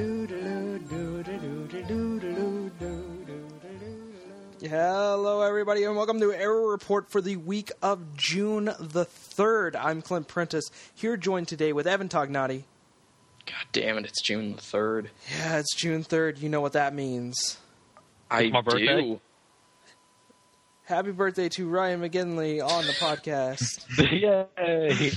Hello, everybody, and welcome to Error Report for the week of June the 3rd. I'm Clint Prentice, here joined today with Evan Tognati. God damn it, it's June the 3rd. Yeah, it's June 3rd. You know what that means. I my birthday? do. Happy birthday to Ryan McGinley on the podcast. Yay!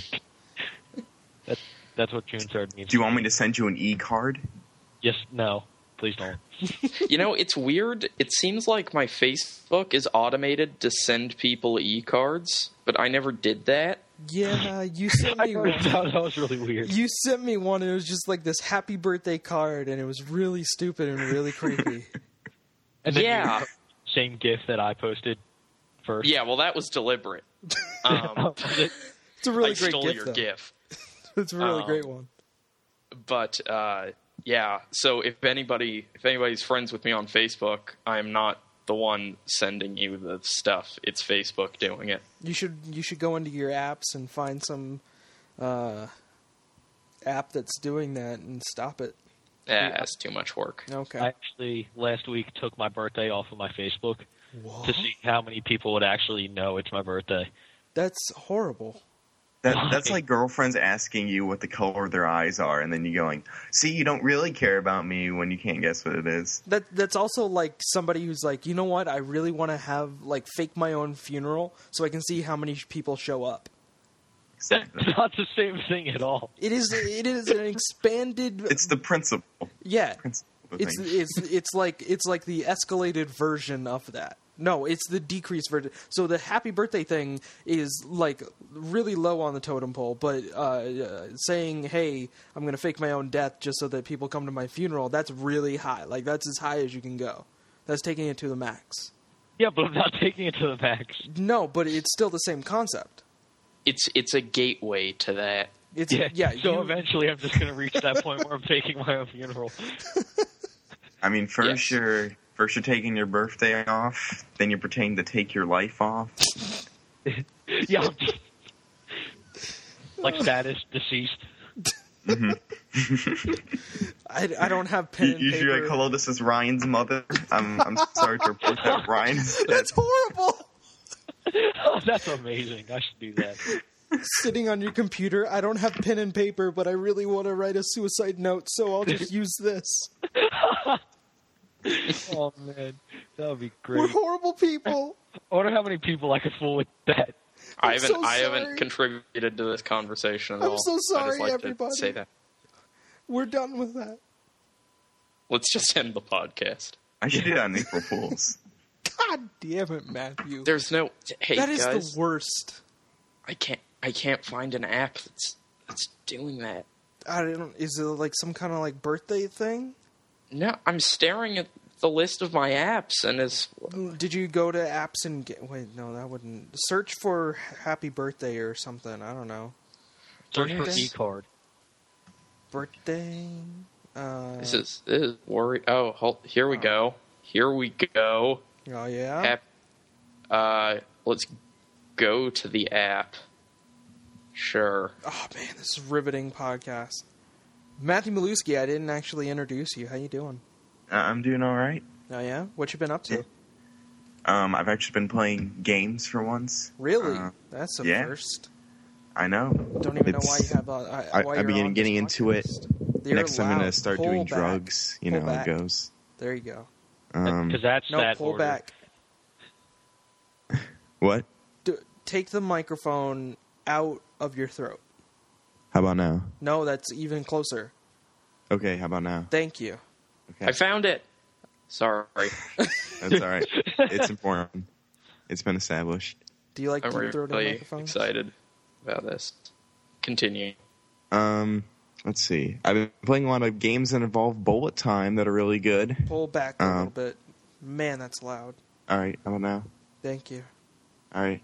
That's what June 3rd means. Do you want me to send you an e-card? Yes, no. Please don't. You know, it's weird. It seems like my Facebook is automated to send people e-cards, but I never did that. Yeah, you sent me one. That was really weird. You sent me one, and it was just like this happy birthday card, and it was really stupid and really creepy. And then Yeah. Same GIF that I posted first. Yeah, well, that was deliberate. It's a really I great stole gift, your though. GIF. It's a really great one. But, yeah, so if anybody's friends with me on Facebook, I'm not the one sending you the stuff. It's Facebook doing it. You should go into your apps and find some app that's doing that and stop it. That's too much work. Okay. I actually, last week, took my birthday off of my Facebook What? to see how many people would actually know it's my birthday. That's horrible. That's like girlfriends asking you what the color of their eyes are, and then you going, see, you don't really care about me when you can't guess what it is. That's also like somebody who's like, you know what? I really want to have like fake my own funeral so I can see how many people show up. Exactly. It's not the same thing at all. It is an expanded. It's the principle. Yeah. Principle of the It's thing. it's like the escalated version of that. No, it's the decreased version. So the happy birthday thing is like really low on the totem pole, but saying, "Hey, I'm going to fake my own death just so that people come to my funeral," that's really high. Like that's as high as you can go. That's taking it to the max. Yeah, but I'm not taking it to the max. No, but it's still the same concept. It's a gateway to that. It's So eventually I'm just going to reach that point where I'm faking my own funeral. I mean, first Yes. you're taking your birthday off, then you're pretending to take your life off. Yeah, I'm just, like status, deceased. I don't have pen and You're paper. like, hello, this is Ryan's mother. I'm sorry to report that Ryan is dead. That's horrible. Oh, that's amazing. I should do that. Sitting on your computer, I don't have pen and paper, but I really want to write a suicide note, so I'll just use this. Oh, man. That would be We're great. horrible people. I wonder how many people I could fool with that. I I'm so haven't sorry. contributed to this conversation at I'm all. so I just sorry, like everybody. to say that. We're done with that. Let's just end the podcast. I should do that on April Fools. God damn it, Matthew. There's no. Hey That is guys, the worst. I can't find an app that's doing that. I don't. Is it like some kind of like birthday thing? No, I'm staring at the list of my apps, and it's Did you go to apps and get? Wait, no, that wouldn't. Search for happy birthday or something. I don't know. Search for Birthday? e-card. Birthday. this is worry. Oh, here we go. Here we go. Oh yeah. Let's go to the app. Sure. Oh man, this is a riveting podcast. Matthew Maluski, I didn't actually introduce you. How you doing? I'm doing all right. Oh yeah, what you been up to? I've actually been playing games for once. Really? That's a yeah. first. I know. Don't even know why you have. Why I you're began on getting this into it. podcast. You're Next, I'm going loud. to start Pull doing back. drugs. You Pull know how back. it goes. There you go. Because that's No, that pull order. back. What? Take the microphone out of your throat. How about now? No, that's even closer. Okay, how about now? Thank you. Okay. I found it. Sorry. That's all right. It's important. It's been established. Do you like I'm deep throating really microphones? excited about this. Continue. Let's see. I've been playing a lot of games that involve bullet time that are really good. Pull back a little bit. Man, that's loud. All right, how about now? Thank you. All right.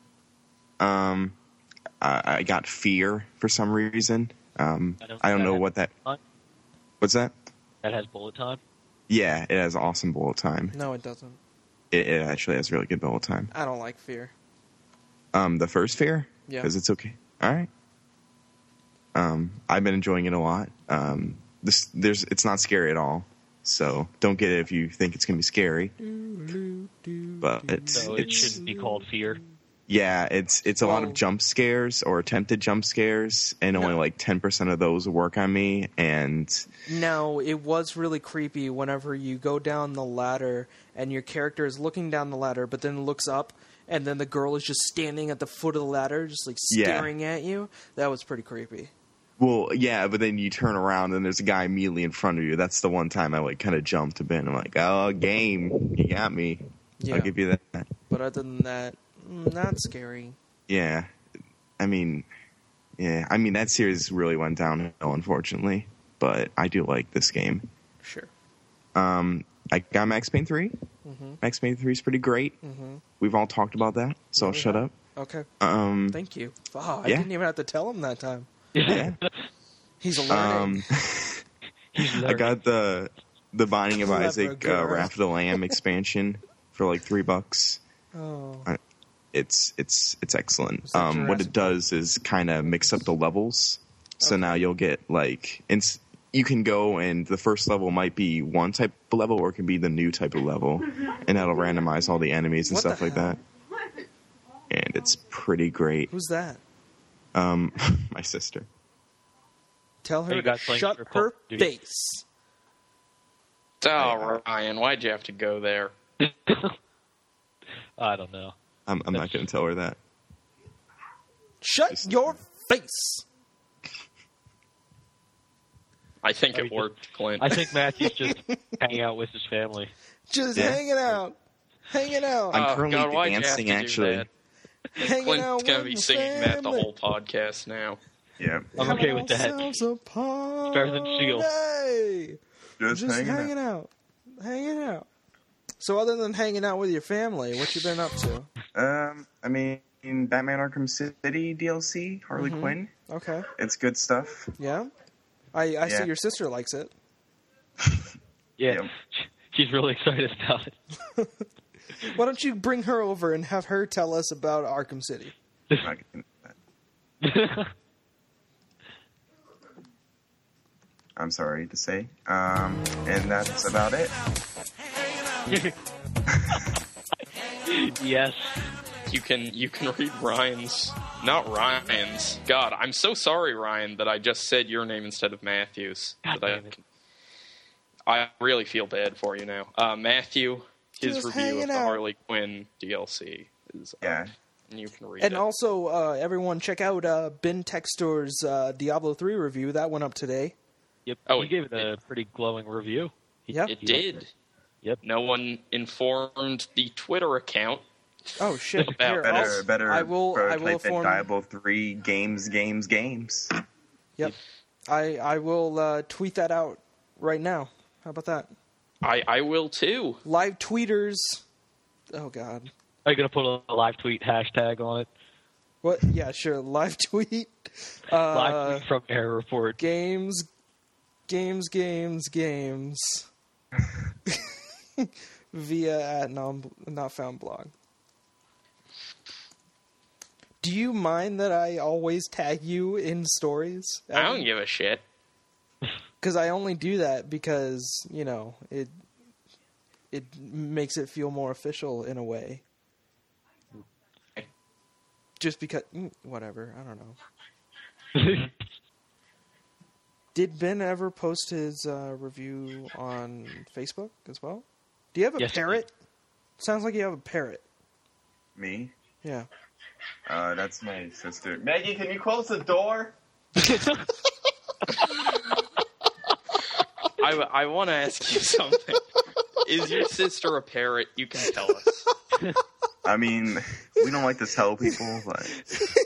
I got Fear for some reason. I don't know what that. What's that? That has bullet time? Yeah, it has awesome bullet time. No, it doesn't. It actually has really good bullet time. I don't like Fear. The first Fear? Yeah. Because it's okay. All right. I've been enjoying it a lot. it's not scary at all. So don't get it if you think it's gonna be scary. But it shouldn't be called fear. Yeah, it's a lot of jump scares or attempted jump scares, and only like 10% of those work on me. And no, it was really creepy whenever you go down the ladder and your character is looking down the ladder, but then looks up, and then the girl is just standing at the foot of the ladder, just like staring at you. That was pretty creepy. Well, yeah, but then you turn around and there's a guy immediately in front of you. That's the one time I like kind of jumped a bit. I'm like, oh, game, you got me. Yeah. I'll give you that. But other than that, not scary. Yeah, I mean, that series really went downhill, unfortunately. But I do like this game. Sure. I got Max Payne 3. Mm-hmm. Max Payne 3 is pretty great. Mm-hmm. We've all talked about that, so I'll shut up. Okay. Thank you. Oh, I didn't even have to tell him that time. Yeah. He's learning. He's learning. I got the Binding of Isaac Wrath of the Lamb expansion for like $3. Oh. It's excellent. What it does is kind of mix up the levels. So now you'll get like you can go and the first level might be one type of level or it can be the new type of level, and that'll randomize all the enemies and stuff like that. And it's pretty great. Who's that? My sister. Tell her to shut her face. Oh, Ryan, why'd you have to go there? I don't know. I'm not going to tell her that. Shut your face. I think it worked, Clint. I think Matthew's just hanging out with his family. Just hanging out. Hanging out. I'm currently dancing, actually. Clint's going to be singing that the whole podcast now. Yeah. I'm okay with that. It's better than Shield. Hey. Just hanging out. Hanging out. So other than hanging out with your family, what you been up to? I mean, Batman Arkham City DLC, Harley Quinn. Okay. It's good stuff. Yeah? I see your sister likes it. Yeah. She's really excited about it. Why don't you bring her over and have her tell us about Arkham City? I'm sorry to say. And that's about it. Yes. You can read Ryan's, not Ryan's. God, I'm so sorry, Ryan, that I just said your name instead of Matthew's. I really feel bad for you now. Matthew, his just review of the Harley Quinn DLC is and you can read it. And also, everyone check out Ben Textor's Diablo 3 review. That went up today. Yep. Oh, he gave it a pretty glowing review. It did. Yep. No one informed the Twitter account. Oh shit! Better. I will inform Diablo 3 games. Yep. I will tweet that out right now. How about that? I will too. Live tweeters. Oh god. Are you gonna put a live tweet hashtag on it? What? Yeah, sure. Live tweet. Live tweet from Error Report. Games. Via at not found blog. Do you mind that I always tag you in stories? I don't give a shit. Because I only do that because, you know, it makes it feel more official in a way. Just because... whatever. I don't know. Did Ben ever post his review on Facebook as well? Do you have a parrot? Sounds like you have a parrot. Me? Yeah. That's my sister. Maggie, can you close the door? I want to ask you something. Is your sister a parrot? You can tell us. I mean, we don't like to tell people, but...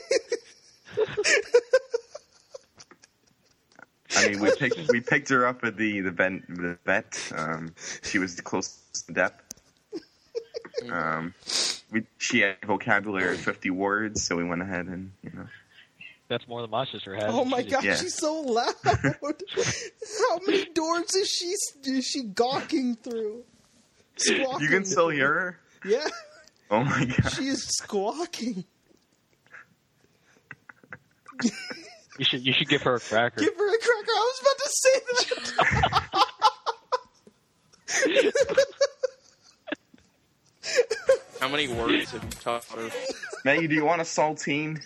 I mean, we picked her up at the vet. She was close to death. She had a vocabulary of 50 words, so we went ahead and, you know. That's more than my sister had. Oh my god, she's so loud. How many doors is she gawking through? Squawking. You can still hear her? Yeah. Oh my god. She is squawking. You should give her a cracker. Give her a cracker. I was about to just say that? How many words have you taught her? Maggie, do you want a saltine?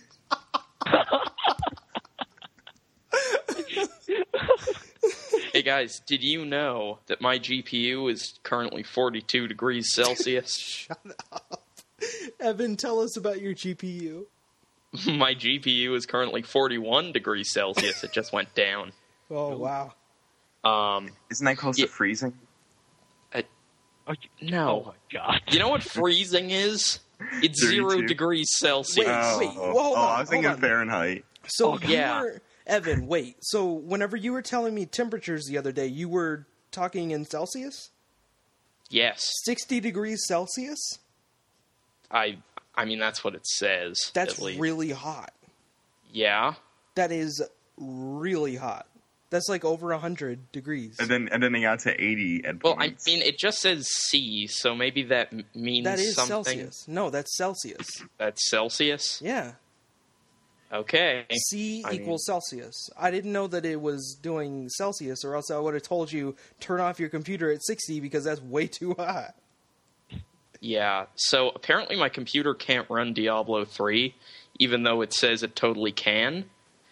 Hey guys, did you know that my GPU is currently 42 degrees Celsius? Shut up. Evan, tell us about your GPU. My GPU is currently 41 degrees Celsius. It just went down. Oh, wow. Isn't that close to freezing? No. Oh my god. You know what freezing is? It's 0 degrees Celsius. Wait, hold on, I was thinking hold on. Fahrenheit. So yeah. Evan, wait. So whenever you were telling me temperatures the other day, you were talking in Celsius? Yes. 60 degrees Celsius? I mean, that's what it says. That's at least. really hot. Yeah. That is really hot. That's like over 100 degrees. And then they got to 80 at Well, points. I mean, it just says C, so maybe that means That is something. Celsius. No, that's Celsius. That's Celsius? Yeah. Okay. C equals Celsius. I didn't know that it was doing Celsius, or else I would have told you turn off your computer at 60 because that's way too hot. Yeah, so apparently my computer can't run Diablo 3, even though it says it totally can.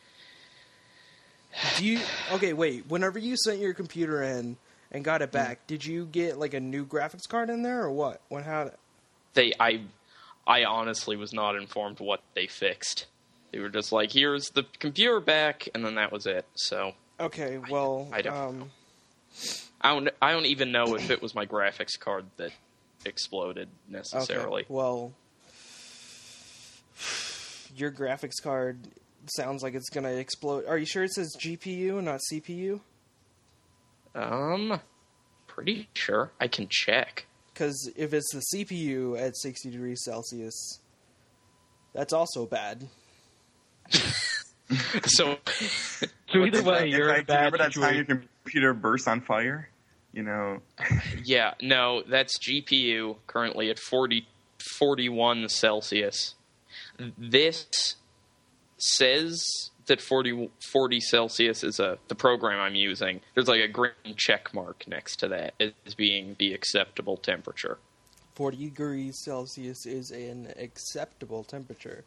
Okay, wait. Whenever you sent your computer in and got it back, did you get like a new graphics card in there or what? I honestly was not informed what they fixed. They were just like, here's the computer back, and then that was it. So Okay, well, I don't know. I don't even know if it was my graphics card that exploded necessarily. Okay, well, your graphics card sounds like it's gonna explode. Are you sure it says GPU and not CPU? Pretty sure. I can check. Because if it's the CPU at 60 degrees Celsius, that's also bad. So either way, you're in a bad remember that time your situation. computer burst on fire? You know. yeah, no, that's GPU currently at 41 Celsius. This says that 40 Celsius is the program I'm using. There's like a green check mark next to that as being the acceptable temperature. 40 degrees Celsius is an acceptable temperature.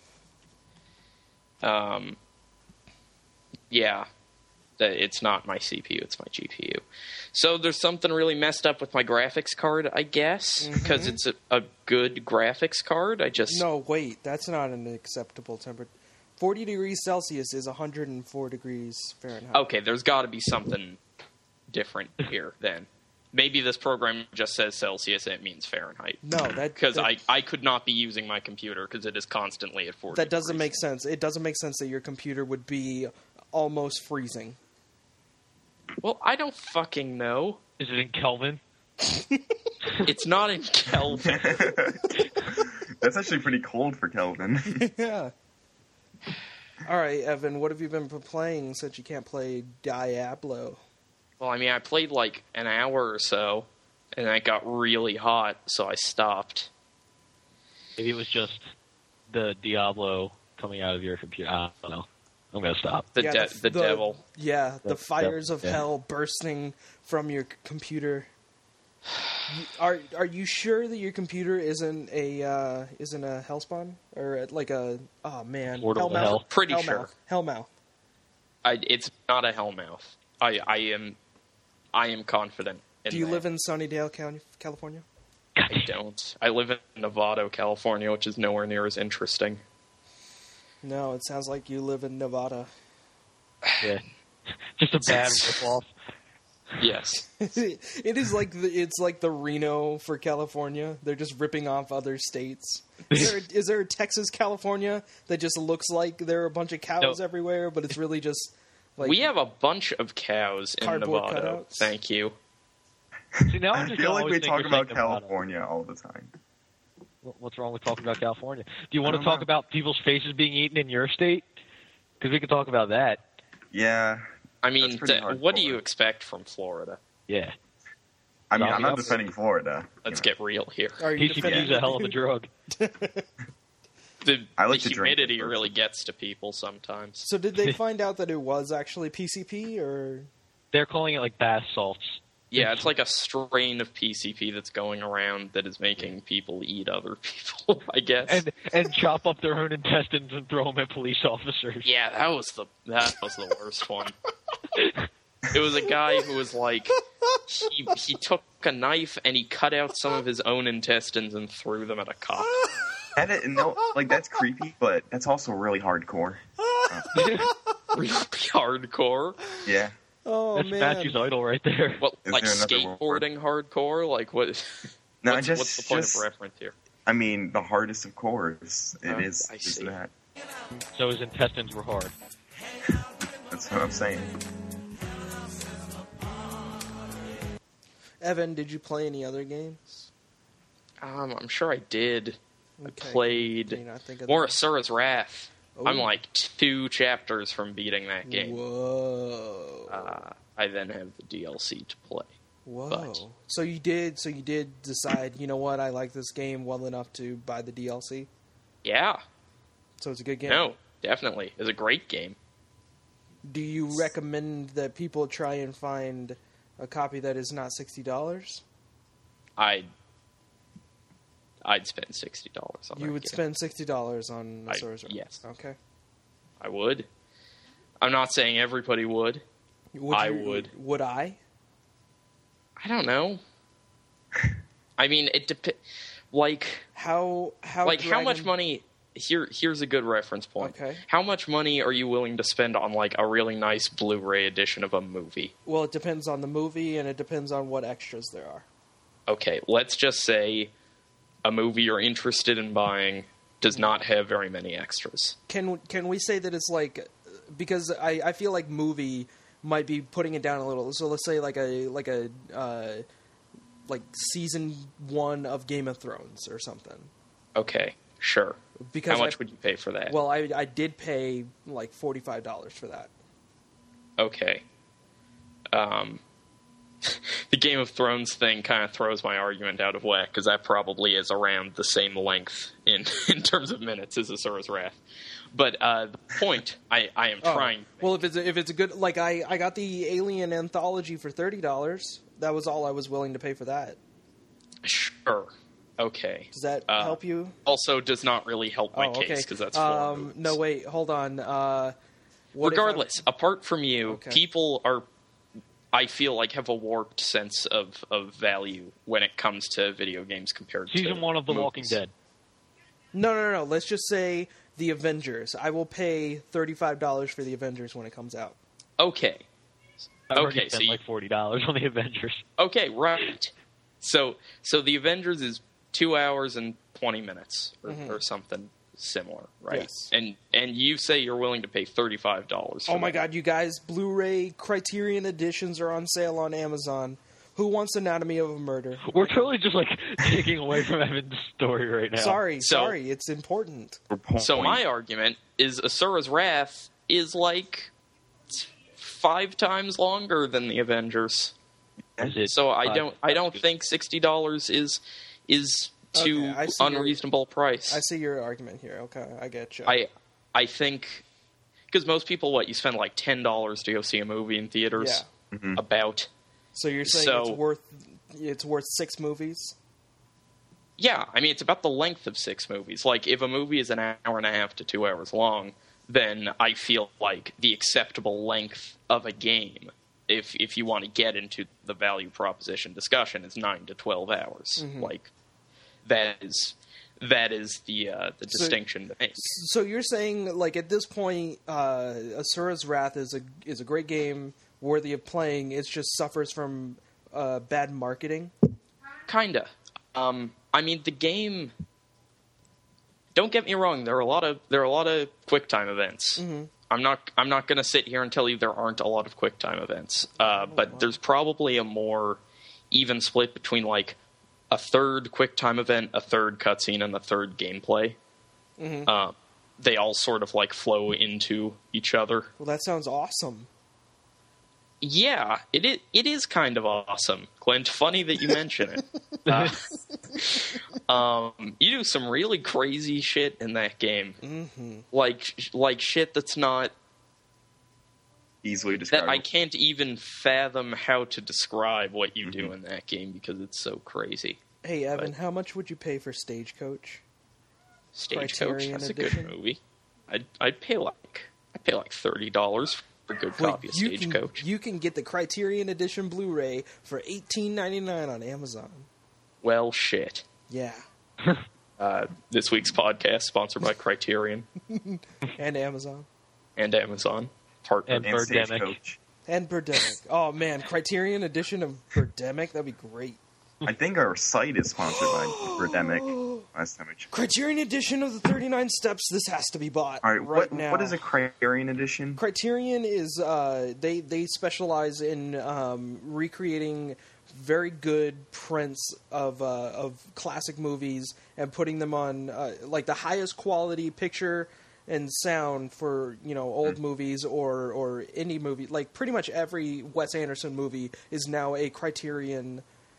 Yeah. It's not my CPU, it's my GPU. So there's something really messed up with my graphics card, I guess, because it's a good graphics card. No, wait, that's not an acceptable temperature. 40 degrees Celsius is 104 degrees Fahrenheit. Okay, there's got to be something different here then. Maybe this program just says Celsius and it means Fahrenheit. No, because I could not be using my computer because it is constantly at 40 That doesn't degrees. make sense. It doesn't make sense that your computer would be almost freezing. Well, I don't fucking know. Is it in Kelvin? It's not in Kelvin. That's actually pretty cold for Kelvin. Yeah. All right, Evan, what have you been playing since you can't play Diablo? Well, I mean, I played like an hour or so, and it got really hot, so I stopped. Maybe it was just the Diablo coming out of your computer. I don't know. I'm going to stop. The devil. Yeah, the fires of yeah. hell bursting from your computer. Are you sure that your computer isn't a hellspawn or like a Portal to hell? Pretty sure. Hellmouth. It's not a hellmouth. I am confident in Do you that. live in Sunnydale, California? I don't. I live in Novato, California, which is nowhere near as interesting. No, it sounds like you live in Nevada. Yeah. Just a bad ripoff. Yes. It is like it's like the Reno for California. They're just ripping off other states. Is there a Texas, California that just looks like there are a bunch of cows No. everywhere, but it's really just like We have a bunch of cows in Cardboard Novato. cutouts? Thank you. See, now I'm I just feel gonna like always we think talk you're about thinking Nevada. California all the time. What's wrong with talking about California? Do you want I to don't talk know. about people's faces being eaten in your state? Because we can talk about that. Yeah. I mean, That's pretty what do hardcore. you expect from Florida? Yeah. I mean, Zombie I'm not outbreak. defending Florida. Let's get real here. Are you PCP is a hell of a drug. I like the to drink humidity it first. really gets to people sometimes. So did they find out that it was actually PCP, or? They're calling it like bath salts. Yeah, it's like a strain of PCP that's going around that is making people eat other people, I guess. And chop up their own intestines and throw them at police officers. Yeah, that was the worst one. It was a guy who was like, he took a knife and he cut out some of his own intestines and threw them at a cop. That's creepy, but that's also really hardcore. Really hardcore. Yeah. Oh, That's man. Matthew's idol right there. What, Is like there another word? skateboarding hardcore? Like what? No, what's the point of reference here? I mean, the hardest of cores. Oh, It is. I is see. that. So his intestines were hard. That's what I'm saying. Evan, did you play any other games? I'm sure I did. I Okay. played Can you not think of more that? Asura's Wrath. Oh. I'm like 2 chapters from beating that game. Whoa. I then have the DLC to play. Whoa. but- So you did decide, you know what, I like this game well enough to buy the DLC? Yeah. So it's a good game. No, definitely. It's a great game. Do you recommend that people try and find a copy that is not $60? I'd spend $60 on that You would game. spend $60 on Asura's Wrath? yes. Okay. I would. I'm not saying everybody would. I would. Would I? I don't know. I mean, it depends. Like How how much money? Here's a good reference point. Okay. How much money are you willing to spend on like a really nice Blu-ray edition of a movie? Well, it depends on the movie, and it depends on what extras there are. Okay, let's just say a movie you're interested in buying does not have very many extras. Can we say that it's like, because I feel like movie might be putting it down a little. So let's say like season 1 of Game of Thrones or something. Okay, sure. Because How much would you pay for that? Well, I did pay like $45 for that. Okay. The Game of Thrones thing kind of throws my argument out of whack, because that probably is around the same length in terms of minutes as Asura's Wrath. But the point I am trying... Well, if it's a good, like I got the Alien Anthology for $30. That was all I was willing to pay for that. Sure. Okay. Does that help you? Also does not really help my okay. case, because that's 4 movies. No, wait, hold on. Regardless, apart from you, Okay. people are, I feel like, have a warped sense of value when it comes to video games compared to Season 1 of The movies. Oh, Walking Dead. No. Let's just say the Avengers. I will pay $35 for the Avengers when it comes out. Okay. I already Okay, so spent like $40 on the Avengers. Okay, right. So the Avengers is 2 hours and 20 minutes or something similar, right? Yes. And you say you're willing to pay $35 for Oh my that. God, you guys! Blu-ray Criterion editions are on sale on Amazon. Who wants Anatomy of a Murder? We're totally just like taking away from Evan's story right now. Sorry, So- it's important. So my argument is Asura's Wrath is like 5 times longer than the Avengers. Is it So I five? don't think $60 is too Okay, I see your- unreasonable price. I see your argument here. Okay, I get you. I think because most people you spend like $10 to go see a movie in theaters. Mhm. About So you're saying So- it's worth 6 movies? yeah, I mean it's about the length of 6 movies. Like if a movie is an hour and a half to 2 hours long, then I feel like the acceptable length of a game, if you want to get into the value proposition discussion, is 9 to 12 hours. Mm-hmm. Like that is the distinction to make. So you're saying, like, at this point, Asura's Wrath is a great game, worthy of playing. It just suffers from bad marketing. Kinda. I mean, the game. Don't get me wrong. There are a lot of QuickTime events. Mm-hmm. I'm not going to sit here and tell you there aren't a lot of QuickTime events. But there's probably a more even split between like a third QuickTime event, a third cutscene, and a third gameplay. Mm-hmm. They all sort of like flow into each other. Well, that sounds awesome. Yeah, it is kind of awesome, Clint. Funny that you mention it. You do some really crazy shit in that game. Mm-hmm. Like shit that's not... Easily describable. That I can't even fathom how to describe what you do in that game because it's so crazy. Hey, Evan, how much would you pay for Stagecoach? Stagecoach, Criterion that's Edition? a good movie. I'd pay like $30 for a good copy of Stagecoach. You can get the Criterion Edition Blu-ray for $18.99 on Amazon. Well, shit. Yeah. This week's podcast sponsored by Criterion And Amazon. and Amazon. Partner. And And Birdemic. Stagecoach. And Birdemic. Oh, man, Criterion Edition of Birdemic? That'd be great. I think our site is sponsored by Birdemic. Last time I checked. Criterion Edition of the 39 Steps. This has to be bought All right, now. what is a Criterion edition? Criterion is they specialize in recreating very good prints of classic movies and putting them on like the highest quality picture and sound for old movies or indie movie. Like pretty much every Wes Anderson movie is now a Criterion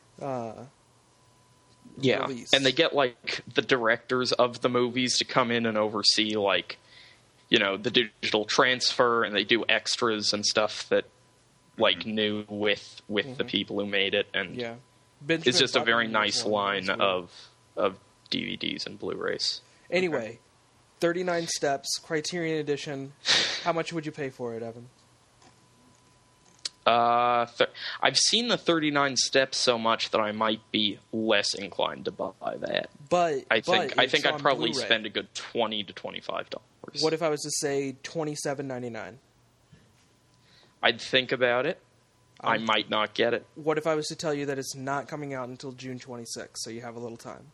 release. And they get like the directors of the movies to come in and oversee like the digital transfer, and they do extras and stuff that like new with the people who made it, and yeah. it's just a very Benjamin nice Button was one line that's weird. of DVDs and Blu-rays. Anyway, 39 Steps, Criterion Edition. How much would you pay for it, Evan? I've seen the 39 Steps so much that I might be less inclined to buy that. But I think it's I'd on probably Blu-ray. spend a good $20 to $25. What if I was to say $27.99? I'd think about it. I might not get it. What if I was to tell you that it's not coming out until June 26th, so you have a little time?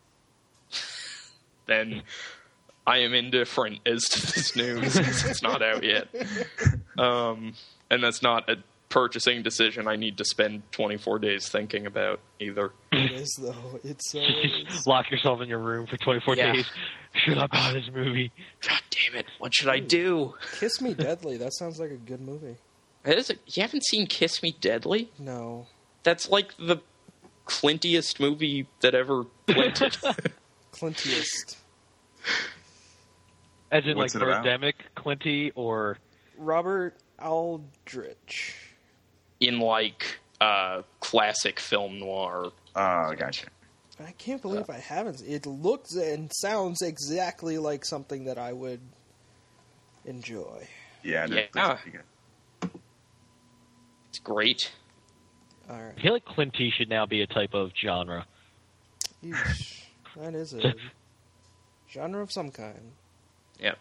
Then I am indifferent as to this news because it's not out yet. And that's not a purchasing decision I need to spend 24 days thinking about either. It is, though. It so is. Lock yourself in your room for 24 Yeah. days. Should I buy this movie? God damn it! What should I do? Kiss Me Deadly. That sounds like a good movie. You haven't seen Kiss Me Deadly? No. That's like the Clintiest movie that ever Clinted. Clintiest. As in, What's like, it about? Birdemic, Clinty, or... Robert Aldrich. In like classic film noir. Oh, gotcha. I can't believe I haven't. It looks and sounds exactly like something that I would enjoy. Yeah, Yeah. that's pretty good. It's great. All right. I feel like Clinty should now be a type of genre. Yeesh. That is a genre of some kind. Yeah.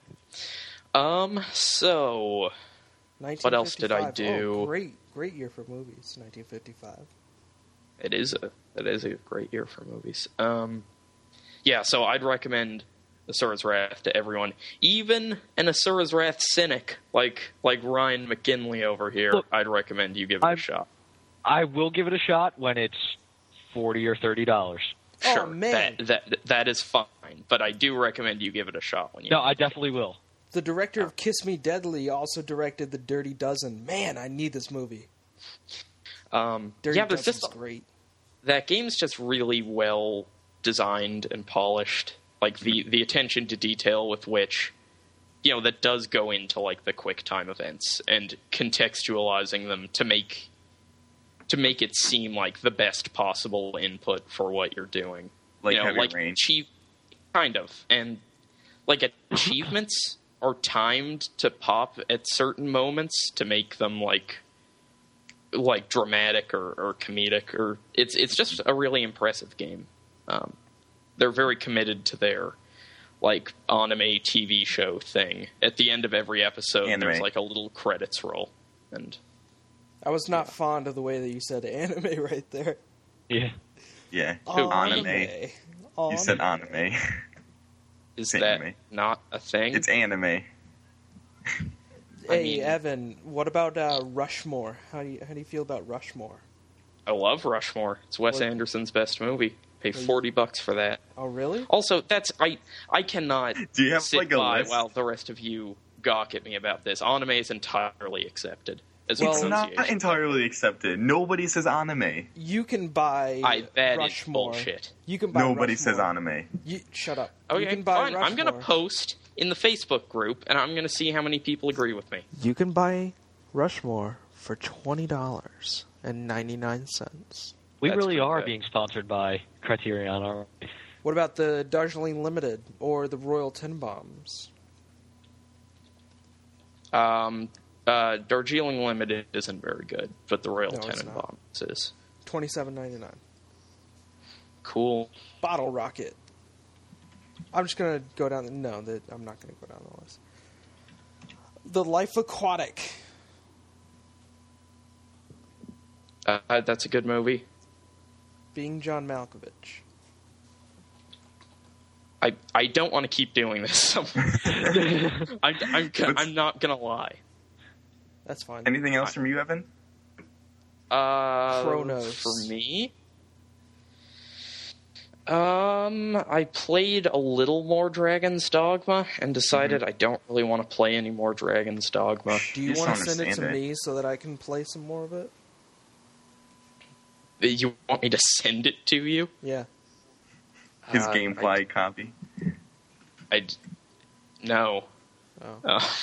So what else did I 1955. do? Oh, great year for movies. 1955. it is a great year for movies. Yeah, so I'd recommend Asura's Wrath to everyone, even an Asura's Wrath cynic like Ryan McKinley over here. Look, I'd recommend you give it a shot. I will give it a shot when it's $40 or $30. Oh, Sure, man. that is fine, but I do recommend you give it a shot when you. No, I definitely will. The director of Kiss Me Deadly also directed The Dirty Dozen. Man, I need this movie. Dirty Yeah, but it's Dozen's just great. that game's just really well designed and polished. Like the attention to detail with which, that does go into like the quick time events and contextualizing them to make it seem like the best possible input for what you're doing. Like Heavy Rain. Kind of, and like achievements are timed to pop at certain moments to make them like dramatic or comedic, or it's just a really impressive game. They're very committed to their like anime TV show thing. At the end of every episode, there's like a little credits roll, and I was not fond of the way that you said anime right there. Yeah. Yeah. Anime. You said anime. is It's that anime. not a thing? It's anime. Hey, I mean- Evan, what about Rushmore? How do you feel about Rushmore? I love Rushmore. It's Wes What- Anderson's best movie. Pay $40 for that. Oh, really? Also, I cannot Do you have sit like a by list? while the rest of you gawk at me about this. Anime is entirely accepted. as Well, a It's not pronunciation. entirely accepted. Nobody says anime. You can buy That is Rushmore. bullshit. You can buy Nobody Rushmore. says anime. Shut up. Okay, You can buy fine. I'm going to Rushmore. post in the Facebook group, and I'm going to see how many people agree with me. You can buy Rushmore for $20.99. We That's really pretty are good. being sponsored by Criterion, aren't we? What about the Darjeeling Limited or the Royal Tenenbaums? Darjeeling Limited isn't very good, but the Royal No, it's not. Tenenbaums is. $27.99. Cool. Bottle Rocket. I'm just gonna go down. I'm not gonna go down the list. The Life Aquatic. That's a good movie. Being John Malkovich. I don't want to keep doing this. I'm not gonna lie. That's fine. Anything else from you, Evan? Chronos. For me, I played a little more Dragon's Dogma and decided I don't really want to play any more Dragon's Dogma. Do you You just want to don't send it to understand me so that I can play some more of it? You want me to send it to you? Yeah. His GameFly copy. No. Oh.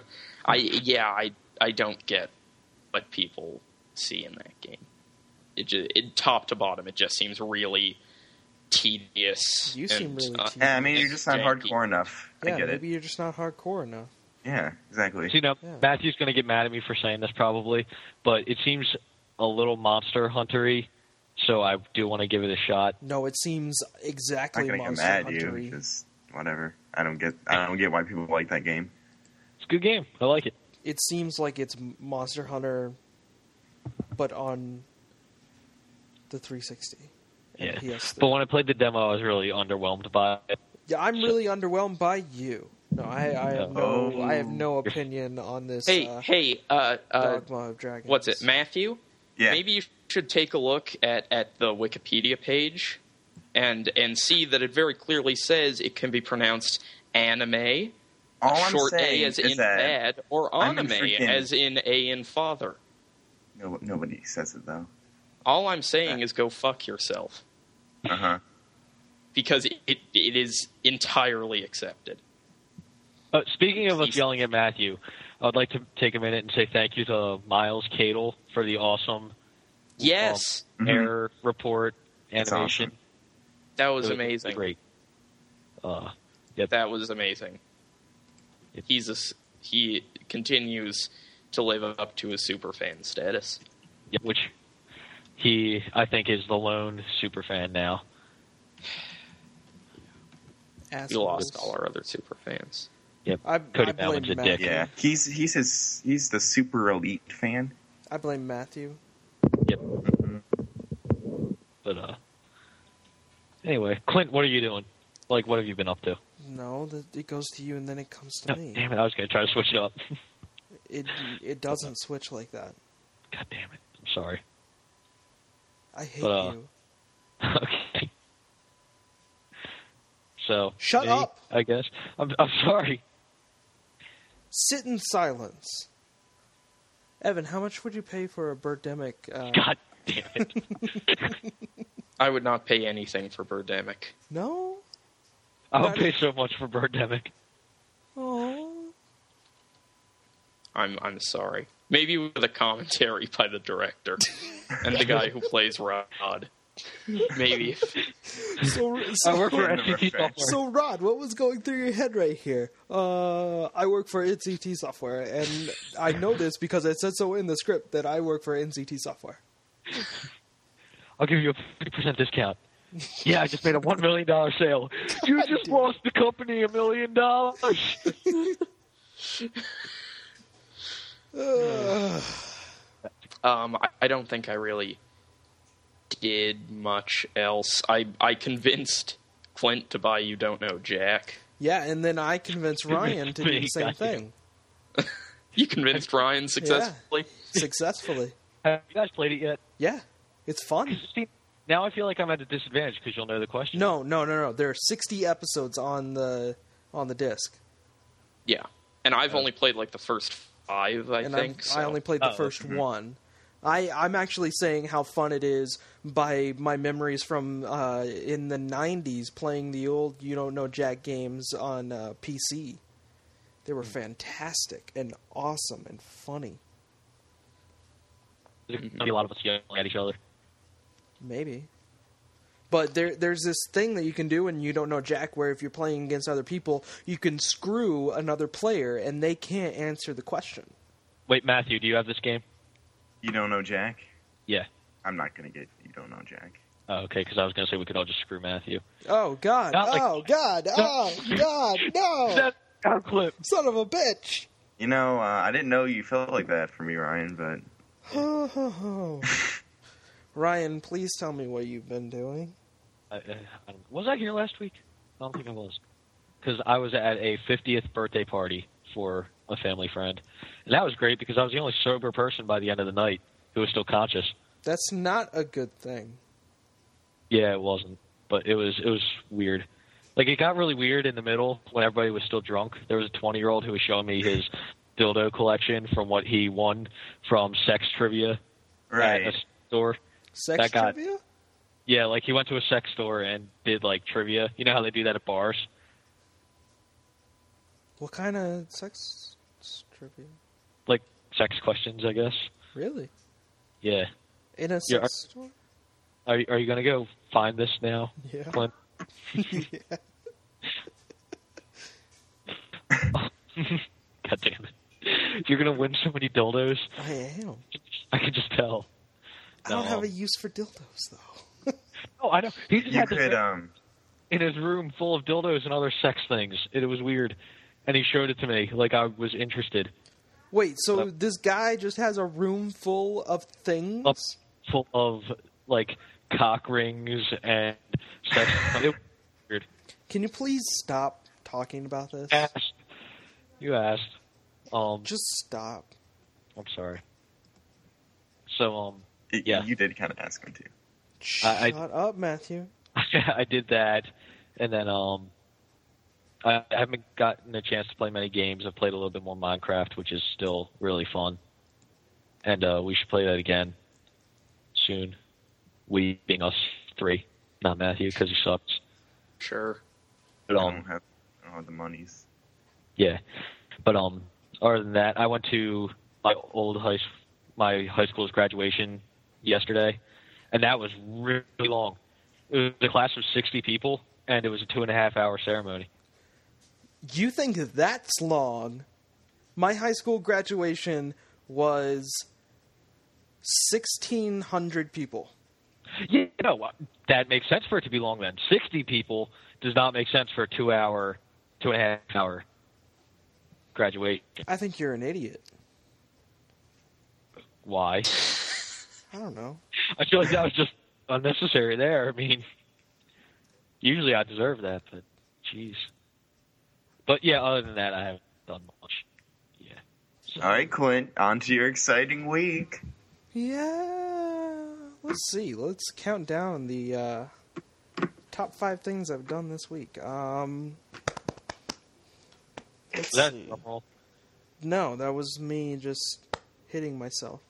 I don't get what people see in that game. It top to bottom, it just seems really tedious. You seem really tedious. Yeah, maybe you're just not janky. hardcore enough. Yeah, I get maybe it. you're just not hardcore enough. Yeah, exactly. So, Yeah. Matthew's going to get mad at me for saying this probably, but it seems a little Monster Hunter-y, so I do want to give it a shot. No, it seems I'm exactly not gonna get Monster mad at you. Hunter-y. Just whatever. I don't get why people like that game. It's a good game. I like it. It seems like it's Monster Hunter, but on the 360 and Yeah. PS3. But when I played the demo, I was really underwhelmed by it. Yeah, I'm really underwhelmed by you. No, I have Oh. I have no opinion on this. Hey, Dogma of Dragons. what's it, Matthew? Yeah. Maybe you should take a look at the Wikipedia page and see that it very clearly says it can be pronounced anime, All I'm short saying A as is in that bad, or I'm anime freaking- as in A in father. nobody says it though. All I'm saying is go fuck yourself, because it is entirely accepted. Speaking of us yelling at Matthew, I'd like to take a minute and say thank you to Miles Cadle for the awesome Yes, error report It's animation. awesome. that was It amazing. Great. That was amazing. He continues to live up to his superfan status. Yeah, which I think is the lone super fan now. Assholes. We lost all our other superfans. Yep. I Cody blame Ballman's a Matthew. dick. Yeah, he's the super elite fan. I blame Matthew. Yep. But anyway, Clint, what are you doing? Like, what have you been up to? No, it goes to you and then it comes to No, me. damn it! I was going to try to switch it up. It doesn't switch like that. God damn it! I'm sorry. I hate But, you. Okay. So Shut me, up! I guess I'm sorry. Sit in silence. Evan, how much would you pay for a Birdemic? God damn it! I would not pay anything for Birdemic. No? I would Not- pay so much for Birdemic. Oh. I'm sorry. Maybe with a commentary by the director and the guy who plays Rod. Maybe. So, I work for Random SCT effect. Software. So, Rod, what was going through your head right here? I work for NCT Software, and I know this because it said so in the script that I work for NCT Software. I'll give you a 50% discount. Yeah, I just made a $1 million sale. You just lost the company $1 million. I don't think I really did much else. I convinced Clint to buy You Don't Know Jack. Yeah, and then I convinced Ryan to do the same thing You convinced Ryan successfully? successfully. Have you guys played it yet? Yeah, it's fun. See, now I feel like I'm at a disadvantage because you'll know the question. No. There are 60 episodes on the disc. Yeah. And I've only played like the first 5, I and think. I only played the first one. I'm actually saying how fun it is by my memories from in the 90s playing the old You Don't Know Jack games on PC. They were fantastic and awesome and funny. There's going to be a lot of us yelling at each other. Maybe. But there's this thing that you can do in You Don't Know Jack where if you're playing against other people, you can screw another player and they can't answer the question. Wait, Matthew, do you have this game? You don't know Jack? Yeah. I'm not going to get You Don't Know Jack. Oh, okay, because I was going to say we could all just screw Matthew. Oh, God. Oh, God. Oh, God. No. That's a clip. Son of a bitch. You know, I didn't know you felt like that for me, Ryan, but... Ryan, please tell me what you've been doing. Was I here last week? I don't think I was. Because I was at a 50th birthday party for a family friend. And that was great because I was the only sober person by the end of the night who was still conscious. That's not a good thing. Yeah, it wasn't. But it was weird. Like, it got really weird in the middle when everybody was still drunk. There was a 20-year-old who was showing me his dildo collection from what he won from sex trivia at a store. Sex trivia? Yeah, like he went to a sex store and did, like, trivia. You know how they do that at bars? What kind of sex trivia? Like, sex questions, I guess. Really? Yeah. In a sex store? Are you going to go find this now, Yeah. Clint? Yeah. God damn it. You're going to win so many dildos? I am. I can just tell. I don't have a use for dildos, though. Oh, I know. He just You had could, in his room full of dildos and other sex things. It was weird. And he showed it to me like I was interested. Wait, so this guy just has a room full of things? Full of, like, cock rings and sex. It was weird. Can you please stop talking about this? You asked. Just stop. I'm sorry. So, yeah. You did kind of ask him to. Shut up, Matthew. I did that, and then I haven't gotten a chance to play many games. I've played a little bit more Minecraft, which is still really fun, and we should play that again soon. We being us three, not Matthew, because he sucks. Sure. But, I don't have the monies. Yeah, but other than that, I went to my high school's graduation yesterday, and that was really long. It was a class of 60 people, and it was a 2.5-hour ceremony. You think that's long? My high school graduation was 1,600 people. Yeah, no, that makes sense for it to be long then. 60 people does not make sense for a 2.5-hour graduation. I think you're an idiot. Why? I don't know. I feel like that was just unnecessary there. I mean, usually I deserve that, but jeez. But yeah, other than that, I haven't done much. Yeah. So. All right, Clint, on to your exciting week. Yeah. Let's see. Let's count down the top 5 things I've done this week. Let's see. Roll? No, that was me just hitting myself.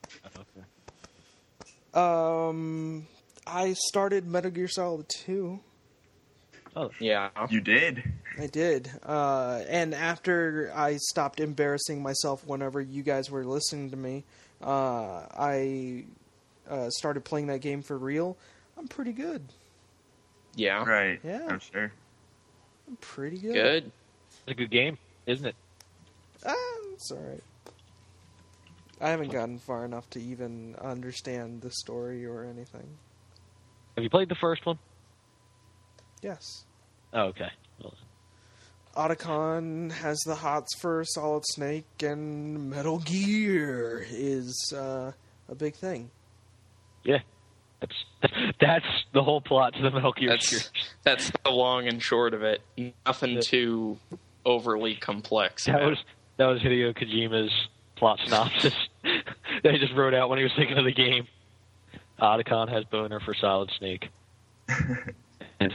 Okay. I started Metal Gear Solid 2. Oh, yeah. You did. I did. And after I stopped embarrassing myself whenever you guys were listening to me, I started playing that game for real. I'm pretty good. Yeah. Right. Yeah. I'm sure. I'm pretty good. Good. It's a good game, isn't it? It's alright. I haven't gotten far enough to even understand the story or anything. Have you played the first one? Yes. Oh, okay. Well, Otacon has the hots for Solid Snake, and Metal Gear is a big thing. yeah. That's the whole plot to the Metal Gear series. That's the long and short of it. Nothing too overly complex. That was Hideo Kojima's plot synopsis. That he just wrote out when he was thinking of the game. Otacon has boner for Solid Snake. And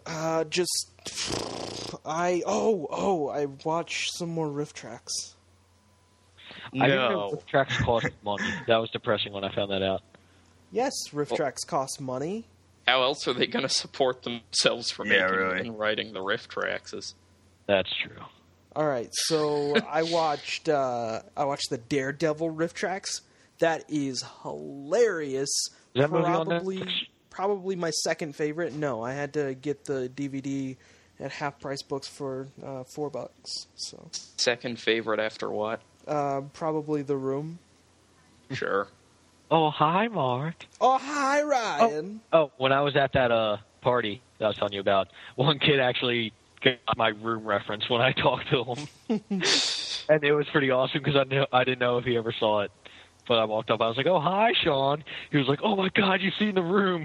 I watched some more Rift Tracks. I didn't know No. Rift Tracks cost money. That was depressing when I found that out. Yes, Rift Tracks cost money. How else are they going to support themselves for Yeah, making really. and writing the Rift Tracks? That's true. All right, so I watched the Daredevil Rift Tracks. That is hilarious. Is that movie on Netflix? Probably my second favorite. No, I had to get the DVD at half price books for $4. So Second favorite after what? probably The Room. Sure. Oh, hi, Mark. Oh, hi, Ryan. Oh, when I was at that party that I was telling you about, one kid actually got my Room reference when I talked to him. And it was pretty awesome because I didn't know if he ever saw it. But I walked up, I was like, oh, hi, Sean. He was like, oh, my God, you've seen The Room.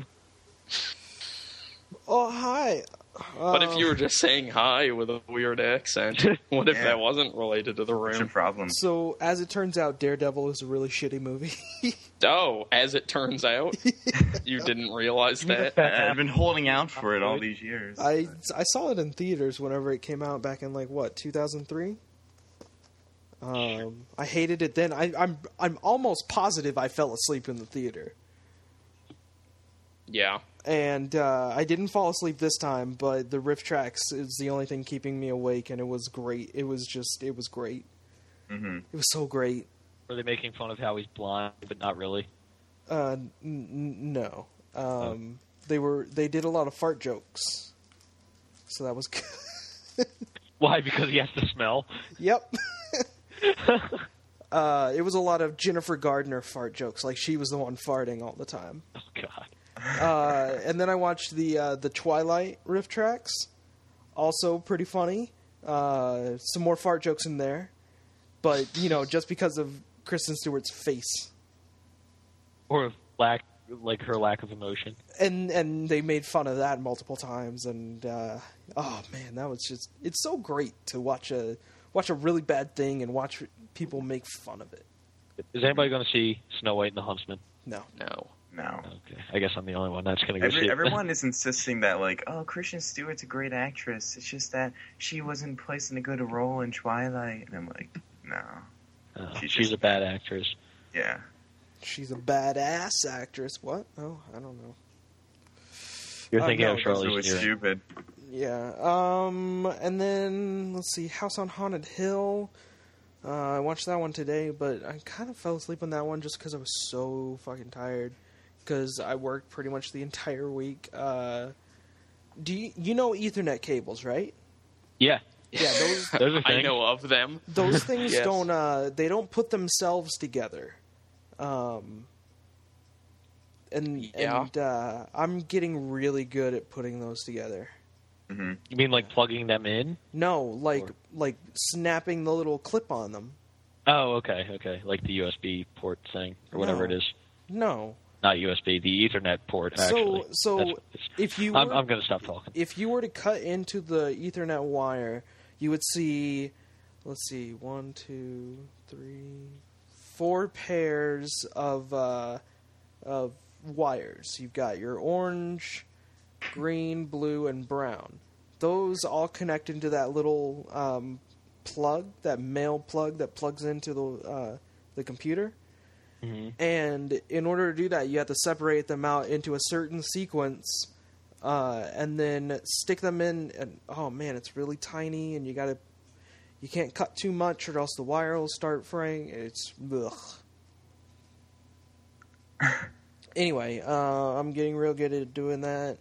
Oh, hi. But if you were just saying hi with a weird accent, what if Yeah. that wasn't related to the What's your room? problem? So, as it turns out, Daredevil is a really shitty movie. Oh, as it turns out, you didn't realize that? I've been holding out for it all these years. I saw it in theaters whenever it came out back in 2003. I hated it then. I'm almost positive I fell asleep in the theater, Yeah. and I didn't fall asleep this time. But the Rift Tracks is the only thing keeping me awake, and it was great. It was great. Mm-hmm. It was so great. Were they making fun of how he's blind, but not really? No. They did a lot of fart jokes, so that was good. Why? Because he has to smell? Yep. It was a lot of Jennifer Gardner fart jokes, like she was the one farting all the time. Oh, God. And then I watched the Twilight Rift Tracks, also pretty funny. Some more fart jokes in there, but just because of Kristen Stewart's face, Or her lack of emotion. and they made fun of that multiple times. And oh man, that was it's so great to watch a really bad thing and watch people make fun of it. Is anybody going to see Snow White and the Huntsman? No. No. No. Okay, I guess I'm the only one that's going to go see it. Everyone is insisting that, Kristen Stewart's a great actress. It's just that she wasn't placed in a good role in Twilight. And I'm like, no. She's a bad actress. Yeah. She's a badass actress. What? Oh, I don't know. You're thinking no, of That's Charlize really Theron. stupid. Yeah. And then let's see, House on Haunted Hill. I watched that one today, but I kind of fell asleep on that one just because I was so fucking tired. Because I worked pretty much the entire week. Do you know Ethernet cables, right? Yeah. Yeah, Those are I things. know of them. those things Yes. don't put themselves together. And I'm getting really good at putting those together. Mm-hmm. You mean like plugging them in? No, like snapping the little clip on them. Oh, okay. Like the USB port thing, or whatever No. it is. No. Not USB, the Ethernet port, actually. So That's what it is. if you I'm were- going to stop talking. If you were to cut into the Ethernet wire, you would see, let's see, 1, 2, 3, 4 pairs of wires. You've got your orange, green, blue, and brown. Those all connect into that little plug, that male plug that plugs into the computer. Mm-hmm. And in order to do that, you have to separate them out into a certain sequence, and then stick them in. And oh man, it's really tiny, and you can't cut too much, or else the wire will start fraying. It's ugh. Anyway, I'm getting real good at doing that.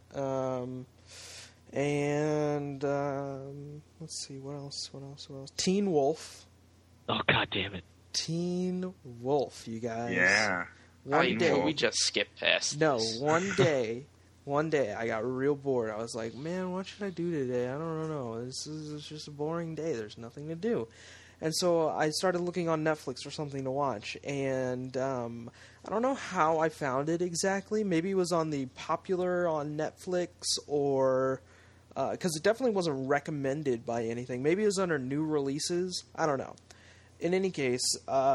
Let's see, what else? Teen Wolf. Oh, God damn it. Teen Wolf, you guys. Yeah. One day, We just skipped past no, this. one day, I got real bored. I was like, man, what should I do today? I don't know. This is just a boring day. There's nothing to do. And so I started looking on Netflix for something to watch. And I don't know how I found it exactly. Maybe it was on the popular on Netflix, or because it definitely wasn't recommended by anything. Maybe it was under new releases. I don't know. In any case,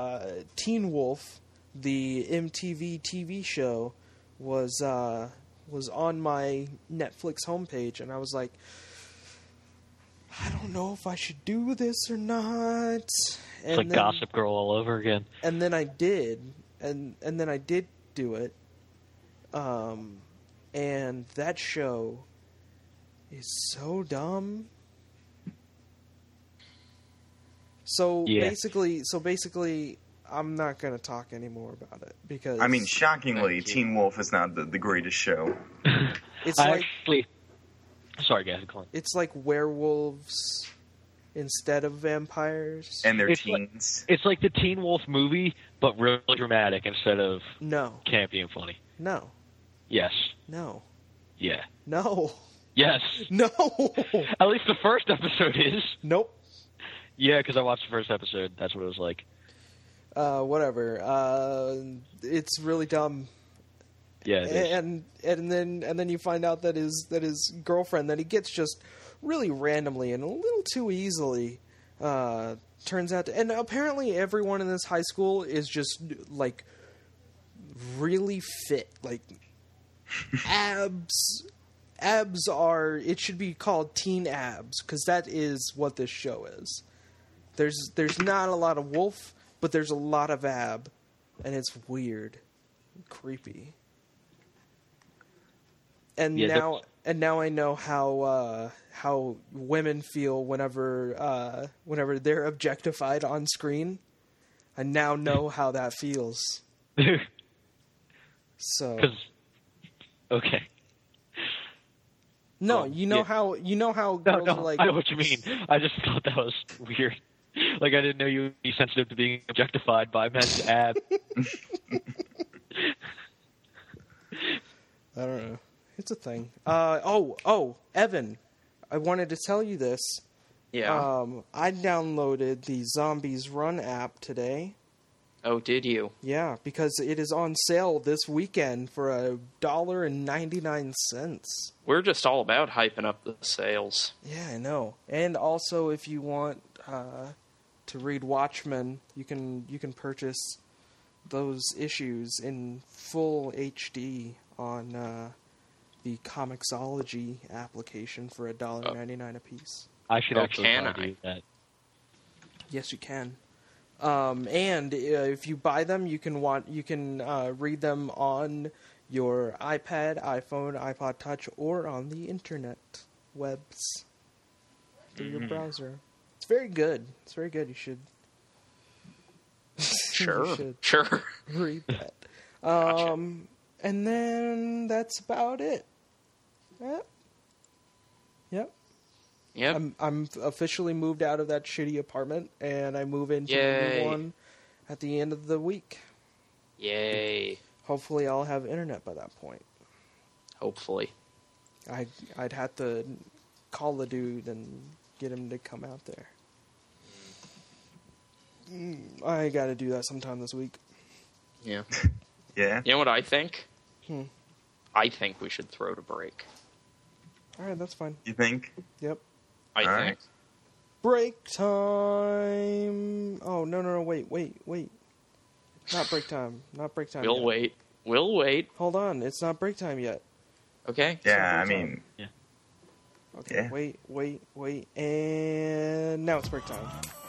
Teen Wolf, the MTV TV show, was was on my Netflix homepage, and I was like, I don't know if I should do this or not. It's like Gossip Girl all over again. And then I did, and then I did do it. And that show is so dumb. So basically, I'm not going to talk anymore about it because I mean, shockingly, Teen Wolf is not the greatest show. It's Sorry, guys, Colin. It's like werewolves instead of vampires, and they're teens. It's like the Teen Wolf movie, but really dramatic instead of campy and funny. No. Yes. No. Yeah. No. Yes. No. At least the first episode is. Nope. Yeah, because I watched the first episode. That's what it was like. Whatever. It's really dumb. Yeah, it is. And then you find out that his girlfriend that he gets just really randomly and a little too easily turns out to, and apparently everyone in this high school is just like really fit, like abs are, it should be called teen abs because that is what this show is. There's not a lot of wolf, but there's a lot of ab, and it's weird, creepy. And now I know how women feel whenever they're objectified on screen. I now know how that feels. So okay. No, how girls are like. I know what you mean. I just thought that was weird. Like I didn't know you would be sensitive to being objectified by men's ab. I don't know. It's a thing. Evan, I wanted to tell you this. Yeah. I downloaded the Zombies Run app today. Oh, did you? Yeah, because it is on sale this weekend for $1.99. We're just all about hyping up the sales. Yeah, I know. And also, if you want to read Watchmen, you can purchase those issues in full HD on the Comixology application for $1.99 a piece. I should actually do that. Yes, you can. And if you buy them, you can read them on your iPad, iPhone, iPod Touch, or on the internet webs through your browser. It's very good. It's very good. You should. Sure. You should sure. read that. Gotcha. And then that's about it. Yep. Yep. I'm officially moved out of that shitty apartment, and I move into a new one at the end of the week. Yay. Hopefully I'll have internet by that point. Hopefully. I'd have to call the dude and get him to come out there. I gotta do that sometime this week. Yeah. Yeah. You know what I think? I think we should throw to break. Alright, that's fine. You think? Yep. I think. Right. Break time! Oh, no, wait. Not break time. We'll wait. Hold on, it's not break time yet. Okay. Yeah, I mean... Yeah. Okay, Yeah. wait, and now it's break time.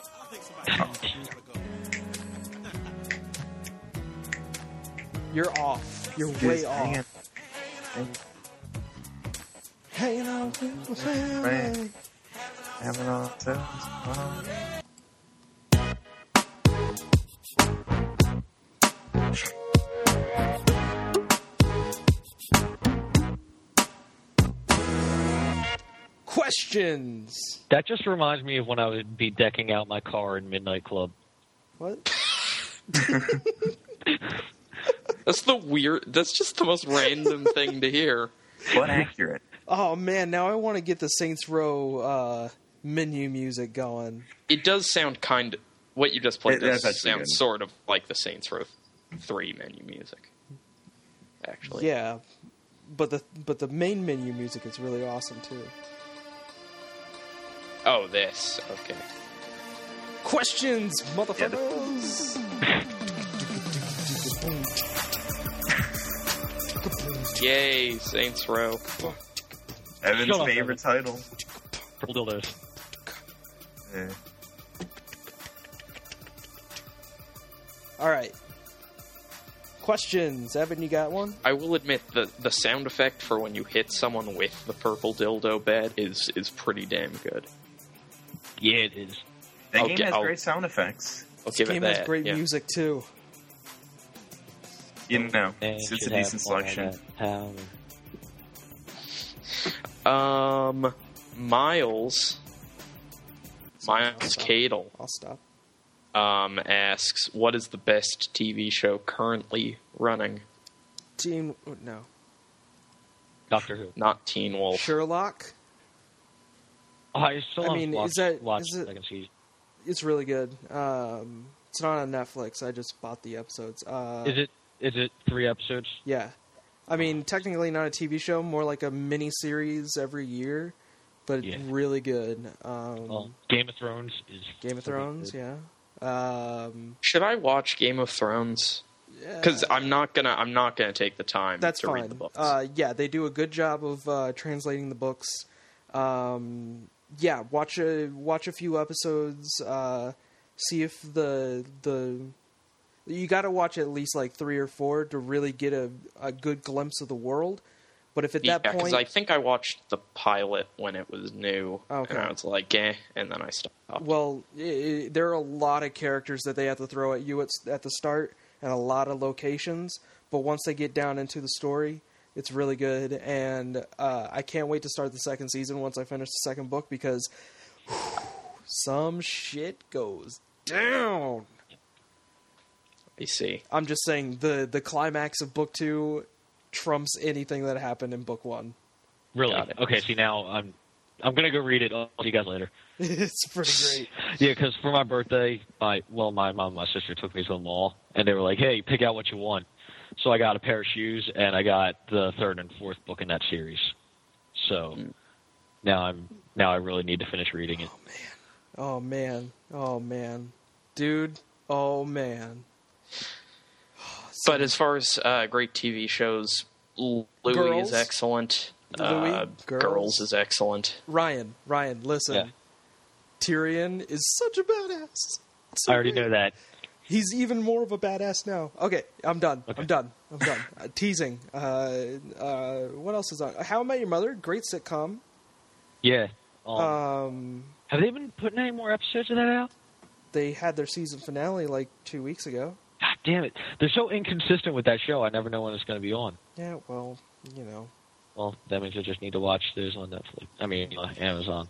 You're off. You're way off. Hanging out with my family. Having all Questions. That just reminds me of when I would be decking out my car in Midnight Club. What? That's just the most random thing to hear. But accurate. Oh man, now I want to get the Saints Row menu music going. It does sound kind of... What you just played does that's sound good. sort of like the Saints Row 3 menu music. Actually. Yeah, but the main menu music is really awesome too. Oh, this. Okay. Questions, motherfuckers. Yay, Saints Row. Evan's Shut up, favorite title. Purple dildos. Yeah. All right. Questions. Evan, you got one? I will admit the sound effect for when you hit someone with the purple dildo bed is pretty damn good. Yeah, it is. That Okay, game has I'll- great sound effects. I'll This give game it that. has great yeah. music too. You know, And it's a should have decent all selection. that power. Miles Cadle I'll stop. asks, what is the best TV show currently running? No. Doctor Who. Not Teen Wolf. Sherlock. Oh, I still I mean, watch is it- the second season. It's really good. It's not on Netflix. I just bought the episodes. Is it 3 episodes? Yeah. I mean, technically not a TV show, more like a mini series every year, but Yeah. really good. Well, Game of Thrones is Game of pretty Thrones, good. yeah. Should I watch Game of Thrones? Because I'm not gonna take the time That's to fine. read the books. Yeah, they do a good job of translating the books. Yeah, watch a few episodes. See if the you got to watch at least like 3 or 4 to really get a good glimpse of the world. But if at that because point, I think I watched the pilot when it was new, Okay. and I was like, eh, and then I stopped. well, there are a lot of characters that they have to throw at you at the start, and a lot of locations. But once they get down into the story, it's really good, and I can't wait to start the second season once I finish the second book because some shit goes down. I see. I'm just saying the climax of book 2 trumps anything that happened in book 1. Really? Got it. Okay, see now I'm gonna go read it. I'll see you guys later. It's pretty great. Yeah, because for my birthday, my mom and my sister took me to the mall, and they were like, "Hey, pick out what you want." So I got a pair of shoes, and I got the 3rd and 4th book in that series. So now I really need to finish reading it. Oh man, dude, oh man. But as far as great TV shows, Louis Girls? is excellent. Louis? Girls is excellent. Ryan, listen. Yeah. Tyrion is such a badass. I already know that. He's even more of a badass now. Okay, I'm done. Okay. I'm done. Teasing. What else is on? How I Met Your Mother, great sitcom. Yeah. Have Have they been putting any more episodes of that out? they had their season finale like 2 weeks ago. God damn it! They're so inconsistent with that show. I never know when it's going to be on. Yeah, well, you know. Well, that means I just need to watch those on Netflix. I mean, Amazon.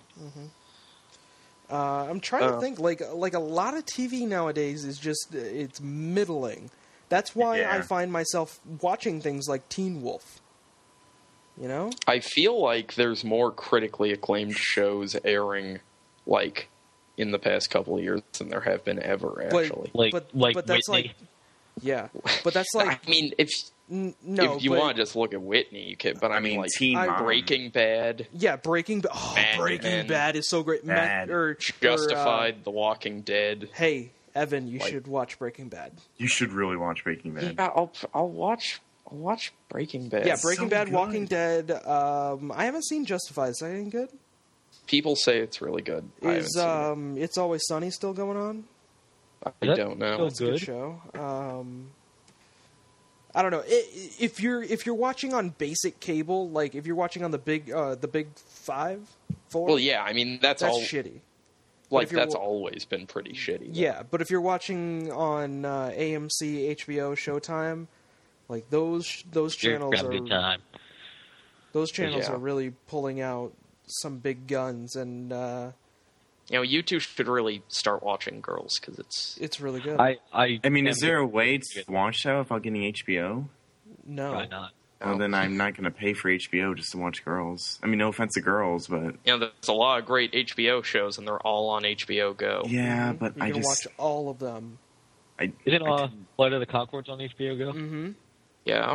I'm trying to think. Like a lot of TV nowadays is just it's middling. That's why Yeah. I find myself watching things like Teen Wolf. You know, I feel like there's more critically acclaimed shows airing, like, in the past couple of years than there have been ever, actually. Like but that's Whitney. like, yeah, but that's like I mean, if no. if you but- want to just look at Whitney, you can. But I mean, like, Teen I- Mom. Breaking Bad, yeah, Breaking Bad. Oh, Mad Breaking Men. Bad is so great. Bad. Justified, The Walking Dead. Hey, Evan, you Like- should watch Breaking Bad. You should really watch Breaking Bad. Yeah, I'll watch Breaking Bad. Yeah, Breaking so Bad, good. Walking Dead. I haven't seen Justified. Is that any good? People say it's really good. I haven't Is seen It's Always Sunny still going on? it. Is I that don't know. still It's a good good? show. I don't know if you're watching on basic cable, like if you're watching on the big 5, 4. Well, yeah, I mean that's that's all. shitty. Like if you're that's wa- always been pretty shitty. though. Yeah, but if you're watching on AMC, HBO, Showtime, like those You're channels having a good are time. are Yeah. really pulling out some big guns, and You know, you two should really start watching Girls because it's really good. I mean, am is there a way to good. watch that without getting HBO? no, Probably not. Well, then I'm not going to pay for HBO just to watch Girls. I mean, no offense to Girls, but you know there's a lot of great HBO shows and they're all on HBO Go. yeah, but you I can just watch all of them. Isn't Flight of the Conchords on HBO Go? Mm-hmm. Yeah.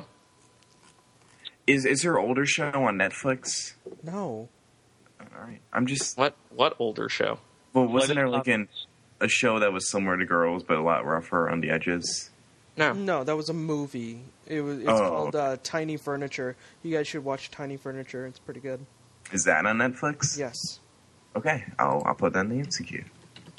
is there an older show on Netflix? No, All right, I'm just What older show? well, Flight wasn't of there the like a show that was similar to Girls but a lot rougher on the edges? No, that was a movie. It's called Tiny Furniture. You guys should watch Tiny Furniture. It's pretty good. Is that on Netflix? Yes. Okay, I'll put that in the answer queue.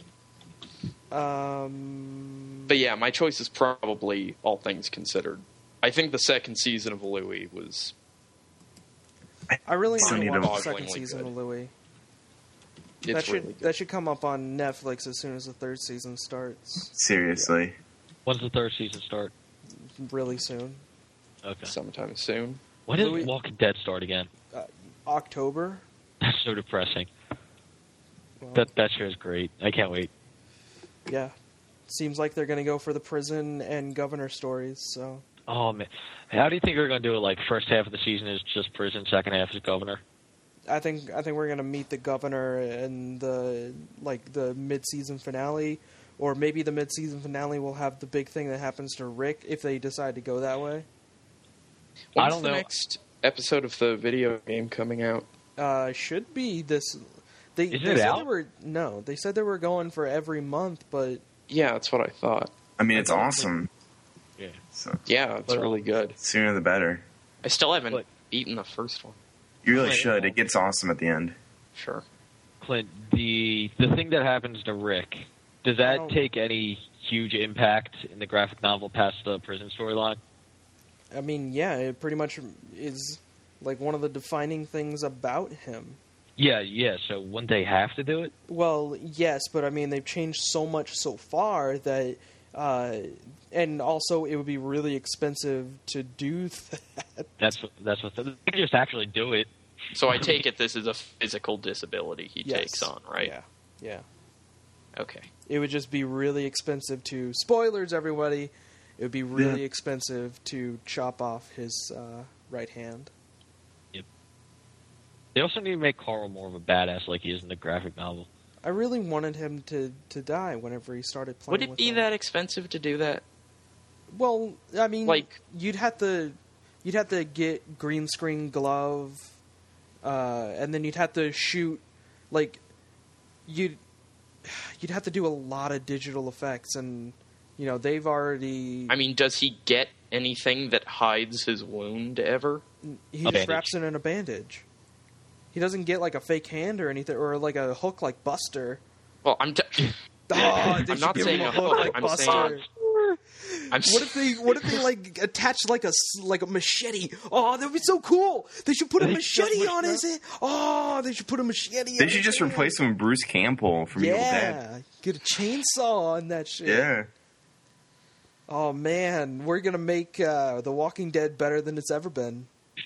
But yeah, my choice is probably All Things Considered. I think the second season of Louie was... I really Still need to need watch to- the second season of Louie. It's really good. That should come up on Netflix as soon as the third season starts. Seriously. When's the third season start? Really soon. Okay. Sometime soon. When does Louis- Walking Dead start again? October. That's so depressing. Well, That show is great. I can't wait. yeah. Seems like they're going to go for the prison and governor stories, so... Oh man, how do you think they're going to do it? Like first half of the season is just prison, second half is governor. I think we're going to meet the governor in the mid-season finale, or maybe the mid-season finale will have the big thing that happens to Rick if they decide to go that way. When's don't the know. next episode of the video game coming out? Should be this. They Isn't they it said out? they were no. They said they were going for every month, but Yeah, that's what I thought. I mean, it's awesome. Yeah. So Yeah, it's But, really good. sooner the better. I still haven't But- eaten the first one. You really Right. should. It gets awesome at the end. Sure. Clint, the thing that happens to Rick, does I that don't- take any huge impact in the graphic novel past the prison storyline? I mean, yeah, it pretty much is like one of the defining things about him. Yeah. So wouldn't they have to do it? Well, yes, but I mean they've changed so much so far that, and also it would be really expensive to do that. That's what they can just actually do it. So I take it this is a physical disability he Yes. takes on, right? Yeah. Okay. It would just be really expensive to spoilers, everybody. It would be really expensive to chop off his right hand. They also need to make Carl more of a badass like he is in the graphic novel. I really wanted him to die whenever he started playing. Would it with be them. that expensive to do that? Well, I mean, Like- you'd have to get green screen glove, and then you'd have to shoot like you'd have to do a lot of digital effects, and they've already I mean, does he get anything that hides his wound ever? he A just bandage. wraps it in a bandage. He doesn't get like a fake hand or anything, or like a hook like Buster. Well, Oh, they I'm should not give saying him a a hook hook. like I'm Buster. saying- I'm What if they like attach like a machete? Oh, that would be so cool. They should put a They machete should, on his head. Oh, they should put a machete. They on should his just hand. replace him with Bruce Campbell from Evil Dead. Yeah, get a chainsaw on that shit. Yeah. Oh man, we're gonna make The Walking Dead better than it's ever been.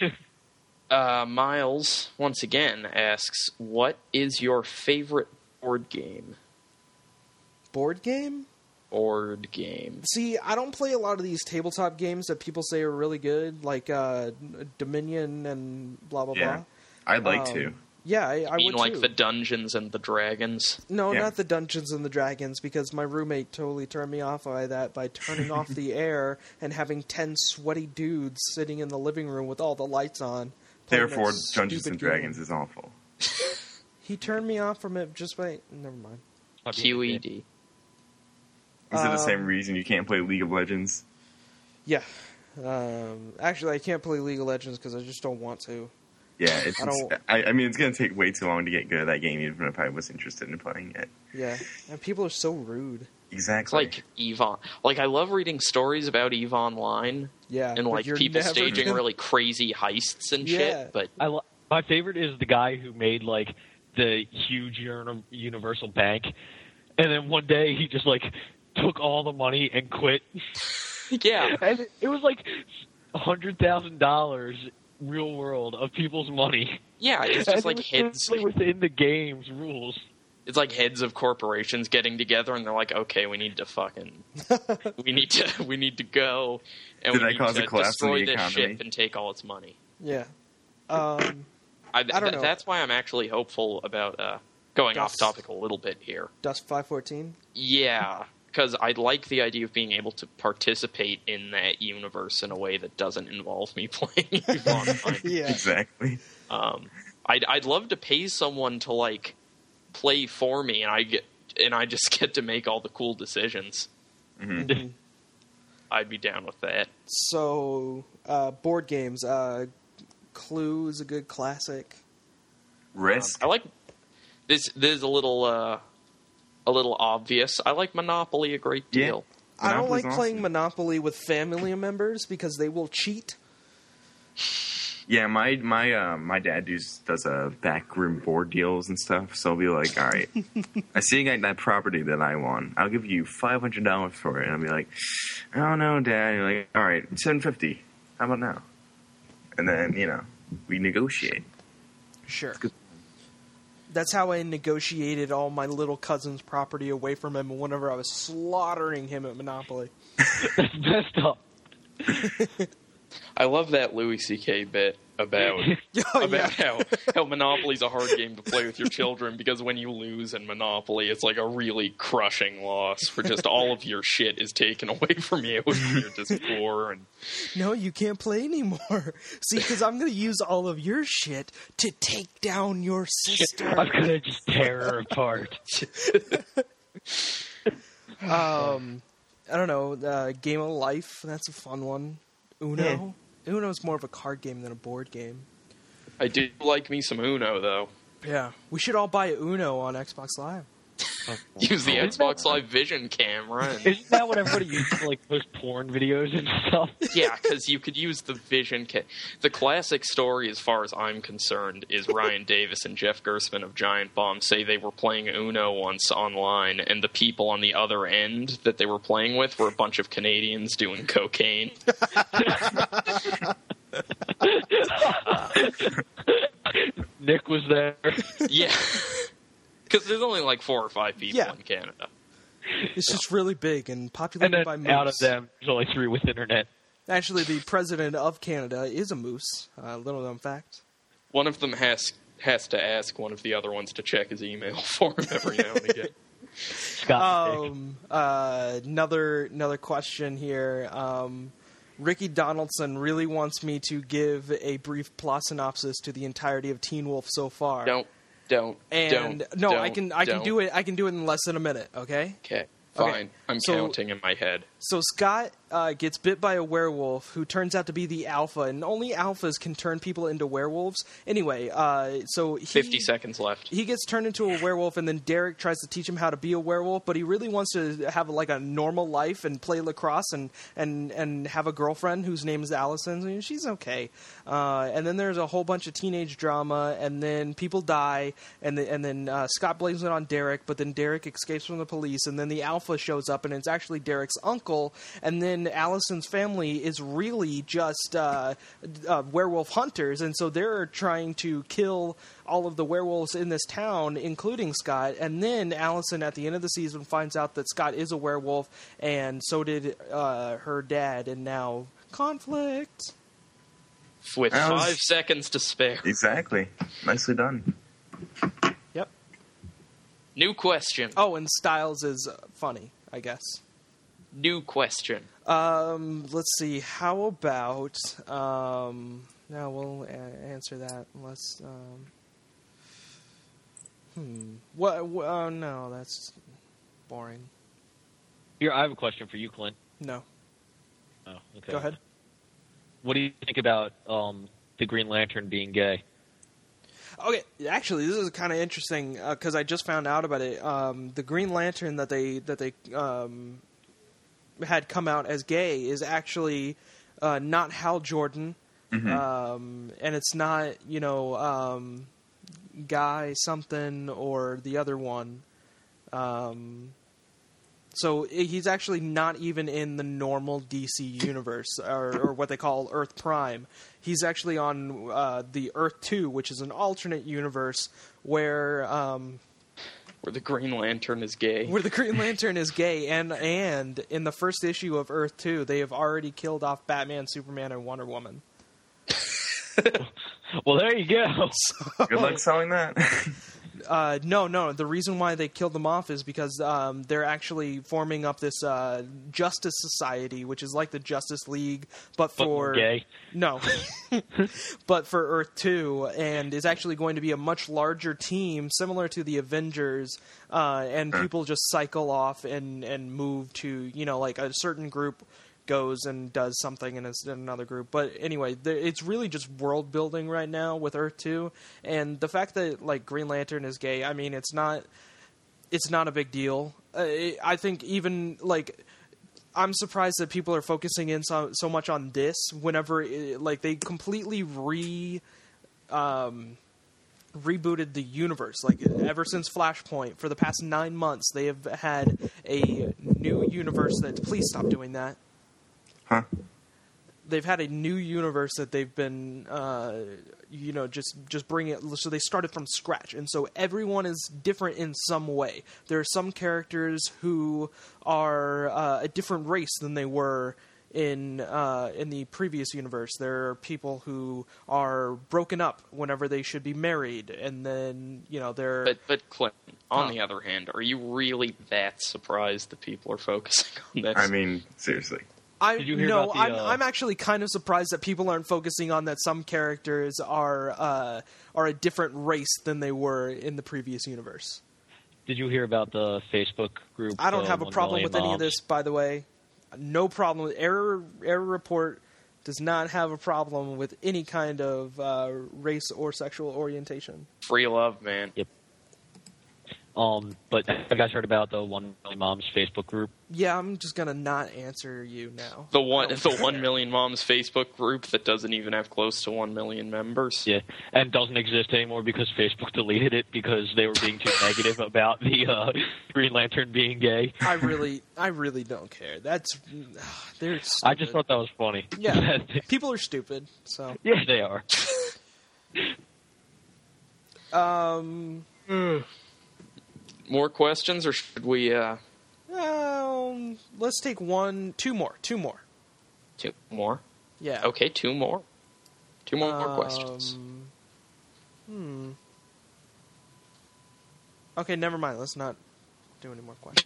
Miles once again asks, "What is your favorite board game?" Board game? Board game. See, I don't play a lot of these tabletop games that people say are really good, like Dominion and blah blah Yeah. blah. I'd like to. Yeah, I I mean, would like too. the Dungeons and the Dragons. No, Yeah. not the Dungeons and the Dragons, because my roommate totally turned me off by that by turning off the air and having 10 sweaty dudes sitting in the living room with all the lights on. playing that Therefore, Dungeons stupid and game. Dragons is awful. He turned me off from it just by... Never mind. QED. Is it the Um, same reason you can't play League of Legends? Yeah. Actually, I can't play League of Legends because I just don't want to. Yeah, it's. I don't- I mean, it's going to take way too long to get good at that game, even if I was interested in playing it. Yeah. And people are so rude. It's Exactly. like EVE On. Like, I love reading stories about EVE Online Yeah. and, but like, you're people never staging gonna- really crazy heists and Yeah. shit, but My favorite is the guy who made like the huge Universal Bank, and then one day he just like took all the money and quit. yeah. And it was like $100,000 real world of people's money. Yeah, it's And just it like was heads. simply within the game's rules. It's like heads of corporations getting together, and they're like, "Okay, we need to fucking, we need to go, and Did we that need cause to a collapse in destroy the this economy? ship and take all its money." Yeah. I don't know. That's why I'm actually hopeful about going off Dust. topic a little bit here. Dust 514? Yeah, because I like the idea of being able to participate in that universe in a way that doesn't involve me playing EVE Online. Yeah. Exactly. I'd love to pay someone to like play for me, and I just get to make all the cool decisions. Mm-hmm. I'd be down with that. So, board games. Clue is a good classic. Risk. I like this. This is a little obvious. I like Monopoly a great deal. I don't like Monopoly's playing awesome. Monopoly with family members because they will cheat. Yeah, my dad does a backroom board deals and stuff. So I'll be like, all right, I see you got that property that I want. I'll give you $500 for it. And I'll be like, I don't know, Dad. And you're like, all right, $750. How about now? And then we negotiate. Sure. good. That's how I negotiated all my little cousin's property away from him whenever I was slaughtering him at Monopoly. That's messed up. I love that Louis C.K. bit about how Monopoly's a hard game to play with your children because when you lose in Monopoly, it's like a really crushing loss where just all of your shit is taken away from you and you're just poor. And No, you can't play anymore. See, because I'm going to use all of your shit to take down your sister. I'm gonna just tear her apart. I don't know. Game of Life, that's a fun one. Uno. Yeah. Uno's more of a card game than a board game. I do like me some Uno, though. Yeah. We should all buy Uno on Xbox Live. Use the Xbox Live Vision camera. And, Isn't that what everybody uses to post porn videos and stuff? yeah, because you could use the Vision The classic story, as far as I'm concerned, is Ryan Davis and Jeff Gersman of Giant Bomb say they were playing Uno once online, and the people on the other end that they were playing with were a bunch of Canadians doing cocaine. Nick was there. Yeah. Because there's only 4 or 5 people Yeah. in Canada. It's just really big and populated And by then moose. out of them, there's only 3 with internet. Actually, the president of Canada is a moose. Little known fact. One of them has to ask one of the other ones to check his email for him every now and again. Scott Nick. Another question here. Ricky Donaldson really wants me to give a brief plot synopsis to the entirety of Teen Wolf so far. I can do it. I can do it in less than a minute. Okay. Okay, fine. Okay. I'm So- counting in my head. So Scott gets bit by a werewolf who turns out to be the alpha, and only alphas can turn people into werewolves. Anyway, so 50 seconds left. He gets turned into a werewolf, and then Derek tries to teach him how to be a werewolf, but he really wants to have a normal life and play lacrosse and have a girlfriend whose name is Allison. And she's okay. And then there's a whole bunch of teenage drama, and then people die, and then Scott blames it on Derek, but then Derek escapes from the police, and then the alpha shows up, and it's actually Derek's uncle, and then Allison's family is really just werewolf hunters, and so they're trying to kill all of the werewolves in this town, including Scott. And then Allison, at the end of the season, finds out that Scott is a werewolf, and so did her dad, and now conflict. With 5 seconds to spare. Exactly. Nicely done. Yep. New question. Oh, and Styles is funny, I guess. New question. Let's see. How about no? We'll answer that. Let's. What? No, that's boring. Here, I have a question for you, Clint. No. Oh, okay. Go ahead. What do you think about the Green Lantern being gay? Okay, actually, this is kind of interesting because I just found out about it. The Green Lantern that they had come out as gay is actually not Hal Jordan, and it's not Guy something or the other one. So he's actually not even in the normal DC universe or what they call Earth Prime. He's actually on the Earth 2, which is an alternate universe where the Green Lantern is gay. Where the Green Lantern is gay, and in the first issue of Earth 2, they have already killed off Batman, Superman, and Wonder Woman. Well, there you go. Good luck selling that. No. The reason why they killed them off is because they're actually forming up this Justice Society, which is like the Justice League, but for gay. No, but for Earth 2, and is actually going to be a much larger team, similar to the Avengers, and people just cycle off and move to a certain group goes and does something in another group. But anyway, it's really just world building right now with Earth 2, and the fact that like Green Lantern is gay, I mean, it's not a big deal. I think even like I'm surprised that people are focusing in so much on this whenever they completely rebooted the universe. Like ever since Flashpoint, for the past 9 months, they have had a new universe that. Please stop doing that. Huh? They've had a new universe that they've been, just bring it. So they started from scratch, and so everyone is different in some way. There are some characters who are a different race than they were in the previous universe. There are people who are broken up whenever they should be married, and then they're. But Clint, on the other hand, are you really that surprised that people are focusing on this? I mean, seriously. Did you hear about the, I'm actually kind of surprised that people aren't focusing on that some characters are a different race than they were in the previous universe. Did you hear about the Facebook group? I don't have a 1 problem Million with any of Moms? this, by the way. No problem with Error Report does not have a problem with any kind of race or sexual orientation. Free love, man. Yep. But have you guys heard about the 1 Million Moms Facebook group? Yeah, I'm just gonna not answer you now. The 1 Million Moms Facebook group that doesn't even have close to 1 million members. Yeah, and doesn't exist anymore because Facebook deleted it because they were being too negative about the Green Lantern being gay. I really don't care. They're stupid. I just thought that was funny. Yeah, people are stupid. So yeah, they are. More questions, or should we? Let's take two more. Two more. Yeah. Okay, two more. Two more questions. Okay, never mind. Let's not do any more questions.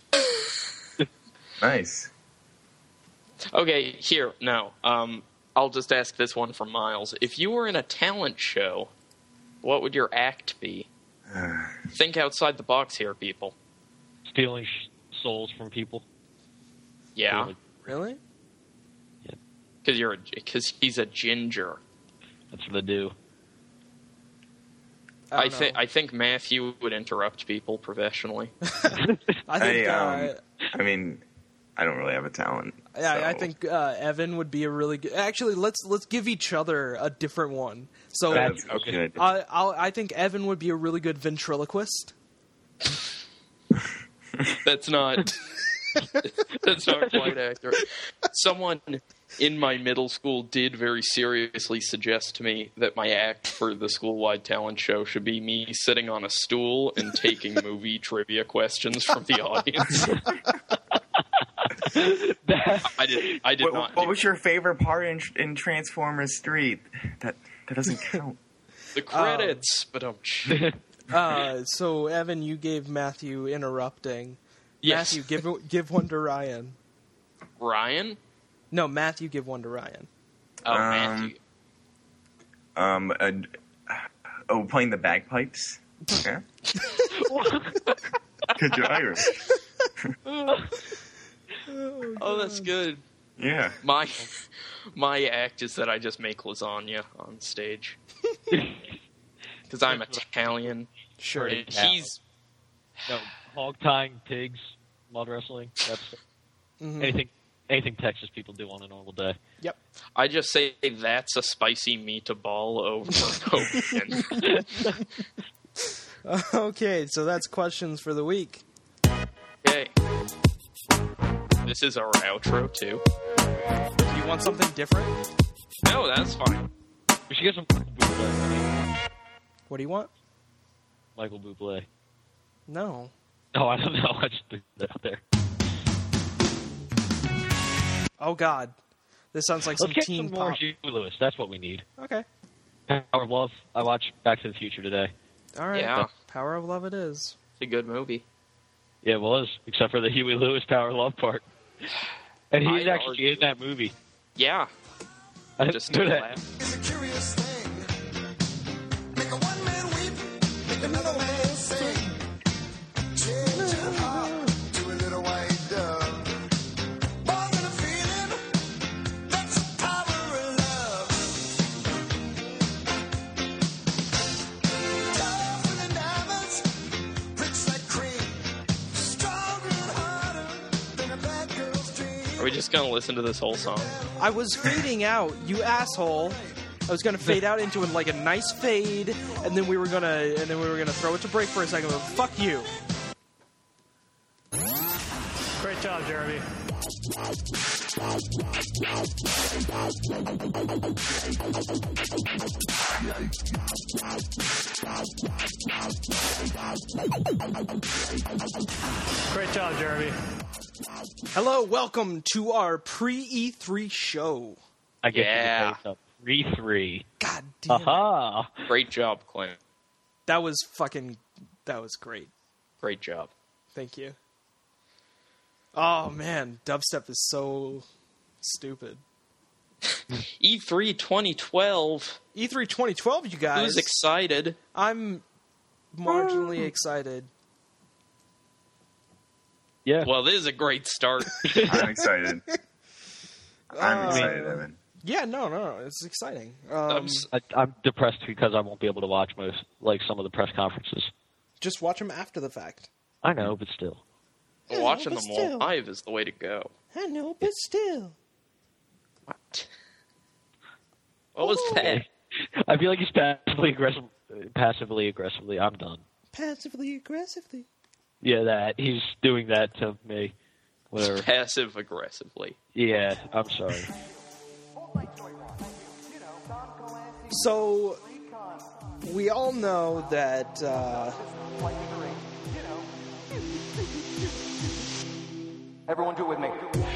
Nice. Okay, here. No. I'll just ask this one from Miles. If you were in a talent show, what would your act be? Think outside the box here, people. Stealing souls from people. Yeah, Really? because he's a ginger. That's what they do. I think Matthew would interrupt people professionally. I think. I mean, I don't really have a talent. I so- think Evan would be a really good. Actually, let's give each other a different one. So That's okay. I think Evan would be a really good ventriloquist. That's not quite accurate. Someone in my middle school did very seriously suggest to me that my act for the school-wide talent show should be me sitting on a stool and taking movie trivia questions from the audience. I did not. What was your favorite part in Transformers 3? That doesn't count. The credits, but So Evan, you gave Matthew interrupting. Yes. Matthew, give one to Ryan. Ryan? No, Matthew, give one to Ryan. Oh, Matthew. Playing the bagpipes. Yeah. Because you're Irish. Oh, that's good. Yeah. My act is that I just make lasagna on stage. Because I'm Italian. Sure. And he's... No, hog tying, pigs, mud wrestling. That's anything Texas people do on a normal day. Yep. I just say that's a spicy meatball over and over. Okay, so that's questions for the week. Okay. This is our outro, too. Do you want something different? No, that's fine. We should get some Michael Bublé. What do you want? Michael Bublé. No. Oh, I don't know. I just threw that out there. Oh, God. This sounds like Let's some get teen some more pop. Huey Lewis. That's what we need. Okay. Power of Love. I watched Back to the Future today. All right. Yeah. Power of Love it is. It's a good movie. Yeah, it was, except for the Huey Lewis Power of Love part. And he's I'd actually argue- in that movie. Yeah. I didn't Just know to that. laugh. It's a curious thing. Make a one man weep, make another man sing. Change your heart to a little white dove. More than a feeling, we just gonna listen to this whole song? I was fading out, you asshole. I was gonna fade out into like a nice fade, and then we were gonna throw it to break for a second. But fuck you. Great job, Jeremy. Great job, Jeremy. Hello, welcome to our pre-E3 show. I guess Yeah. you could say so. 3-3. God damn, Aha! Great job, Clint. that was great. Great job. Thank you. Oh man, dubstep is so stupid. E3 2012. E3 2012, you guys. Who's excited? I'm marginally excited. Yeah. Well, this is a great start. I'm excited. I'm excited, Evan. Yeah, no, it's exciting. I'm depressed because I won't be able to watch some of the press conferences. Just watch them after the fact. I know, but still. Watching but them still. live is the way to go. I know, but still. What? What was that? I feel like he's passively aggressively. I'm done. Passively aggressively. Yeah, that. He's doing that to me. Whatever. Passive aggressively. Yeah, I'm sorry. So, we all know that, Everyone do it with me.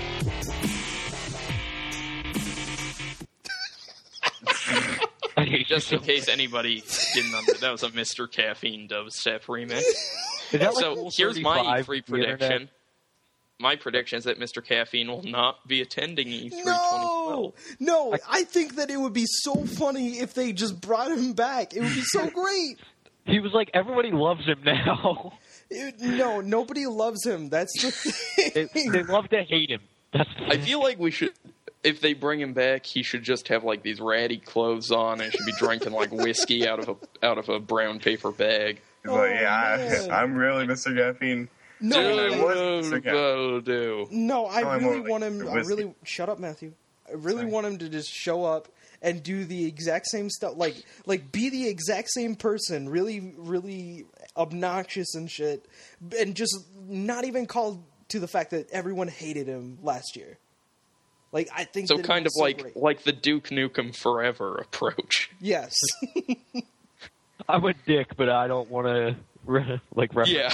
Just in case anybody didn't understand, that was a Mr. Caffeine dubstep remix. Is that like So Rule here's my 35 E3 on the internet? prediction. My prediction is that Mr. Caffeine will not be attending E3 no, 2012. no, I think that it would be so funny if they just brought him back. It would be so great. He was like, everybody loves him now. No, nobody loves him. That's the thing. they love to hate him. That's the I feel like we should, if they bring him back, he should just have like these ratty clothes on and should be drinking like whiskey out of a brown paper bag. He's like, man. I'm really Mr. Caffeine. No, Do. no, I I'm really more want like him. the I whiskey. really shut up, Matthew. I really Sorry. want him to just show up and do the exact same stuff, like be the exact same person, really, really obnoxious and shit, and just not even call to the fact that everyone hated him last year. Like, I think So that it kind of was so great. like the Duke Nukem Forever approach. Yes. I'm a dick, but I don't want to Yeah.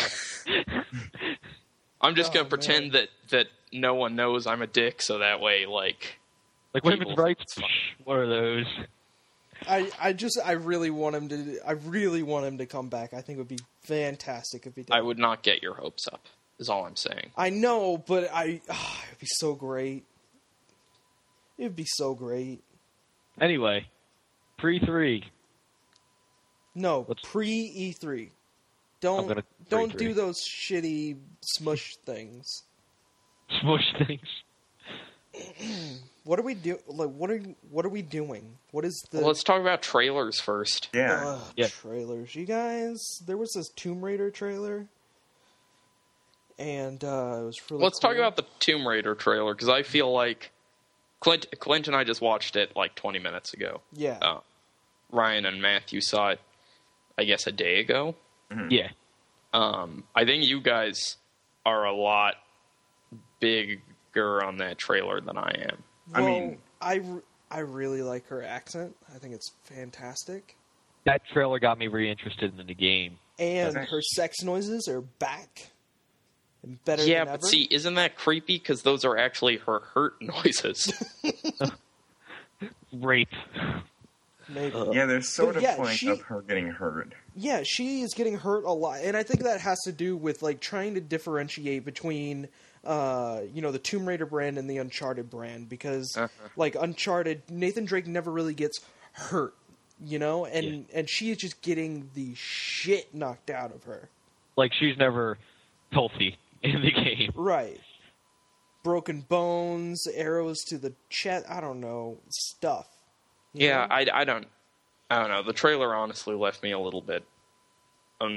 I'm just Oh, gonna pretend that no one knows I'm a dick, so that way, like women's people- rights. it's fine. What are those? I really want him to come back. I think it would be fantastic if he did. I would not get your hopes up. Is all I'm saying. I know, but it'd be so great. It'd be so great. Anyway, pre-3. No, Let's- pre E3. I'm Don't gonna don't pre-3. do those shitty smush things. Smush things. What are we do? Like, what are we doing? What is the Well, let's talk about trailers first. Yeah. Yeah. trailers? You guys, there was this Tomb Raider trailer, and it was really. Let's talk cool. about the Tomb Raider trailer because I feel like Clint and I just watched it like 20 minutes ago. Yeah. Ryan and Matthew saw it, I guess, a day ago. Yeah. I think you guys are a lot bigger on that trailer than I am. I Well, mean- I really like her accent. I think it's fantastic, That trailer got me reinterested in the game. and Okay. her sex noises are back and better Yeah, than but ever. see, isn't that creepy? Because those are actually her hurt noises. Rape. Maybe. Yeah, they're sort But of yeah, playing she- up her getting hurt. Yeah, she is getting hurt a lot, and I think that has to do with like trying to differentiate between, the Tomb Raider brand and the Uncharted brand, because like Uncharted, Nathan Drake never really gets hurt, and she is just getting the shit knocked out of her. Like, she's never healthy in the game. Right. Broken bones, arrows to the chest. I don't know, stuff. you Yeah, know? I don't know. The trailer honestly left me a little bit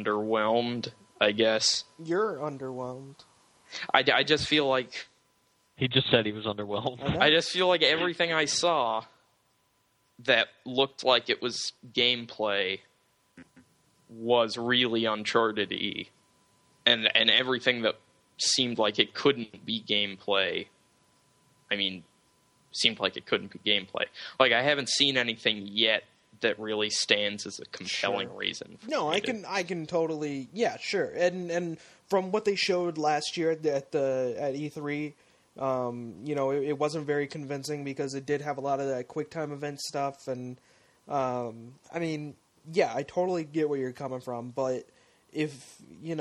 underwhelmed, I guess. You're underwhelmed. I just feel like He just said he was underwhelmed. I know. I just feel like everything I saw that looked like it was gameplay was really Uncharted-y. And everything that seemed like it couldn't be gameplay, seemed like it couldn't be gameplay. Like, I haven't seen anything yet that really stands as a compelling reason. No, I can totally, yeah, sure. And from what they showed last year at E3, it wasn't very convincing because it did have a lot of that QuickTime event stuff, and yeah, I totally get where you're coming from, but if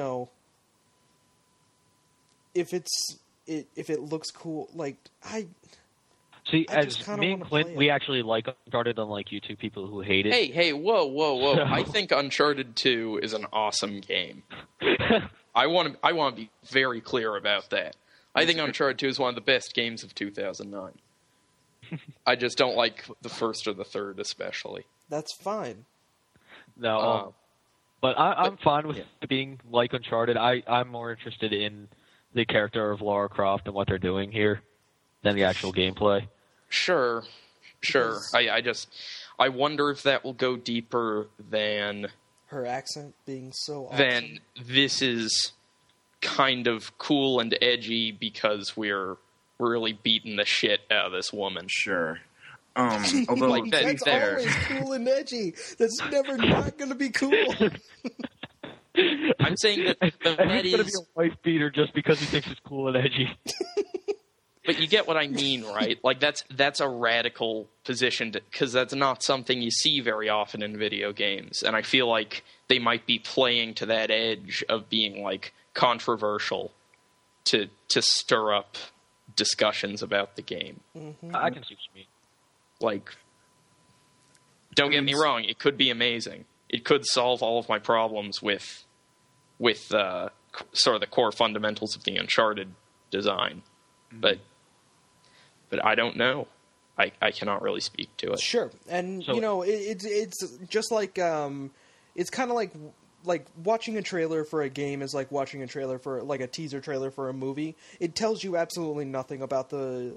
it looks cool, like See, I just as kinda me and wanna Clint, play we it. actually like Uncharted, unlike you two people who hate it. Hey, whoa. I think Uncharted 2 is an awesome game. I want to be very clear about that. I think Uncharted 2 is one of the best games of 2009. I just don't like the first or the third, especially. that's fine. No, but I'm fine with it being like Uncharted. I'm more interested in the character of Lara Croft and what they're doing here than the actual gameplay. Sure. I wonder if that will go deeper than Her accent being so awesome. then this is kind of cool and edgy because we're really beating the shit out of this woman. Sure. Although Like that- That's there. always cool and edgy. That's never not going to be cool. I'm saying that He's that going to be is, a wife beater just because he thinks it's cool and edgy. but you get what I mean, right? Like that's a radical position because that's not something you see very often in video games, and I feel like they might be playing to that edge of being like controversial to stir up discussions about the game. I can see what you mean. Like, don't get me wrong, it could be amazing. It could solve all of my problems with sort of the core fundamentals of the Uncharted design. But I don't know. I cannot really speak to it. Sure, and So- it's just like it's kind of like watching a trailer for a game is like watching a trailer for like a teaser trailer for a movie. It tells you absolutely nothing about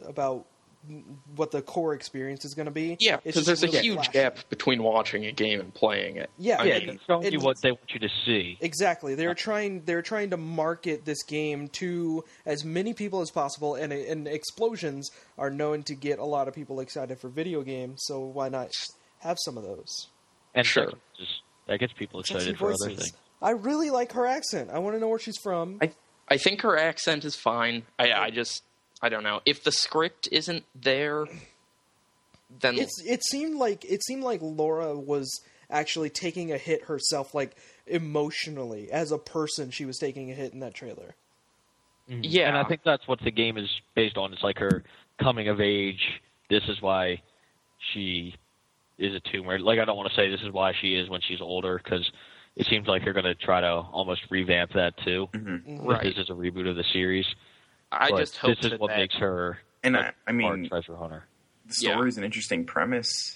what the core experience is going to be. Yeah, It's because just there's a really huge flashy. gap between watching a game and playing it. Yeah, I Yeah, mean, they're showing you and- what they want you to see. Exactly. They're trying to market this game to as many people as possible, and explosions are known to get a lot of people excited for video games. So why not have some of those? And Sure. that gets people Sexy excited for other voices. things. I really like her accent. I want to know where she's from. I think her accent is fine. I don't know. If the script isn't there, then It seemed like Laura was actually taking a hit herself, like emotionally as a person. She was taking a hit in that trailer. yeah. And I think that's what the game is based on. It's like her coming of age. This is why she is a Tomb Raider. Like, I don't want to say this is why she is when she's older, because it seems like they're going to try to almost revamp that too. Mm-hmm. Right. This is a reboot of the series. I But just hope this is what that makes her And a I mean, hard treasure hunter. the story is an interesting premise,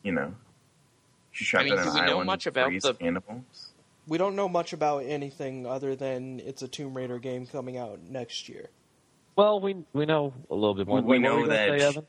She's trapped I mean, on an do we know island much with about raised the- cannibals. We don't know much about anything other than it's a Tomb Raider game coming out next year. Well, we know a little bit more. We What were know you gonna that say, Evan?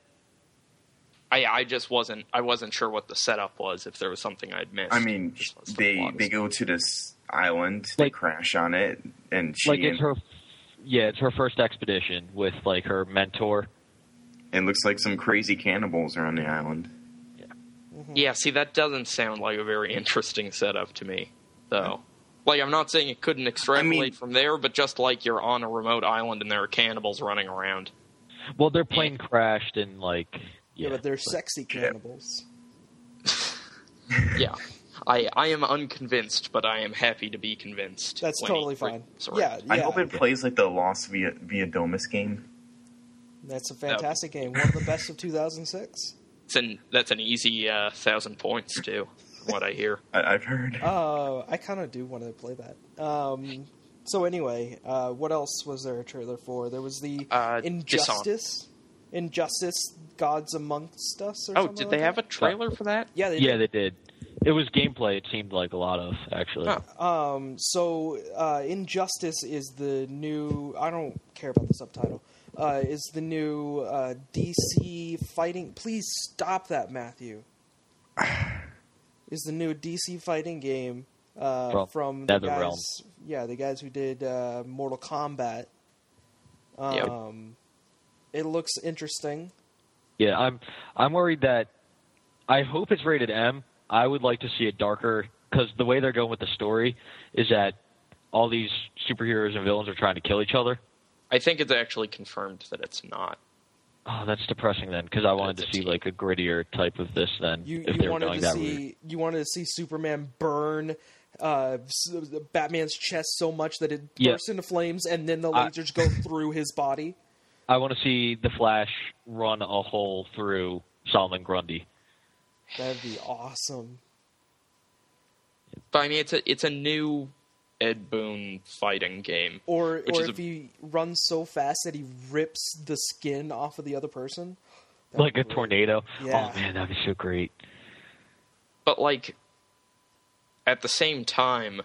I wasn't sure what the setup was, if there was something I'd missed. I mean, Just as the they plot they is- go to this island, they Like- crash on it, and she Like it's her first expedition with like her mentor. it looks like some crazy cannibals are on the island. Yeah, see, that doesn't sound like a very interesting setup to me, though. Like, I'm not saying it couldn't extrapolate from there, but just like you're on a remote island and there are cannibals running around. Well, their plane crashed and like Yeah, but they're sexy cannibals. Yeah. I am unconvinced, but I am happy to be convinced. That's when totally he fine. brings around. Yeah, I hope it plays like the Lost Via Domus game. That's a fantastic game. One of the best of 2006. That's an easy 1,000 points, too, from what I hear. I've heard. I kind of do want to play that. So anyway, what else was there a trailer for? There was the Injustice. Injustice, Gods Amongst Us, or Oh, something did like they have a that? trailer for that? Yeah, they Yeah, did. they did. It was gameplay. It seemed like a lot of actually. Oh. So Injustice is the new... I don't care about the subtitle. is the new DC fighting. Please stop that, Matthew. Is the new DC fighting game from the NetherRealm. guys? Yeah, the guys who did Mortal Kombat. It looks interesting. Yeah, I'm worried that I hope it's rated M. I would like to see it darker because the way they're going with the story is that all these superheroes and villains are trying to kill each other. I think it's actually confirmed that it's not. Oh, that's depressing then, because I wanted to see like a grittier type of this then. If they were going that route. You wanted to see Superman burn Batman's chest so much that it bursts into flames, and then the lasers go through his body. I want to see the Flash run a hole through Solomon Grundy. That'd be awesome. But I mean, it's a new Ed Boon fighting game. Or if he runs so fast that he rips the skin off of the other person. Like a tornado. Yeah. Oh, man, that'd be so great. But, like, at the same time,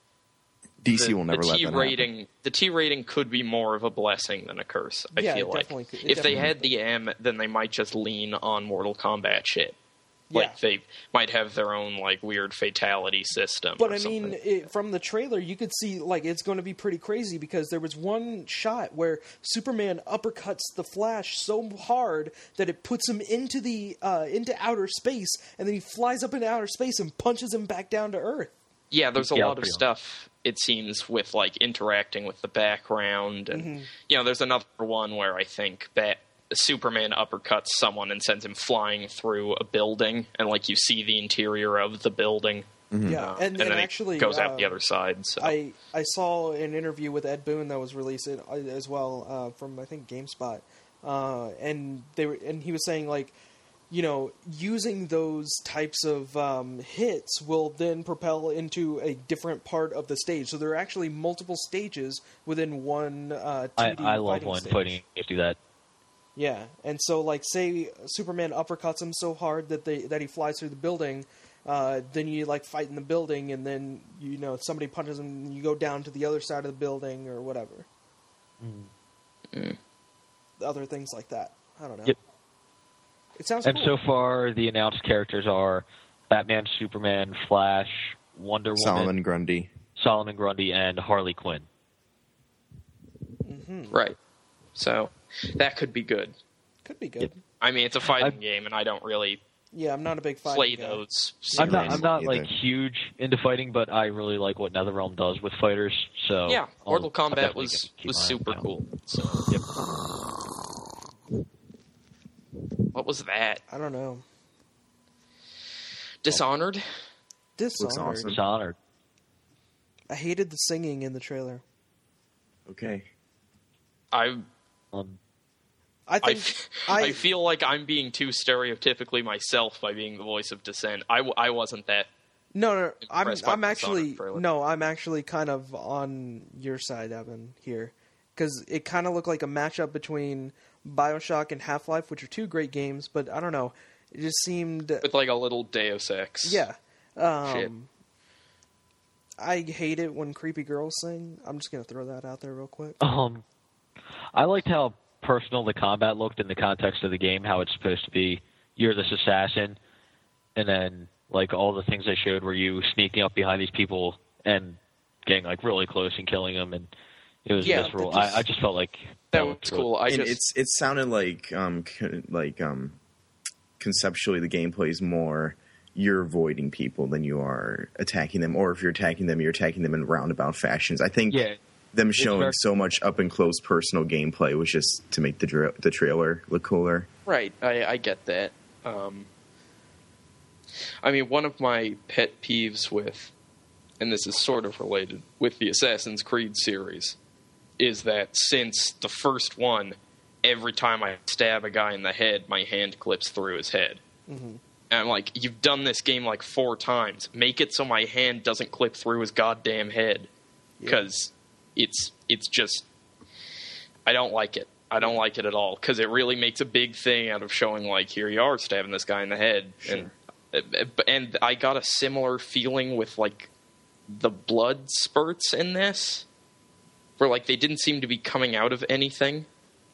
DC will never let that happen. The T rating could be more of a blessing than a curse, I feel like. If they had the M, then they might just lean on Mortal Kombat shit. Like, they might have their own, like, weird fatality system. But, I mean, from the trailer, you could see, like, it's going to be pretty crazy because there was one shot where Superman uppercuts the Flash so hard that it puts him into into outer space, and then he flies up into outer space and punches him back down to Earth. Yeah, there's a lot of stuff, it seems, with, like, interacting with the background. And, you know, there's another one where I think Superman uppercuts someone and sends him flying through a building, and like you see the interior of the building. Yeah, and then actually it goes out the other side. So. I saw an interview with Ed Boon that was released as well from I think GameSpot, and he was saying like, you know, using those types of hits will then propel into a different part of the stage. So there are actually multiple stages within one 2D I love when fighting games do that. Yeah, and so like say Superman uppercuts him so hard that he flies through the building, then you like fight in the building, and then you know somebody punches him, and you go down to the other side of the building or whatever. Other things like that. I don't know. Yep. It sounds. And cool. so far, the announced characters are Batman, Superman, Flash, Wonder Woman, Solomon Grundy, and Harley Quinn. Right. So that could be good. Could be good. Yep. I mean, it's a fighting game, and I don't really. Yeah, I'm not a big fighting play guy. those. I'm not like huge into fighting, but I really like what NetherRealm does with fighters. So yeah, Mortal Kombat definitely was keep my eye super out. cool. So. Yep. What was that? I don't know. Dishonored? Dishonored. awesome. Dishonored. I hated the singing in the trailer. Okay. I feel like I'm being too stereotypically myself by being the voice of Dissent. I wasn't that. No, impressed by I'm the actually Dishonored trailer. no, I'm actually kind of on your side, Evan, here, because it kind of looked like a matchup between BioShock and Half-Life, which are two great games, but I don't know, it just seemed With like a little Deus Ex. yeah. Shit. I hate it when creepy girls sing. I'm just gonna throw that out there real quick. I liked how personal the combat looked in the context of the game, how it's supposed to be you're this assassin, and then like all the things they showed were you sneaking up behind these people and getting like really close and killing them, and it was visceral. I just felt like that was cool. It sounded like conceptually the gameplay is more you're avoiding people than you are attacking them, or if you're attacking them in roundabout fashions. I think them showing so much up and close personal gameplay was just to make the trailer look cooler. Right, I get that. I mean, one of my pet peeves with, and this is sort of related, with the Assassin's Creed series, is that since the first one, every time I stab a guy in the head, my hand clips through his head. Mm-hmm. And I'm like, you've done this game like 4 times. Make it so my hand doesn't clip through his goddamn head. Because it's just... I don't like it. I don't like it at all. Because it really makes a big thing out of showing, like, here you are stabbing this guy in the head. Sure. And I got a similar feeling with, like, the blood spurts in this. Where, like, they didn't seem to be coming out of anything.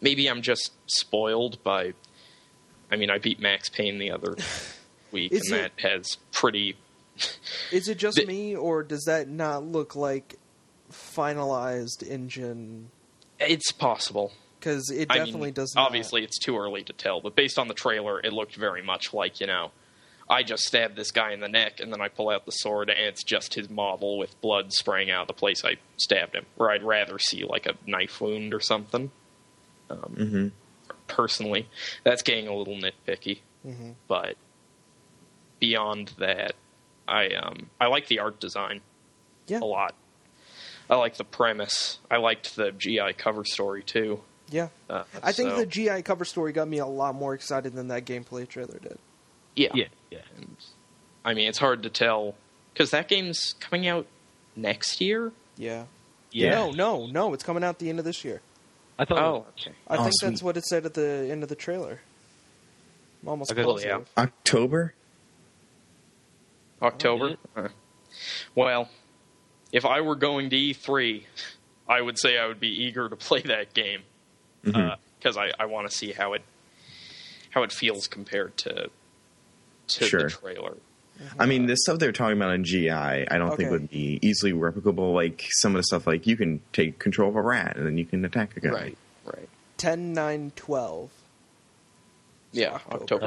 maybe I'm just spoiled by. I mean, I beat Max Payne the other week, and that has pretty. Is it just me, or does that not look like finalized engine? It's possible. Because it definitely does not. Obviously, it's too early to tell, but based on the trailer, it looked very much like, I just stabbed this guy in the neck, and then I pull out the sword, and it's just his model with blood spraying out of the place I stabbed him, where I'd rather see, like, a knife wound or something. Personally, that's getting a little nitpicky, but beyond that, I like the art design a lot. I like the premise. I liked the GI cover story, too. Yeah. I think the GI cover story got me a lot more excited than that gameplay trailer did. Yeah. And, I mean, it's hard to tell, because that game's coming out next year? Yeah. Yeah. No, it's coming out the end of this year. I thought. Oh, okay. I think that's what it said at the end of the trailer. I'm almost Okay, positive. yeah. October? October? Well, if I were going to E3, I would say I would be eager to play that game. Because I want to see how it feels compared to the trailer. I mean, the stuff they were talking about in GI, I don't think would be easily replicable. Like, some of the stuff, like, you can take control of a rat, and then you can attack a guy. Right. 10/9/12. Yeah, October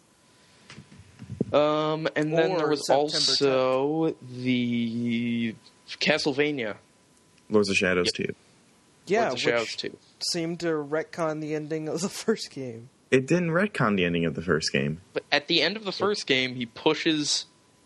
9th. And then there was September also the Castlevania. Lords of Shadows 2. Yeah, Lords of Shadows which 2. seemed to retcon the ending of the first game. It didn't retcon the ending of the first game. But at the end of the first game, he pushes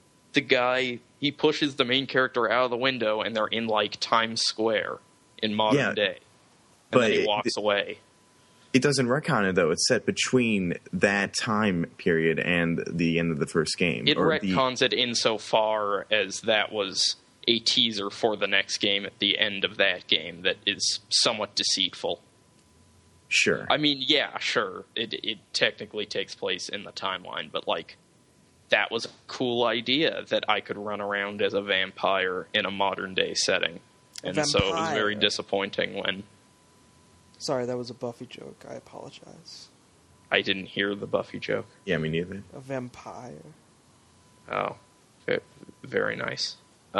the main character out of the window, and they're in, like, Times Square in modern day. And then he walks away. It doesn't retcon it, though. It's set between that time period and the end of the first game. It retcons it insofar as that was a teaser for the next game at the end of that game that is somewhat deceitful. Sure. I mean, yeah, sure. It technically takes place in the timeline, but, like, that was a cool idea that I could run around as a vampire in a modern-day setting. And so it was very disappointing when... Sorry, that was a Buffy joke. I apologize. I didn't hear the Buffy joke. Yeah, me neither. A vampire. Oh, very nice.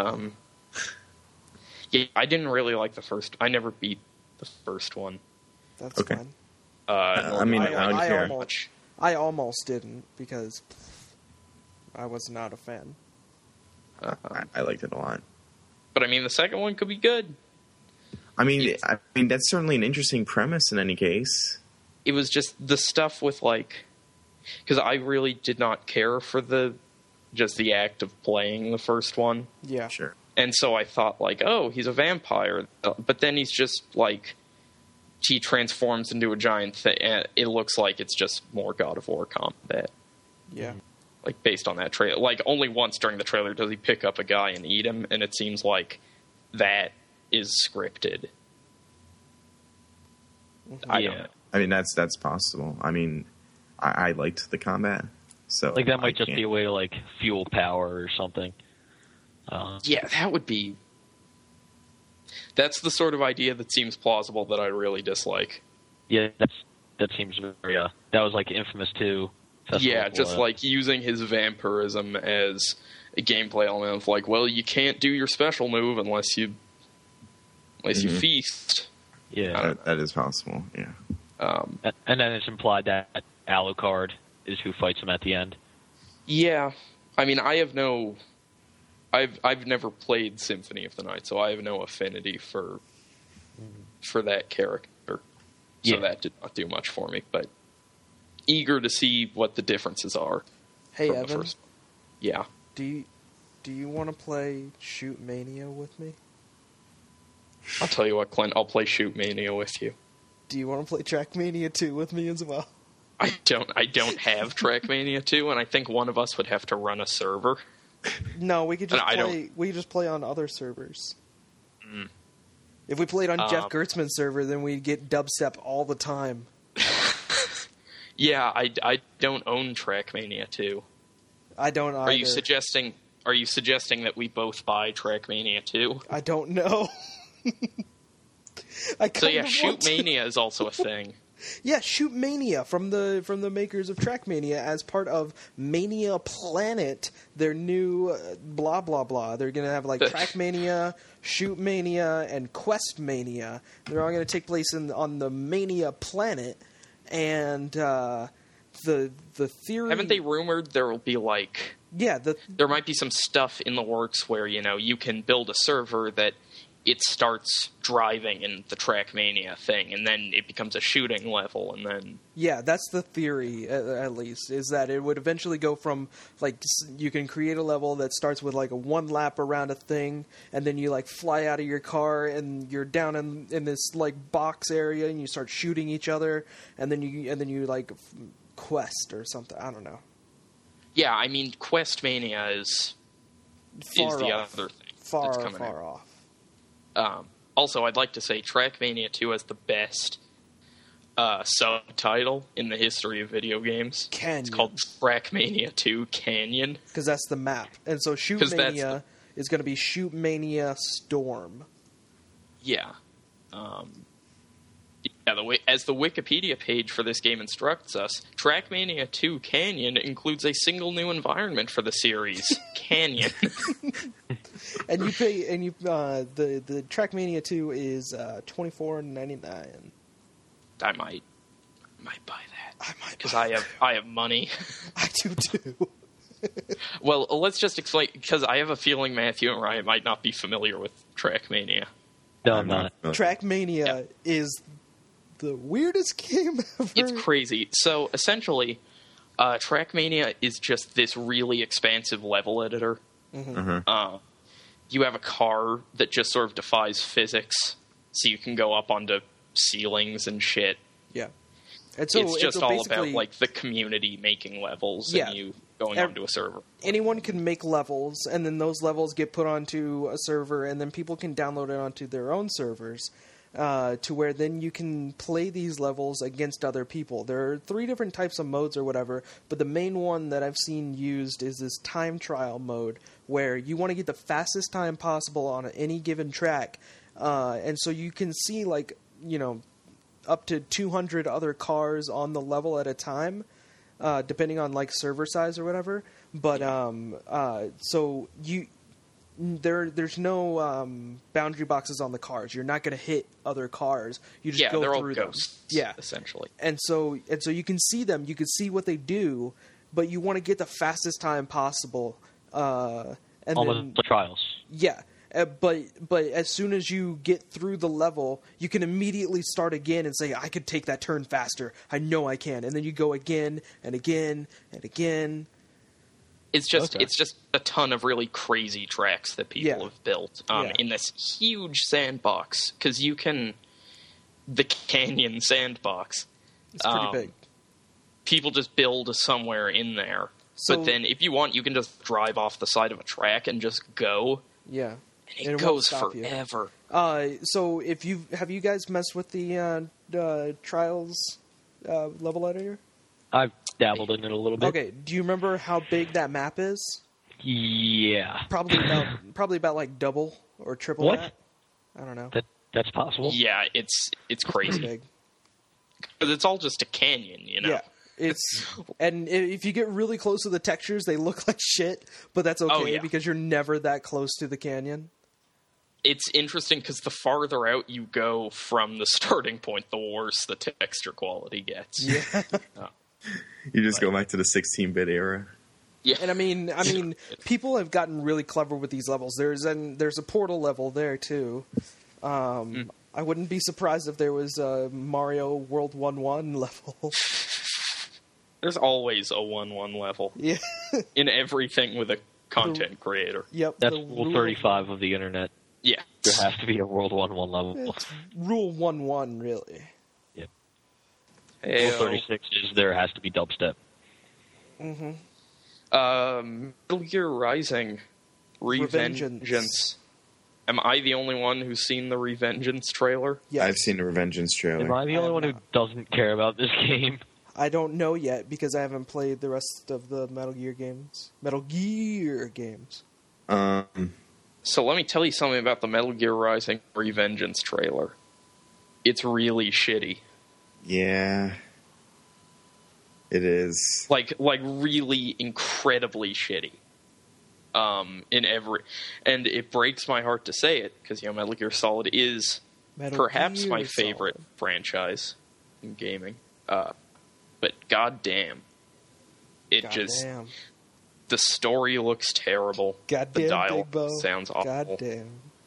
Yeah, I didn't really like the first... I never beat the first one. That's fine. I mean, I don't care. I almost didn't, because I was not a fan. I liked it a lot. But, I mean, the second one could be good. I mean, that's certainly an interesting premise in any case. It was just the stuff with, like... Because I really did not care for the act of playing the first one. Yeah. Sure. And so I thought, like, oh, he's a vampire. But then he's just, like... He transforms into a giant thing, and it looks like it's just more God of War combat. Yeah. Like, based on that trailer. Like, only once during the trailer does he pick up a guy and eat him, and it seems like that is scripted. I don't know. I mean, that's possible. I mean, I liked the combat, so... Like, that might just be a way to, like, fuel power or something. Yeah, that would be... That's the sort of idea that seems plausible that I really dislike. Yeah, that seems very... that was, like, Infamous 2. Yeah, just, like, using his vampirism as a gameplay element of, like, well, you can't do your special move unless you feast. Yeah. That is possible, yeah. And then it's implied that Alucard is who fights him at the end. Yeah. I mean, I've never played Symphony of the Night, so I have no affinity for that character. So that did not do much for me, but eager to see what the differences are. Hey, from Evan. The first one. Yeah. Do you want to play Shoot Mania with me? I'll tell you what, Clint, I'll play Shoot Mania with you. Do you want to play Trackmania 2 with me as well? I don't have Trackmania 2, and I think one of us would have to run a server. No, we could just I play. We could just play on other servers. If we played on Jeff Gertzman's server, then we'd get dubstep all the time. Yeah, I don't own Trackmania 2. I don't either. Are you suggesting that we both buy Trackmania 2? I don't know. So yeah, Shoot Mania is also a thing. Yeah, Shoot Mania from the makers of Trackmania as part of Mania Planet, their new blah blah blah. They're gonna have like Trackmania, Shoot Mania, and Quest Mania. They're all gonna take place on the Mania Planet, and the theory. Haven't they rumored there will be like? Yeah, there might be some stuff in the works where you can build a server that it starts driving in the Trackmania thing, and then it becomes a shooting level, and then... Yeah, that's the theory, at least, is that it would eventually go from, like, you can create a level that starts with, like, a one lap around a thing, and then you, like, fly out of your car, and you're down in this, like, box area, and you start shooting each other, and then you like, quest or something. I don't know. Yeah, I mean, Quest Mania is the other thing that's coming far off. Also, I'd like to say Trackmania 2 has the best subtitle in the history of video games. Canyon. It's called Trackmania 2 Canyon. Because that's the map. And so Shoot Mania is going to be Shoot Mania Storm. Yeah. As the Wikipedia page for this game instructs us, Trackmania 2 Canyon includes a single new environment for the series, Canyon. And you pay, and you the Trackmania 2 is $24.99. I might buy that. I might because I have money. I do too. Well, let's just explain, because I have a feeling Matthew and Ryan might not be familiar with Trackmania. No, I'm not. Trackmania is the weirdest game ever. It's crazy. So essentially, Trackmania is just this really expansive level editor. Mm-hmm. You have a car that just sort of defies physics, so you can go up onto ceilings and shit. Yeah. And so, it's just so all about like the community making levels and you going onto a server. Anyone can make levels, and then those levels get put onto a server, and then people can download it onto their own servers. To where then you can play these levels against other people. There are 3 different types of modes or whatever, but the main one that I've seen used is this time trial mode, where you want to get the fastest time possible on any given track. And so you can see, like, up to 200 other cars on the level at a time, depending on, like, server size or whatever. But so there's no boundary boxes on the cars. You're not going to hit other cars. You just go they're through all them. ghosts, essentially. And so you can see them. You can see what they do, but you want to get the fastest time possible. And then the trials. Yeah. But as soon as you get through the level, you can immediately start again and say, I could take that turn faster. I know I can. And then you go again and again and again. It's just a ton of really crazy tracks that people have built in this huge sandbox. Because the Canyon sandbox. It's pretty big. People just build somewhere in there. So, but then if you want, you can just drive off the side of a track and just go. Yeah. And it goes forever. So have you guys messed with the Trials level editor? I've dabbled in it a little bit. Okay, do you remember how big that map is? Yeah. Probably about like double or triple that. I don't know. That's possible. Yeah, it's crazy. Big. Because it's all just a canyon, Yeah. And if you get really close to the textures, they look like shit, but that's okay because you're never that close to the canyon. It's interesting because the farther out you go from the starting point, the worse the texture quality gets. Yeah. You just go back to the 16-bit era. Yeah. And I mean, people have gotten really clever with these levels. There's a Portal level there too. I wouldn't be surprised if there was a Mario World 1-1 level. There's always a 1-1 level. Yeah. In everything with a content creator. Yep. That's rule 35 of the internet. Yeah. There has to be a World 1-1 level. It's rule 1-1, really. Yep. Hey, rule 36 is there has to be dubstep. Mm-hmm. Metal Gear Rising Revengeance. Am I the only one who's seen the Revengeance trailer? Yeah. I've seen the Revengeance trailer. Am I the only one who doesn't care about this game? I don't know yet because I haven't played the rest of the Metal Gear games. So let me tell you something about the Metal Gear Rising Revengeance trailer. It's really shitty. Yeah. It is. Like really incredibly shitty. In every, and it breaks my heart to say it because Metal Gear Solid is perhaps my favorite franchise in gaming. But goddamn, the story looks terrible. Goddamn, the dialogue Big Bo. sounds awful. Goddamn.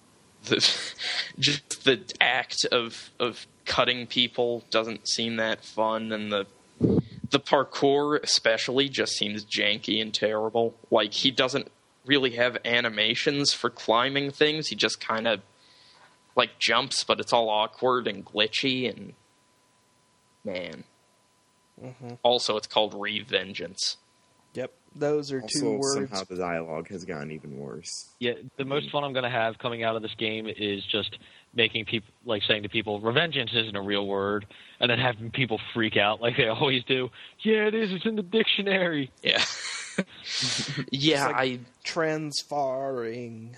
Just the act of cutting people doesn't seem that fun, and the parkour especially just seems janky and terrible. Like, he doesn't really have animations for climbing things. He just kind of like jumps, but it's all awkward and glitchy, and man. Mm-hmm. Also, it's called Revengeance. Yep, those are also, two words. Somehow the dialogue has gotten even worse. Yeah, the most fun I'm going to have coming out of this game is just making people, like, saying to people, "Revengeance isn't a real word," and then having people freak out like they always do. Yeah, it is. It's in the dictionary. Yeah. Yeah, like transfarring.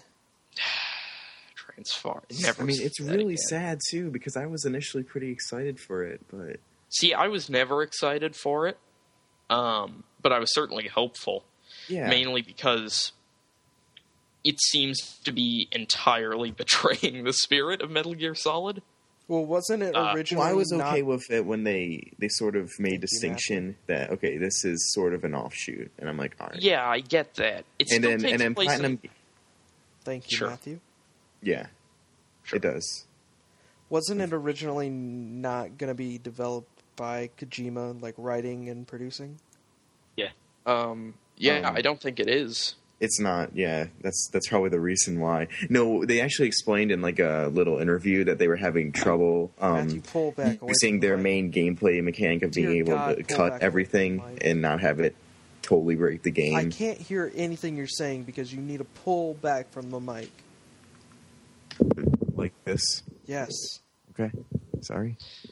Never. I mean, it's really sad too because I was initially pretty excited for it, but see, I was never excited for it, but I was certainly hopeful. Yeah, mainly because it seems to be entirely betraying the spirit of Metal Gear Solid. Well, wasn't it originally? Well, I was okay with it when they sort of made distinction that okay, this is sort of an offshoot, and I'm like, all right. Yeah, I get that. It and still then takes place Platinum. Thank you, Sure. Matthew. Yeah, sure. It does. Wasn't it originally not going to be developed by Kojima, like writing and producing? Yeah. I don't think it is. It's not. Yeah, that's probably the reason why. No, they actually explained in like a little interview that they were having trouble Matthew, pull back away using from their the main gameplay mechanic of being Dear able God, to pull cut back everything away from the mic. and not have it totally break the game. I can't hear anything you're saying because you need to pull back from the mic. Like this. Yes. Okay. Sorry.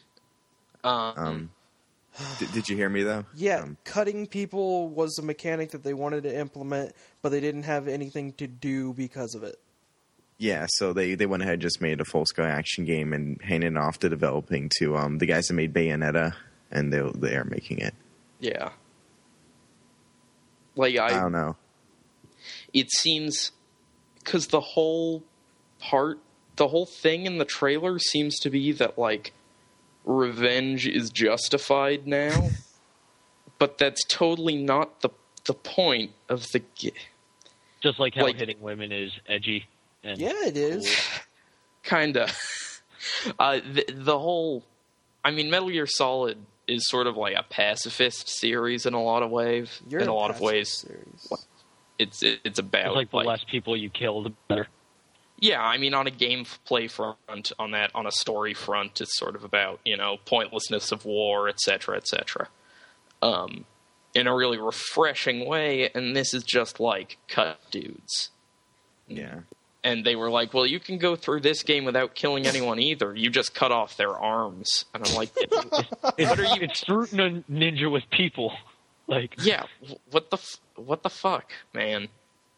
Did you hear me though? Yeah, cutting people was a mechanic that they wanted to implement, but they didn't have anything to do because of it. Yeah, so they went ahead and just made a full scale action game and handed it off to developing to the guys that made Bayonetta, and they are making it. Yeah. Like I don't know. It seems because the whole thing in the trailer seems to be that like revenge is justified now, but that's totally not the point of the game. Just like how hitting women is edgy. And yeah, it is. Kinda. The whole, I mean, Metal Gear Solid is sort of like a pacifist series in a lot of ways. In a lot of ways, series. It's about it's like the less people you kill, the better. Yeah, I mean, on a gameplay front, on a story front, it's sort of about, pointlessness of war, etc., etc. In a really refreshing way, and this is just like cut dudes. Yeah. And they were like, well, you can go through this game without killing anyone either. You just cut off their arms. And I'm like, what are you? It's Fruit Ninja with people. Like, yeah, what the fuck, man?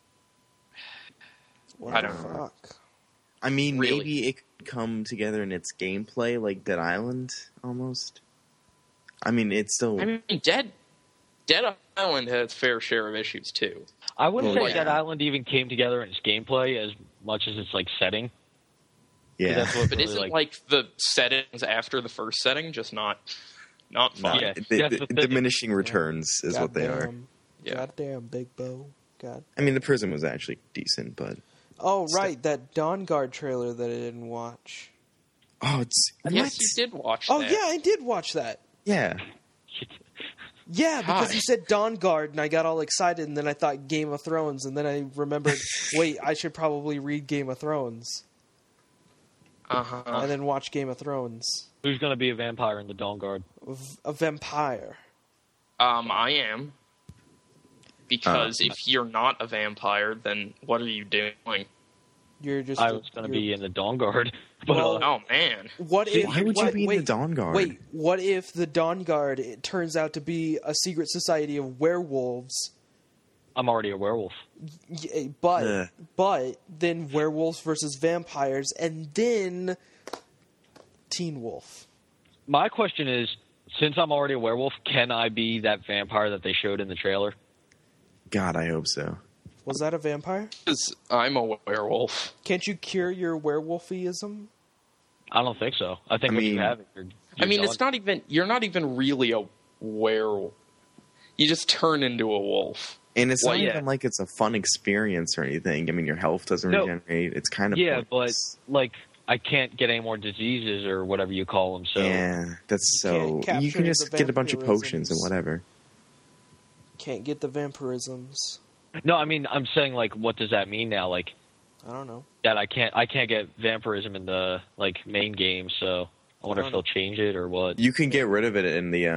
I don't know. I mean, Really? maybe it could come together in its gameplay like Dead Island, almost. I mean, it's still... I mean, Dead Island had its fair share of issues, too. I wouldn't Well, say yeah. Dead Island even came together in its gameplay as much as its like setting. Yeah. That's what But really, isn't, like, the settings after the first setting just not fun? Yeah. The diminishing returns is what they are. Yeah. Goddamn, Big Bo. God. I mean, the prison was actually decent, but... Oh, right, that Dawn Guard trailer that I didn't watch. Oh, it's... Yes, what? you did watch Oh, that. yeah, I did watch that. Yeah. Yeah, because Hi. you said Dawn Guard, and I got all excited, and then I thought Game of Thrones, and then I remembered, wait, I should probably read Game of Thrones, Uh-huh. and then watch Game of Thrones. Who's going to be a vampire in the Dawn Guard? A vampire. I am. Because if you're not a vampire, then what are you doing? You're just. I was going to be in the Dawn Guard. But, Well, Oh, man. What if? Why would you be in the Dawn Guard? Wait, what if the Dawn Guard it turns out to be a secret society of werewolves? I'm already a werewolf. But then werewolves versus vampires, and then Teen Wolf. my question is, since I'm already a werewolf, can I be that vampire that they showed in the trailer? God, I hope so. Was that a vampire? 'Cause I'm a werewolf. Can't you cure your werewolfism? I don't think so. I think I what mean- you have, I mean, it's not even. You're not even really a werewolf. You just turn into a wolf. And it's Well, not yeah. even like it's a fun experience or anything. I mean, your health doesn't No. regenerate. It's kind of Yeah, but pointless. like I can't get any more diseases or whatever you call them. So Yeah, that's so. can't You can capture just the get a bunch of potions and vampirisms. whatever. Can't get the vampirisms. no, I mean I'm saying like, what does that mean now? Like I don't know. that I can't get vampirism in the like main game. So I wonder if they'll change it or what. You can get rid of it in the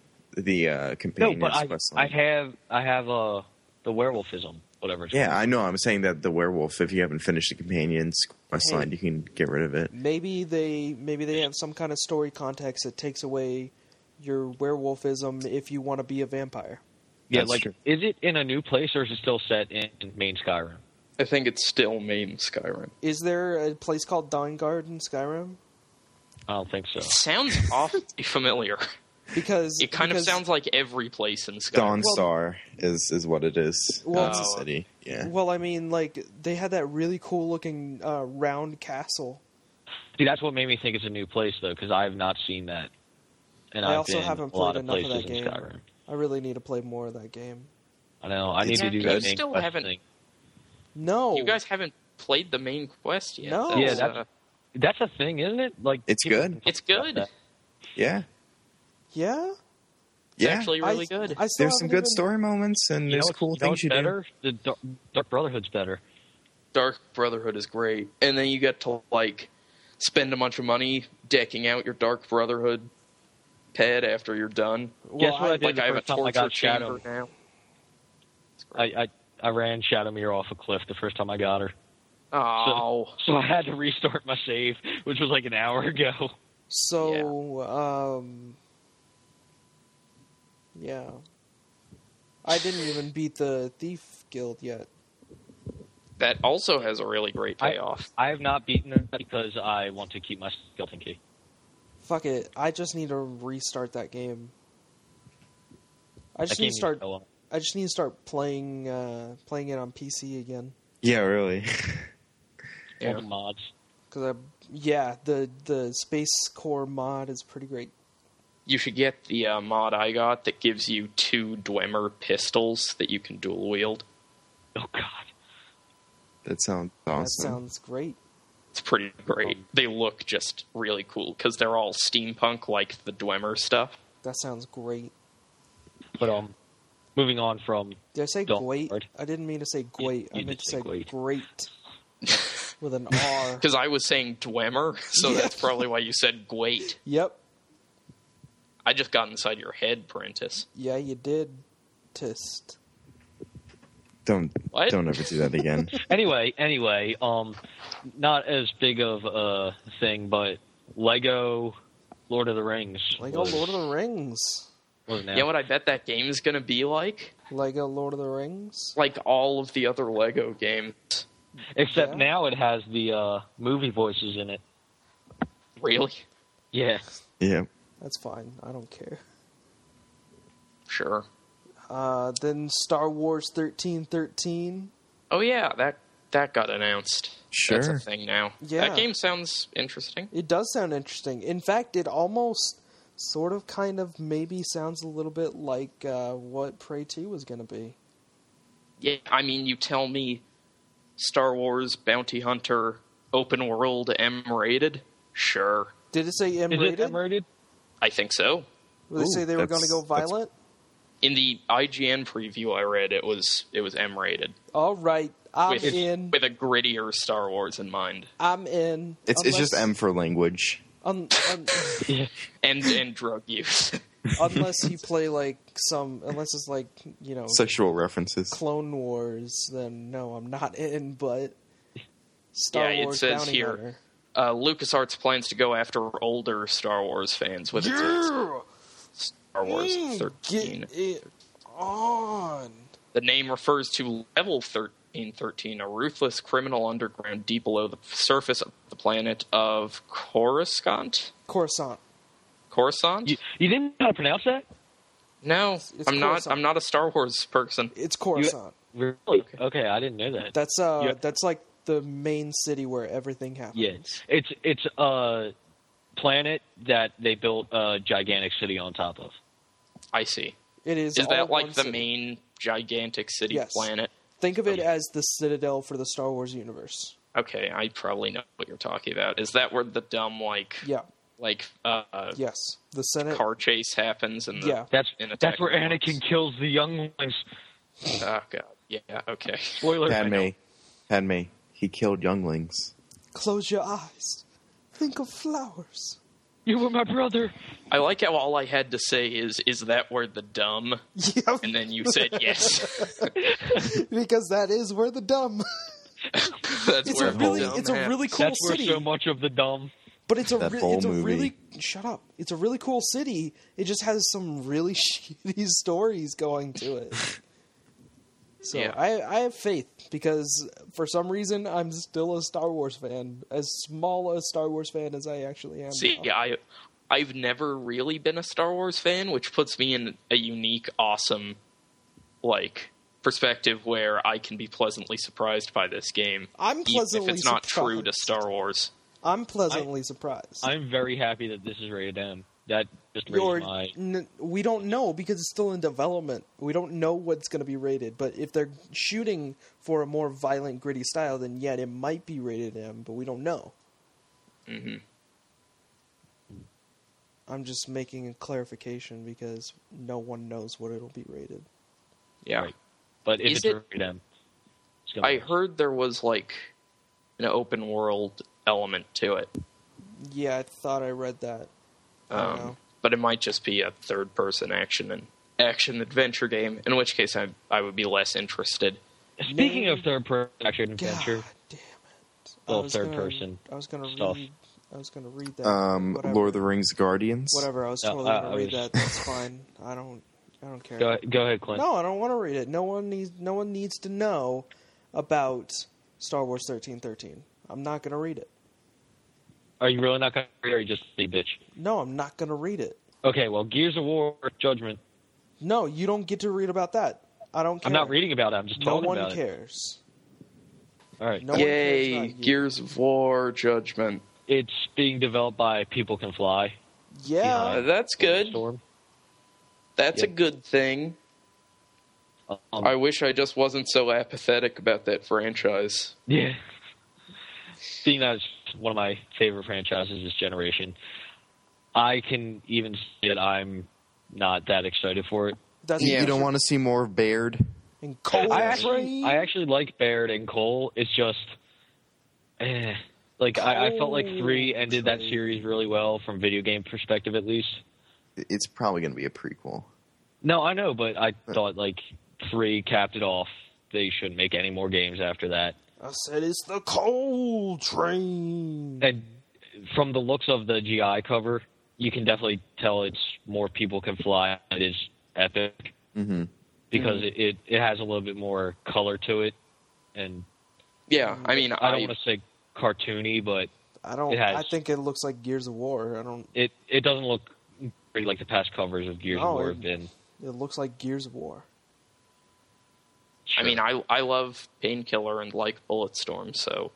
No, companion but quest I line. have the werewolfism, whatever. It's Yeah, called. I know. I'm saying that the werewolf, if you haven't finished the companions quest Hey. line, you can get rid of it. Maybe they have some kind of story context that takes away your werewolfism if you want to be a vampire. Yeah, That's like true. is it in a new place or is it still set in main Skyrim? I think it's still main Skyrim. Is there a place called Dawnguard in Skyrim? I don't think so. It sounds awfully familiar. Because It kind of because- sounds like every place in Skyrim. Dawnstar is what it is. Well- That's the city. Yeah. Well, I mean, like they had that really cool looking round castle. See, that's what made me think it's a new place though, because I have not seen that. And I I've also been haven't a lot played of enough of places that in game. Skyrim. I really need to play more of that game. I know. I need It's to do good. that main Still quest haven't- thing. No, You guys haven't played the main quest yet. No. Yeah, that's a thing, isn't it? Like It's people good. can It's talk about good. that. Yeah. yeah. It's Yeah. actually really good. I still There's some haven't good even- story moments and there's cool you know things what's you do. better? The Dark Brotherhood's better. Dark Brotherhood is great. And then you get to, like, spend a bunch of money decking out your Dark Brotherhood pad after you're done. Guess what I did Like, the I have a first time I torture got chamber Shadow? now. It's great. I ran Shadowmere off a cliff the first time I got her. Oh. So I had to restart my save, which was like an hour ago. So, yeah. I didn't even beat the Thief Guild yet. That also has a really great payoff. I have not beaten it because I want to keep my skeleton key. Fuck it. I just need to restart that game. I That just game need to start. is so long. I just need to start playing it on PC again. Yeah, really. All Yeah. the mods. Because the Space Core mod is pretty great. You should get the mod I got that gives you 2 Dwemer pistols that you can dual wield. Oh god. That sounds That awesome. sounds great. It's pretty great. They look just really cool because they're all steampunk like the Dwemer stuff. That sounds great. But moving on from Did I say Don't great? worry. I didn't mean to say great. I you meant did to say say great. great with an R. Because I was saying Dwemer, so Yeah. that's probably why you said great. Yep. I just got inside your head, Prentice. Yeah, you did. Tist. Don't What? ever do that again. anyway, not as big of a thing, but Lego Lord of the Rings. Lego Lord of the Rings. Was now. You know what I bet that game is going to be like? Lego Lord of the Rings. Like all of the other Lego games. Except Yeah. now it has the movie voices in it. Really? Yeah. Yeah. That's fine. I don't care. Sure. Then Star Wars 1313. Oh yeah, that got announced. That's Sure. a thing now. Yeah. That game sounds interesting. It does sound interesting. In fact, it almost sort of kind of maybe sounds a little bit like what Prey 2 was going to be. Yeah, I mean, you tell me Star Wars Bounty Hunter open world M-rated? Sure. Did it say M Is it rated? M-rated? I think so. Did they say they were going to that's- go violent? In the IGN preview I read, it was M-rated All right, I'm with in. with a grittier Star Wars in mind, I'm in. It's just M for language. Yeah. and drug use. Unless you play like unless it's like Sexual references. Clone Wars, then no, I'm not in. But Star Yeah, it Wars says Bounty here, Hunter. LucasArts plans to go after older Star Wars fans with its Star Wars 13. Get it on. The name refers to Level 1313, a ruthless criminal underground deep below the surface of the planet of Coruscant. Coruscant. Coruscant? You didn't know how to pronounce that? No, It's I'm not. Coruscant. I'm not a Star Wars person. It's Coruscant. Really? Okay, I didn't know that. That's like the main city where everything happens. Yeah, it's a planet that they built a gigantic city on top of. I see. It is. Is all that like one the city. main gigantic city Yes. planet? Think of it as the Citadel for the Star Wars universe. Okay, I probably know what you're talking about. Is that where the dumb Yeah. Yes. The Senate. car chase happens? And Yeah. That's in Attack that's where of the Anakin Clones? kills the younglings. Oh god. Yeah. Okay. Spoiler. Padme, he killed younglings. Close your eyes. Think of flowers. You were my brother. I like how all I had to say is that where the dumb? Yep. And then you said yes. Because that is where the dumb. That's It's where a really, the dumb it's a happens. really cool That's where city. so much of the dumb. But it's a That whole movie. really shut up. It's a really cool city. It just has some really shitty stories going to it. So Yeah. I have faith because for some reason I'm still a Star Wars fan, as small a Star Wars fan as I actually am. See, now. I've never really been a Star Wars fan, which puts me in a unique, awesome, perspective where I can be pleasantly surprised by this game. I'm pleasantly if it's not true to surprised. Star Wars. I'm pleasantly surprised. I'm very happy that this is rated M. That just raised my. We don't know because it's still in development. We don't know what's going to be rated. But if they're shooting for a more violent, gritty style, then yeah, it might be rated M. But we don't know. Hmm. I'm just making a clarification because no one knows what it'll be rated. Yeah. Right. But if Is it's it- rated M, it's gonna I heard there was an open world element to it. Yeah, I thought I read that. I don't know. But it might just be a third person action adventure game, in which case I would be less interested. Speaking of third-person action adventure, God damn it! Well, third person I was gonna stuff. read. I was gonna read that. Whatever. Lord of the Rings Guardians. Whatever. I was No, totally gonna I read was- that. That's fine. I don't care. go ahead, Clint. No, I don't want to read it. No one needs to know about Star Wars 1313. I'm not gonna read it. Are you really not going to read it, or you just a bitch? No, I'm not gonna read it. Okay, well, Gears of War Judgment. No, you don't get to read about that. I don't care. I'm not reading about it. I'm just No talking one about cares. it. All right. No one cares Yay! about you. Gears of War Judgment. It's being developed by People Can Fly. Yeah. That's good. Storm. That's a Yep. good thing. I wish I just wasn't so apathetic about that franchise. Yeah. Being that it's one of my favorite franchises this generation, I can even say that I'm not that excited for it. That's Yeah. You don't want to see more of Baird? And Cold I Rain. actually like Baird and Cole. It's just, I felt like 3 ended that Train. series really well from video game perspective, at least. It's probably going to be a prequel. No, I know, but I thought 3 capped it off. They shouldn't make any more games after that. I said it's the Cold Train. And from the looks of the GI cover, you can definitely tell it's more People Can Fly. It is epic Mm-hmm. because it has a little bit more color to it, and Yeah, I mean, I don't want to say cartoony, but it has. I think it looks like Gears of War. it doesn't look pretty like the past covers of Gears No, of War it- have been. It looks like Gears of War. I mean, I love Painkiller and like Bulletstorm, so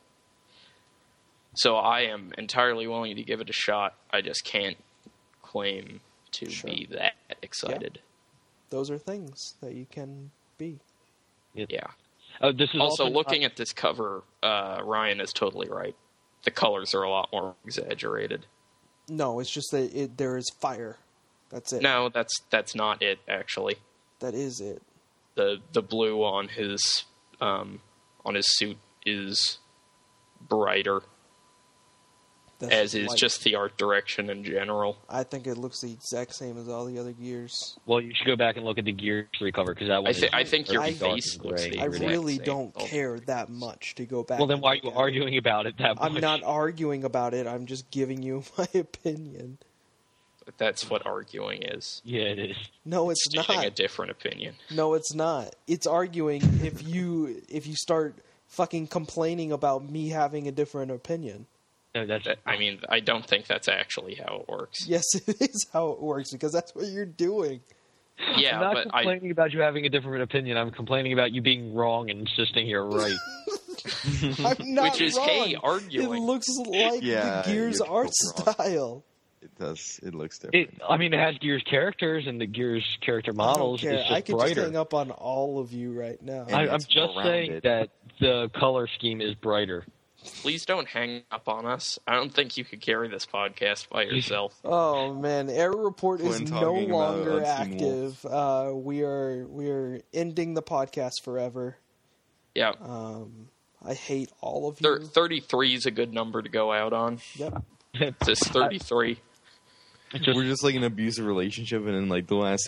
I am entirely willing to give it a shot. I just can't claim to Sure. be that excited. Those are things that you can be. Yeah. This is Also, not- looking at this cover, Ryan is totally right. The colors are a lot more exaggerated. No, it's just that there is fire. That's it. No, that's not it. Actually, That is it. the blue on his suit is brighter, That's as is light. just the art direction in general. I think it looks the exact same as all the other Gears. Well, you should go back and look at the Gears 3 cover because that one. I think your I- face looks the I exact really same. don't care that much to go back. Well, then and why are look you at it. arguing about it that much? I'm not arguing about it. I'm just giving you my opinion. That's what arguing is. Yeah, it is. No, it's Stating a not. different opinion. No, it's not. It's arguing if you start fucking complaining about me having a different opinion. No, that's. I mean, I don't think that's actually how it works. Yes, it is how it works because that's what you're doing. Yeah, I'm not but complaining about you having a different opinion. I'm complaining about you being wrong and insisting you're right. I'm not Which is, wrong. hey, arguing. It looks like Yeah, the Gears you're art both wrong. style. It does. It looks different. It has Gears characters and the Gears character models. I don't care. It's just I could brighter. just hang up on all of you right now. And I'm it's just more saying rounded. that the color scheme is brighter. Please don't hang up on us. I don't think you could carry this podcast by yourself. Oh man, Error Report is When no talking about longer Unseen active. We are ending the podcast forever. Yeah. I hate all of you. 33 is a good number to go out on. Yep. It's just 33. We're just like an abusive relationship, and in like the last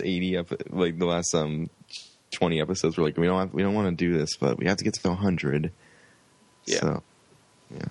20 episodes, we're like, we don't want to do this, but we have to get to 100. Yeah. So, yeah.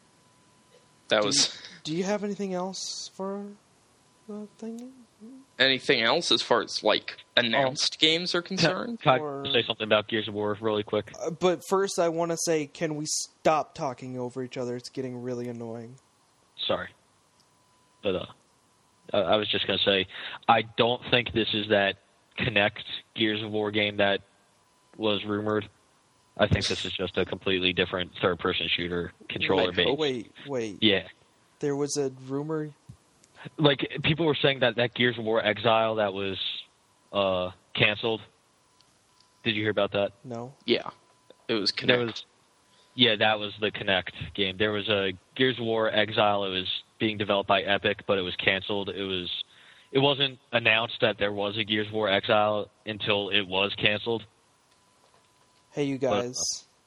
That was Do you have anything else for the thing? anything else as far as like announced games are concerned? Can Or- I say something about Gears of War really quick? But first, I want to say, can we stop talking over each other? It's getting really annoying. Sorry. But I was just going to say, I don't think this is that Kinect Gears of War game that was rumored. I think this is just a completely different third-person shooter controller-based. Wait. Yeah. There was a rumor. Like, people were saying that Gears of War Exile that was canceled. Did you hear about that? No. Yeah. It was There Kinect. was, yeah, that was the Kinect game. There was a Gears of War Exile. It was being developed by Epic, but it was canceled. It wasn't announced that there was a Gears of War Exile until it was canceled. Hey, you guys.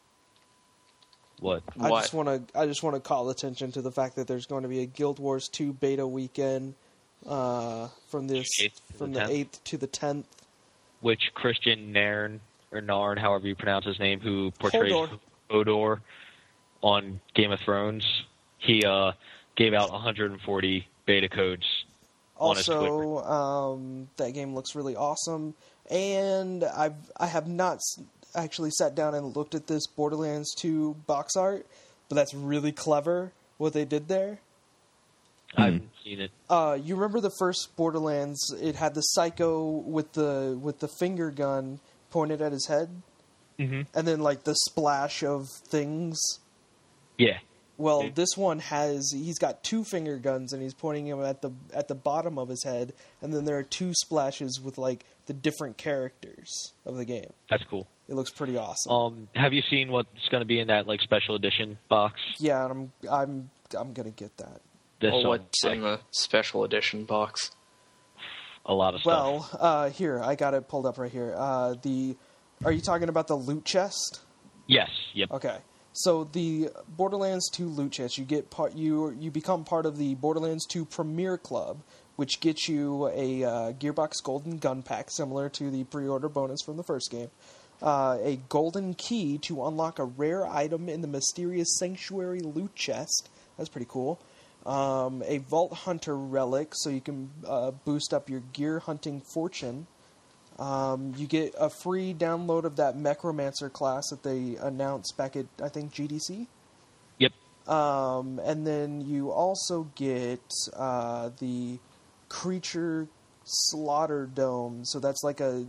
What? I What? just want to call attention to the fact that there's going to be a Guild Wars 2 beta weekend from the 8th to the 10th. Which Christian Nairn, or Narn, however you pronounce his name, who portrays Hodor on Game of Thrones, he gave out 140 beta codes on his Twitter. Also, that game looks really awesome, and I have not actually sat down and looked at this Borderlands 2 box art, but that's really clever what they did there. I haven't seen it. You remember the first Borderlands? It had the Psycho with the finger gun pointed at his head, Mm-hmm. and then like the splash of things. Yeah. Well, this one he's got two finger guns and he's pointing them at the bottom of his head, and then there are two splashes with like the different characters of the game. That's cool. It looks pretty awesome. Have you seen what's going to be in that like special edition box? Yeah, and I'm gonna get that. This Well, song, what's in the special edition box? a lot of stuff. Well, here I got it pulled up right here. Are you talking about the loot chest? Yes. Yep. Okay. So the Borderlands 2 loot chest, you become part of the Borderlands 2 Premier Club, which gets you a Gearbox Golden Gun Pack, similar to the pre-order bonus from the first game. A golden key to unlock a rare item in the mysterious Sanctuary loot chest. That's pretty cool. A Vault Hunter relic, so you can boost up your gear hunting fortune. You get a free download of that Necromancer class that they announcst back at, I think, GDC. Yep. And then you also get the Creature Slaughter Dome. So that's like a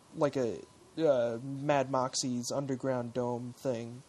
Mad Moxie's underground dome thing.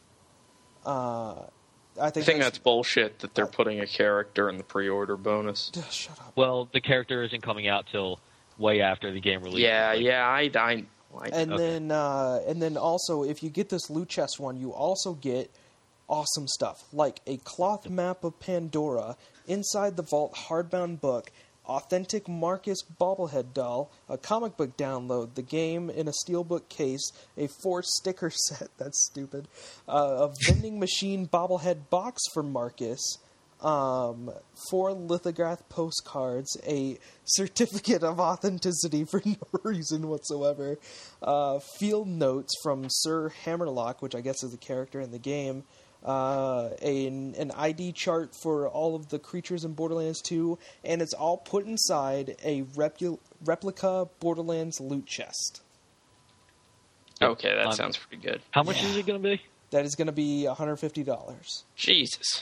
I think that's bullshit that they're putting a character in the pre-order bonus. Shut up. Well, the character isn't coming out till way after the game release. And then also, if you get this loot chest one, you also get awesome stuff like a cloth map of Pandora, Inside the Vault hardbound book, authentic Marcus bobblehead doll, a comic book download, the game in a steelbook case, a 4 sticker set, that's stupid, a vending machine bobblehead box for Marcus, 4 lithograph postcards, a certificate of authenticity for no reason whatsoever, field notes from Sir Hammerlock, which I guess is a character in the game, an ID chart for all of the creatures in Borderlands 2, and it's all put inside a replica Borderlands loot chest. Okay, that sounds pretty good. How much is it going to be? That is going to be $150. Jesus.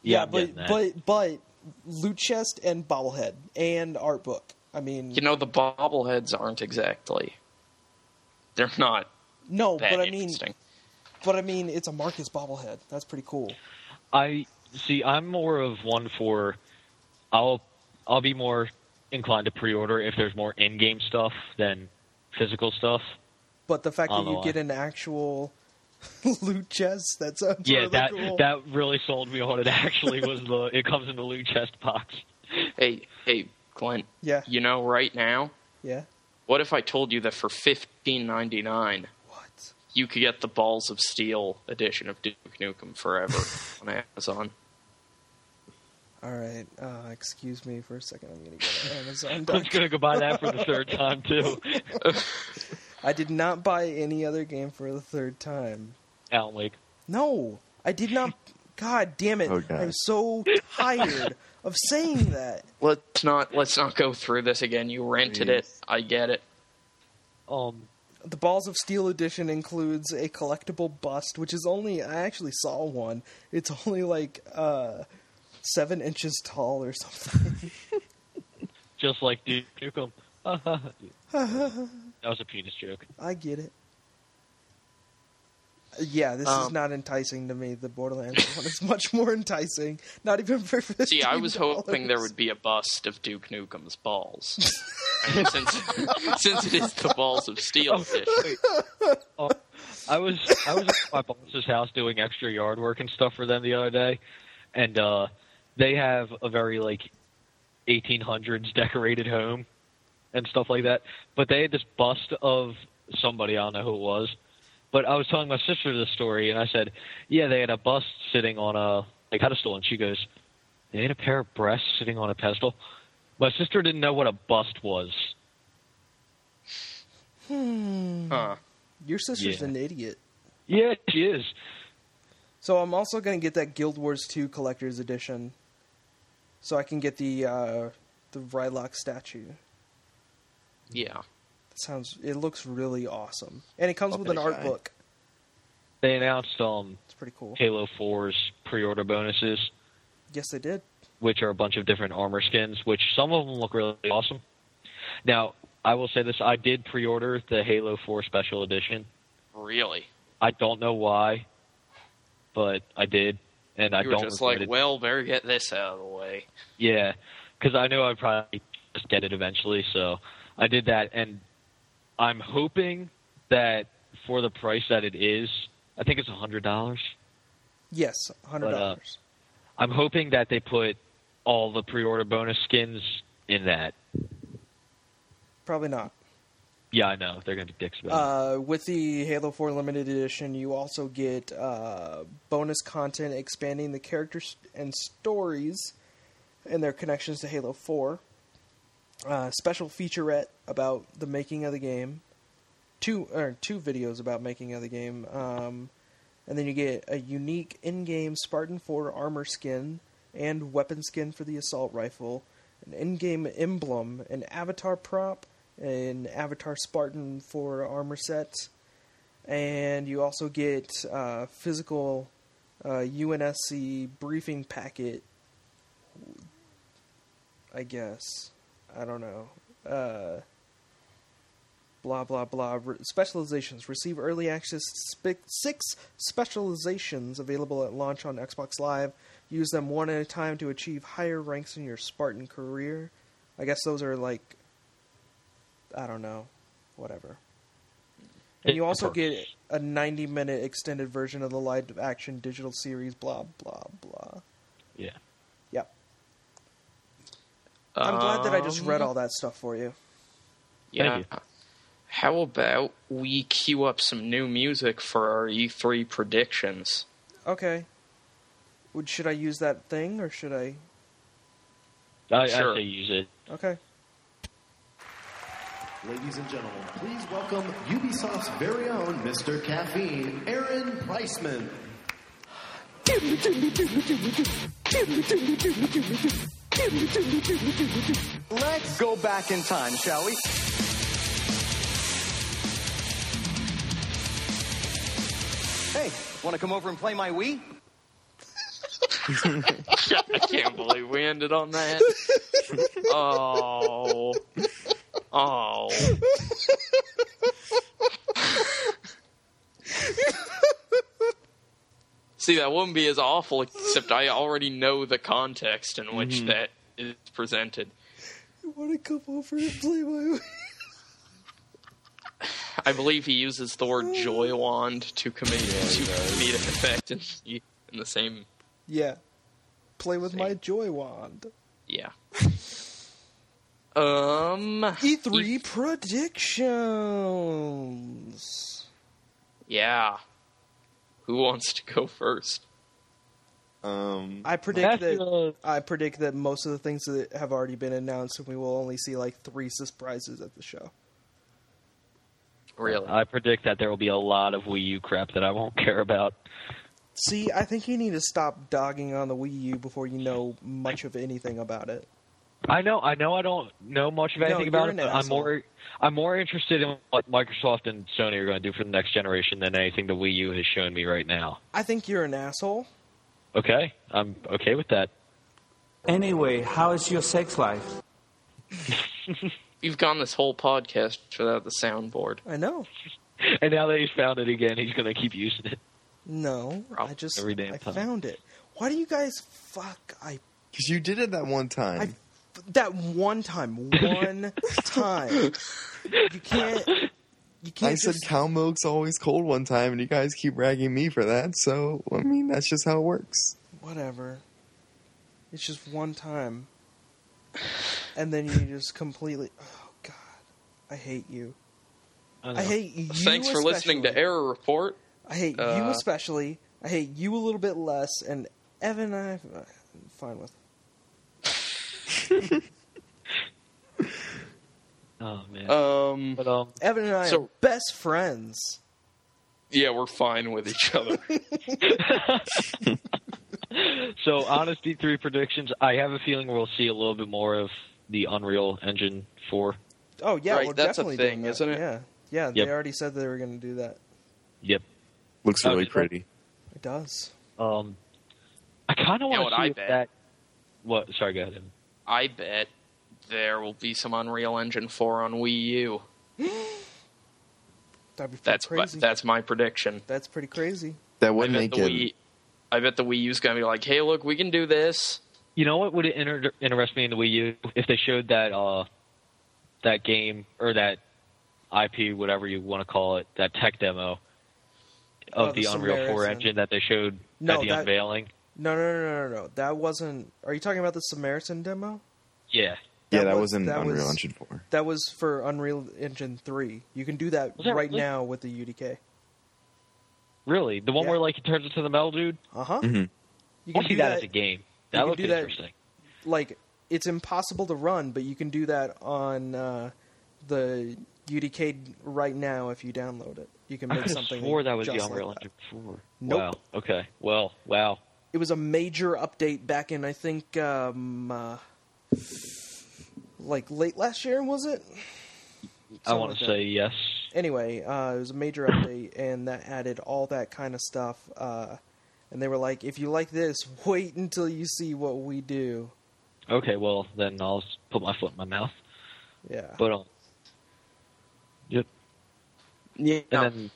Yeah, I'm getting that. but loot chest and bobblehead and art book. I mean, You know, the bobbleheads aren't exactly. They're not no, that but I mean, interesting. it's a Marcus bobblehead. That's pretty cool. I'm more of one for. I'll be more inclined to pre-order if there's more in-game stuff than physical stuff. But the fact that I'll you know get why. an actual loot chest, that sounds Yeah, really cool. that really sold me on it. Actually, was it comes in the loot chest box. Hey, Clint. Yeah. You know, right now, Yeah. what if I told you that for $15.99 What? you could get the Balls of Steel edition of Duke Nukem Forever on Amazon? All right. Excuse me for a second. I'm going to go to Amazon. I'm gonna go buy that for the third time too. I did not buy any other game for the third time. Alan Wake. No, I did not. God damn it! Oh, God. I'm so tired of saying that. Let's not go through this again. You rented it. I get it. The Balls of Steel edition includes a collectible bust, which is only. I actually saw one. It's only like 7 inches tall or something. Just like Duke Nukem. That was a penis joke. I get it. Yeah, this is not enticing to me. The Borderlands one is much more enticing. Not even for $15. See, I was hoping there would be a bust of Duke Nukem's balls. since it is the Balls of Steel edition. I was at my boss's house doing extra yard work and stuff for them the other day, and they have a very like 1800s decorated home and stuff like that. But they had this bust of somebody, I don't know who it was. But I was telling my sister this story, and I said, yeah, they had a bust sitting on a pedestal, and she goes, they had a pair of breasts sitting on a pedestal? My sister didn't know what a bust was. Huh. Your sister's Yeah. an idiot. Yeah, she is. So I'm also going to get that Guild Wars 2 Collector's Edition, so I can get the Rylock statue. Yeah. It looks really awesome, and it comes with an art book. They announced It's pretty cool. Halo 4's pre-order bonuses, Yes, they did. which are a bunch of different armor skins, which some of them look really awesome. Now, I will say this, I did pre-order the Halo 4 Special Edition. Really? I don't know why, but I did, and I You were don't just regret like, it. well, better get this out of the way. Yeah, because I knew I'd probably just get it eventually, so I did that, and I'm hoping that for the price that it is, I think it's $100. Yes, $100. I'm hoping that they put all the pre-order bonus skins in that. Probably not. Yeah, I know. They're going to be dicks about it. With the Halo 4 Limited Edition, you also get bonus content expanding the characters and stories and their connections to Halo 4. Special featurette about the making of the game. Two videos about making of the game. And then you get a unique in-game Spartan 4 armor skin and weapon skin for the assault rifle, an in-game emblem, an avatar prop, an Avatar Spartan 4 armor set, and you also get physical UNSC briefing packet, I guess. I don't know. Blah, blah, blah. Specializations. Receive early access to 6 specializations available at launch on Xbox Live. Use them one at a time to achieve higher ranks in your Spartan career. I guess those are like, I don't know, whatever. And you also get a 90-minute extended version of the live-action digital series, blah, blah, blah. Yeah. Yep. I'm glad that I just read all that stuff for you. Yeah. Thank you. How about we queue up some new music for our E3 predictions? Okay. Should I use that thing, or should I... I Sure. say use it. Okay. Ladies and gentlemen, please welcome Ubisoft's very own Mr. Caffeine, Aaron Preisman. Let's go back in time, shall we? Hey, want to come over and play my Wii? I can't believe we ended on that. Oh. See, that wouldn't be as awful, except I already know the context in which that is presented. You want to come over and play my... I believe he uses the word joy wand to comedic effect in the same... Yeah. Play with my joy wand. Yeah. E3 predictions. Yeah. Who wants to go first? I predict that most of the things that have already been announced, and we will only see like 3 surprises at the show. Really? I predict that there will be a lot of Wii U crap that I won't care about. See, I think you need to stop dogging on the Wii U before you know much of anything about it. I know. I don't know much of anything about it. But I'm more interested in what Microsoft and Sony are going to do for the next generation than anything the Wii U has shown me right now. I think you're an asshole. Okay, I'm okay with that. Anyway, how is your sex life? You've gone this whole podcast without the soundboard. I know. And now that he's found it again, he's going to keep using it. No, I found it. Why do you guys Because you did it that one time. One time. You can't I said cow milk's always cold one time, and you guys keep ragging me for that, so, I mean, that's just how it works. Whatever. It's just one time. And then you just completely... Oh, God. I hate you. I hate you Thanks for listening to Error Report. I hate you especially. I hate you a little bit less, and Evan, I'm fine with. Oh man. But Evan and I are best friends. Yeah, we're fine with each other. So, honest E3 predictions. I have a feeling we'll see a little bit more of the Unreal Engine 4. Oh yeah, right, we're that's definitely a thing, doing that. isn't it? Yeah. They already said they were going to do that. Yep. Looks really pretty. It does. I kind of want to see if bet? that. What? Sorry, go ahead. I bet there will be some Unreal Engine 4 on Wii U. That'd be pretty crazy. That's my prediction. That's pretty crazy. That would make it. I bet the Wii U's going to be like, hey, look, we can do this. You know what would interest me in the Wii U? If they showed that that game, or that IP, whatever you want to call it, that tech demo of the Unreal 4 engine that they showed at the unveiling. No. That wasn't... Are you talking about the Samaritan demo? Yeah. That was in Unreal Engine 4. That was for Unreal Engine 3. You can do that right now with the UDK. Really? The one where like he turns into the metal dude? Uh-huh. Mm-hmm. You can see that as a game. That looks interesting. Like, it's impossible to run, but you can do that on the UDK right now if you download it. You can make something. I swore that was just the Unreal like Engine 4. Nope. Wow. Okay. Well, wow. It was a major update back in, I think, like late last year, was it? I want to say yes. Anyway, it was a major update, and that added all that kind of stuff. And they were like, if you like this, wait until you see what we do. Okay, well, then I'll put my foot in my mouth. Yeah. But, yep. Yeah. And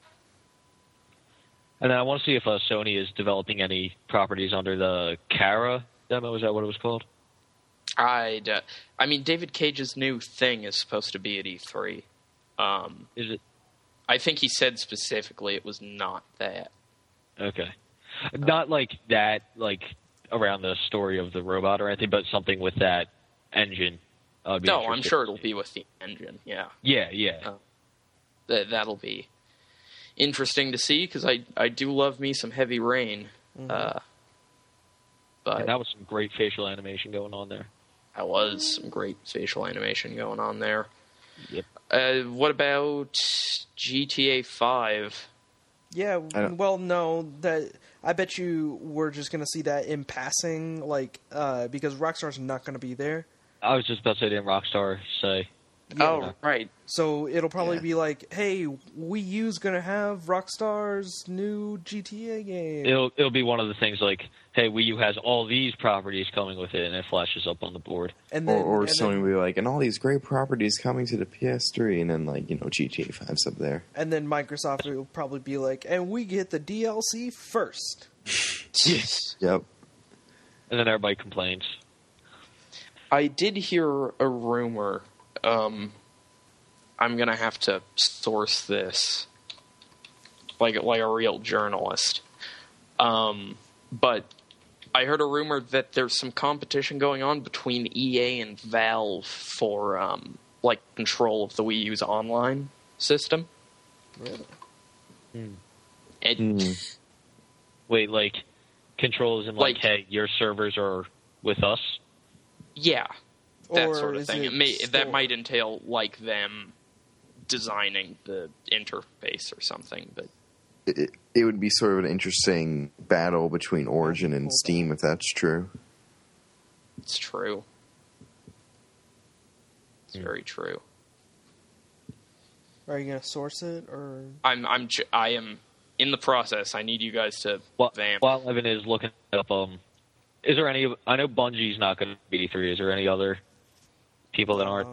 then I want to see if Sony is developing any properties under the Kara demo. Is that what it was called? I mean, David Cage's new thing is supposed to be at E3. Is it? I think he said specifically it was not that. Okay. Not like that, like around the story of the robot or anything, but something with that engine. No, I'm sure it'll be with the engine, yeah. Yeah. That'll be interesting to see, because I do love me some Heavy Rain. Mm-hmm. But that was some great facial animation going on there. That was some great facial animation going on there. Yep. What about GTA 5? Yeah, well, no, that I bet you we're just going to see that in passing, like, because Rockstar's not going to be there. I was just about to say, didn't Rockstar say? Oh, right. So it'll probably be like, hey, Wii U's gonna have Rockstar's new GTA game. It'll be one of the things like, hey, Wii U has all these properties coming with it, and it flashes up on the board. And then, or Sony will be like, and all these great properties coming to the PS3, and then like, you know, GTA 5's up there. And then Microsoft will probably be like, and we get the DLC first. Yep. And then everybody complains. I did hear a rumor. I'm gonna have to source this, like a real journalist. But I heard a rumor that there's some competition going on between EA and Valve for like control of the Wii U's online system. Really? Wait, like controls and like, hey, your servers are with us? Yeah, that Or sort of is thing. it That might entail like them designing the interface or something, but It would be sort of an interesting battle between Origin and Steam if that's true. it's true. It's very true. Are you gonna source it or? I am in the process. I need you guys to vamp. While Evan is looking up, is there any? I know Bungie's not going to be E3. Is there any other people that aren't?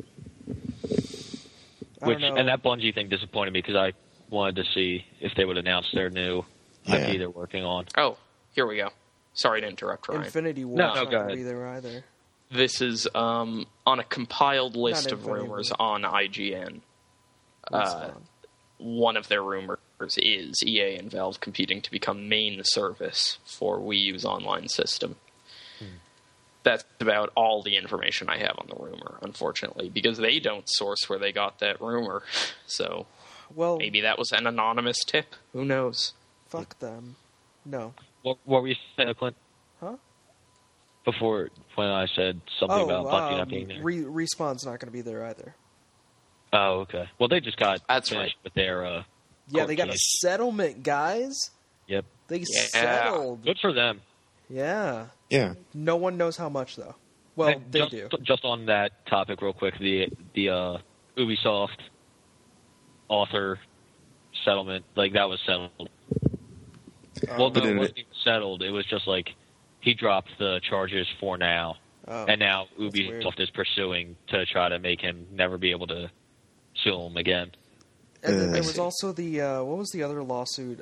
I don't know. And that Bungie thing disappointed me because I wanted to see if they would announce their new IP they're working on. Oh, here we go. Sorry to interrupt, Ryan. Infinity Ward's No, not go gonna ahead. be there either. This is on a compiled list of Infinity rumors Ward. on IGN. What's that? One of their rumors is EA and Valve competing to become main service for Wii U's online system. That's about all the information I have on the rumor, unfortunately, because they don't source where they got that rumor. So Well, maybe that was an anonymous tip. Who knows? fuck them. No. What were you saying, Clint? Huh? Before when I said something about Bungie not being there. Respawn's not going to be there either. Oh, okay. Well, they just got That's finished with their. Yeah, court they got a case. settlement, guys. Yep. They settled. Good for them. Yeah. Yeah. No one knows how much though. Well, And they just, do. Just on that topic, real quick, the Ubisoft author settlement, like that was settled. Well, no, it wasn't even settled. It was just like he dropped the charges for now, and now Ubisoft is pursuing to try to make him never be able to sue him again. And then there was also the what was the other lawsuit?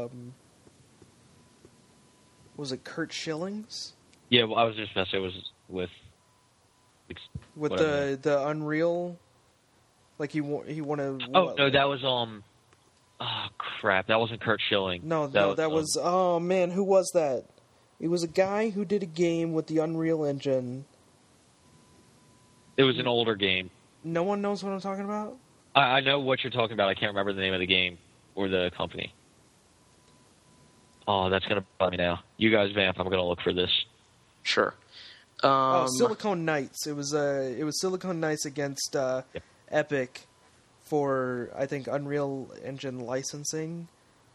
Was it Kurt Schillings? Yeah, well, I was just gonna say it was with whatever. the Unreal. Like he won a. Oh no, that was oh crap, that wasn't Kurt Schilling. No, that was oh man, who was that? It was a guy who did a game with the Unreal Engine. It was an older game. No one knows what I'm talking about? I know what you're talking about. I can't remember the name of the game or the company. Oh, that's gonna bug me now. You guys vamp. I'm gonna look for this. Sure. Silicon Knights. It was Silicon Knights against Epic for I think Unreal Engine licensing.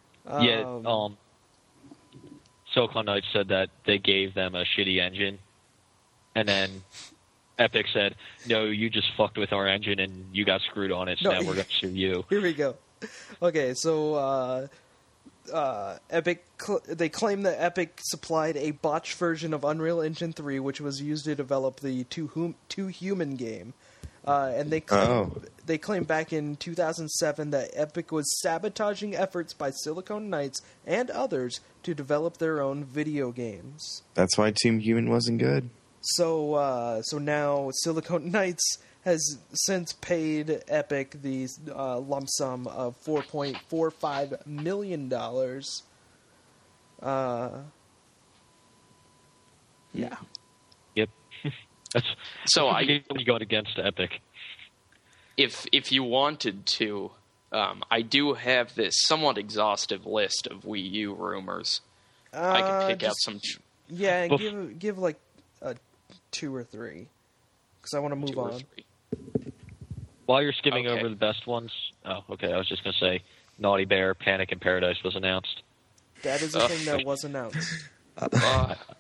Silicon Knights said that they gave them a shitty engine, and then Epic said, "No, you just fucked with our engine and you got screwed on it. So now we're gonna sue you." Here we go. Okay, so Epic they claim that Epic supplied a botched version of Unreal Engine 3, which was used to develop the Two Human game. And they claim back in 2007 that Epic was sabotaging efforts by Silicon Knights and others to develop their own video games. That's why Team Human wasn't good. So now Silicon Knights has since paid Epic the lump sum of $4.45 million. Yeah. Yep. That's So when you go against Epic. If you wanted to, I do have this somewhat exhaustive list of Wii U rumors. I could pick out some. Yeah, give like 2 or 3, because I want to move on. While you're skimming over the best ones, I was just gonna say, Naughty Bear: Panic in Paradise was announced. That is a thing that was announced.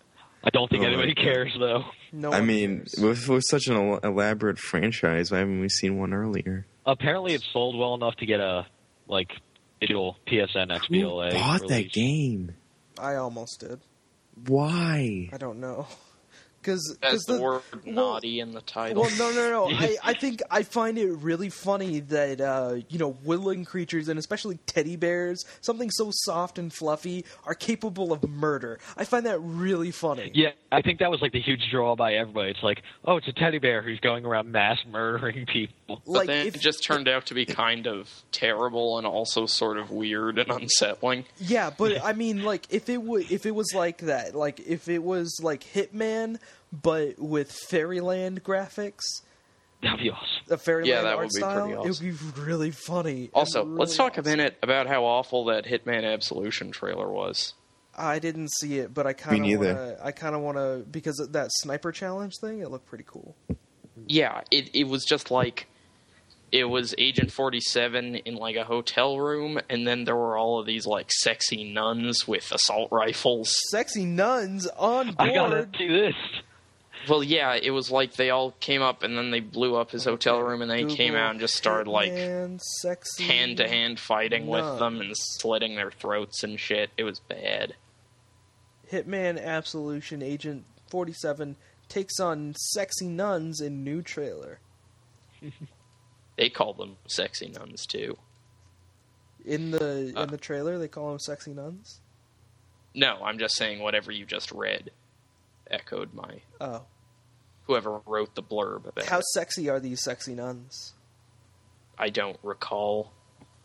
I don't think anybody cares, though. No I one mean, cares. with such an elaborate franchise, why haven't we seen one earlier? Apparently, it sold well enough to get a digital PSN XBLA. Who bought that release. game? I almost did. Why? I don't know. Because That's the word naughty in the title. Well, no. I think I find it really funny that woodland creatures and especially teddy bears, something so soft and fluffy, are capable of murder. I find that really funny. Yeah, I think that was the huge draw by everybody. It's like, oh, it's a teddy bear who's going around mass murdering people. But then it just turned out to be kind of terrible and also sort of weird and unsettling. Yeah, but I mean, if it was like that, if it was like Hitman, but with Fairyland graphics, that'd be awesome. A Fairyland that art would be style, pretty awesome. it would be really funny. Also, really let's talk awesome. a minute about how awful that Hitman Absolution trailer was. I didn't see it, but I kind of want to because of that sniper challenge thing. It looked pretty cool. Yeah, it was just it was Agent 47 in a hotel room, and then there were all of these sexy nuns with assault rifles. Sexy nuns on board. I gotta do this. Well, yeah, it was they all came up, and then they blew up his hotel room, and they came out and just started sexy hand-to-hand fighting nuns. with them and slitting their throats and shit. It was bad. Hitman Absolution Agent 47 takes on sexy nuns in new trailer. They call them sexy nuns too. In the trailer, they call them sexy nuns. No, I'm just saying whatever you just read echoed my. Oh. Whoever wrote the blurb about How it. sexy are these sexy nuns? I don't recall.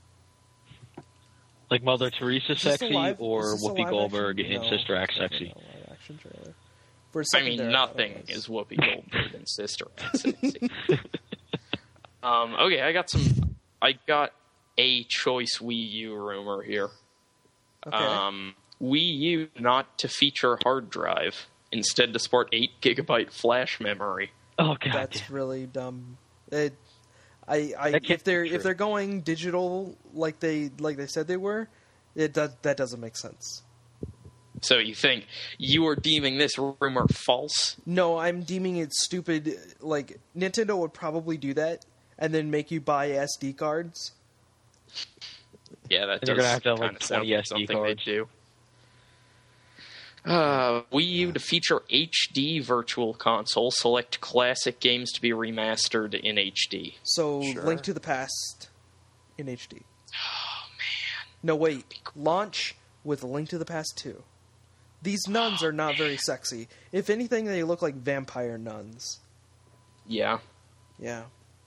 Like Mother Teresa Is this a sexy live- or is this a Whoopi live Goldberg action? in No, Sister Act definitely sexy? not a live action trailer. For a I second mean, there, nothing it was. is Whoopi Goldberg and Sister Act sexy. Okay, I got a choice Wii U rumor here. Okay. Wii U not to feature hard drive, instead to support 8 gigabyte flash memory. Oh god, That's really dumb. That can't If they're be true. if they're going digital like they said they were, that doesn't make sense. So you are deeming this rumor false? No, I'm deeming it stupid. Like Nintendo would probably do that and then make you buy SD cards. Yeah, that And you're does gonna have to have, kind of sound 20 like SD something cards. they do. Wii U to feature HD Virtual Console. Select classic games to be remastered in HD. So Link to the Past in HD. Oh man. No wait. Launch with Link to the Past 2. These nuns are not very sexy. If anything, they look like vampire nuns. Yeah. Yeah.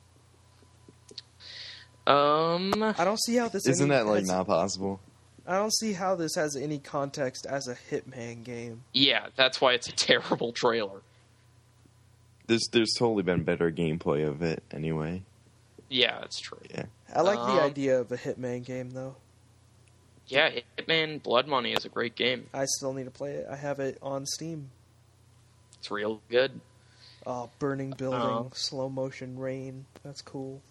I don't see how this Isn't that not possible? I don't see how this has any context as a Hitman game. Yeah, that's why it's a terrible trailer. There's totally been better gameplay of it anyway. Yeah, that's true. Yeah. I like the idea of a Hitman game though. Yeah, Hitman Blood Money is a great game. I still need to play it. I have it on Steam. It's real good. Oh, burning building, slow motion rain. That's cool.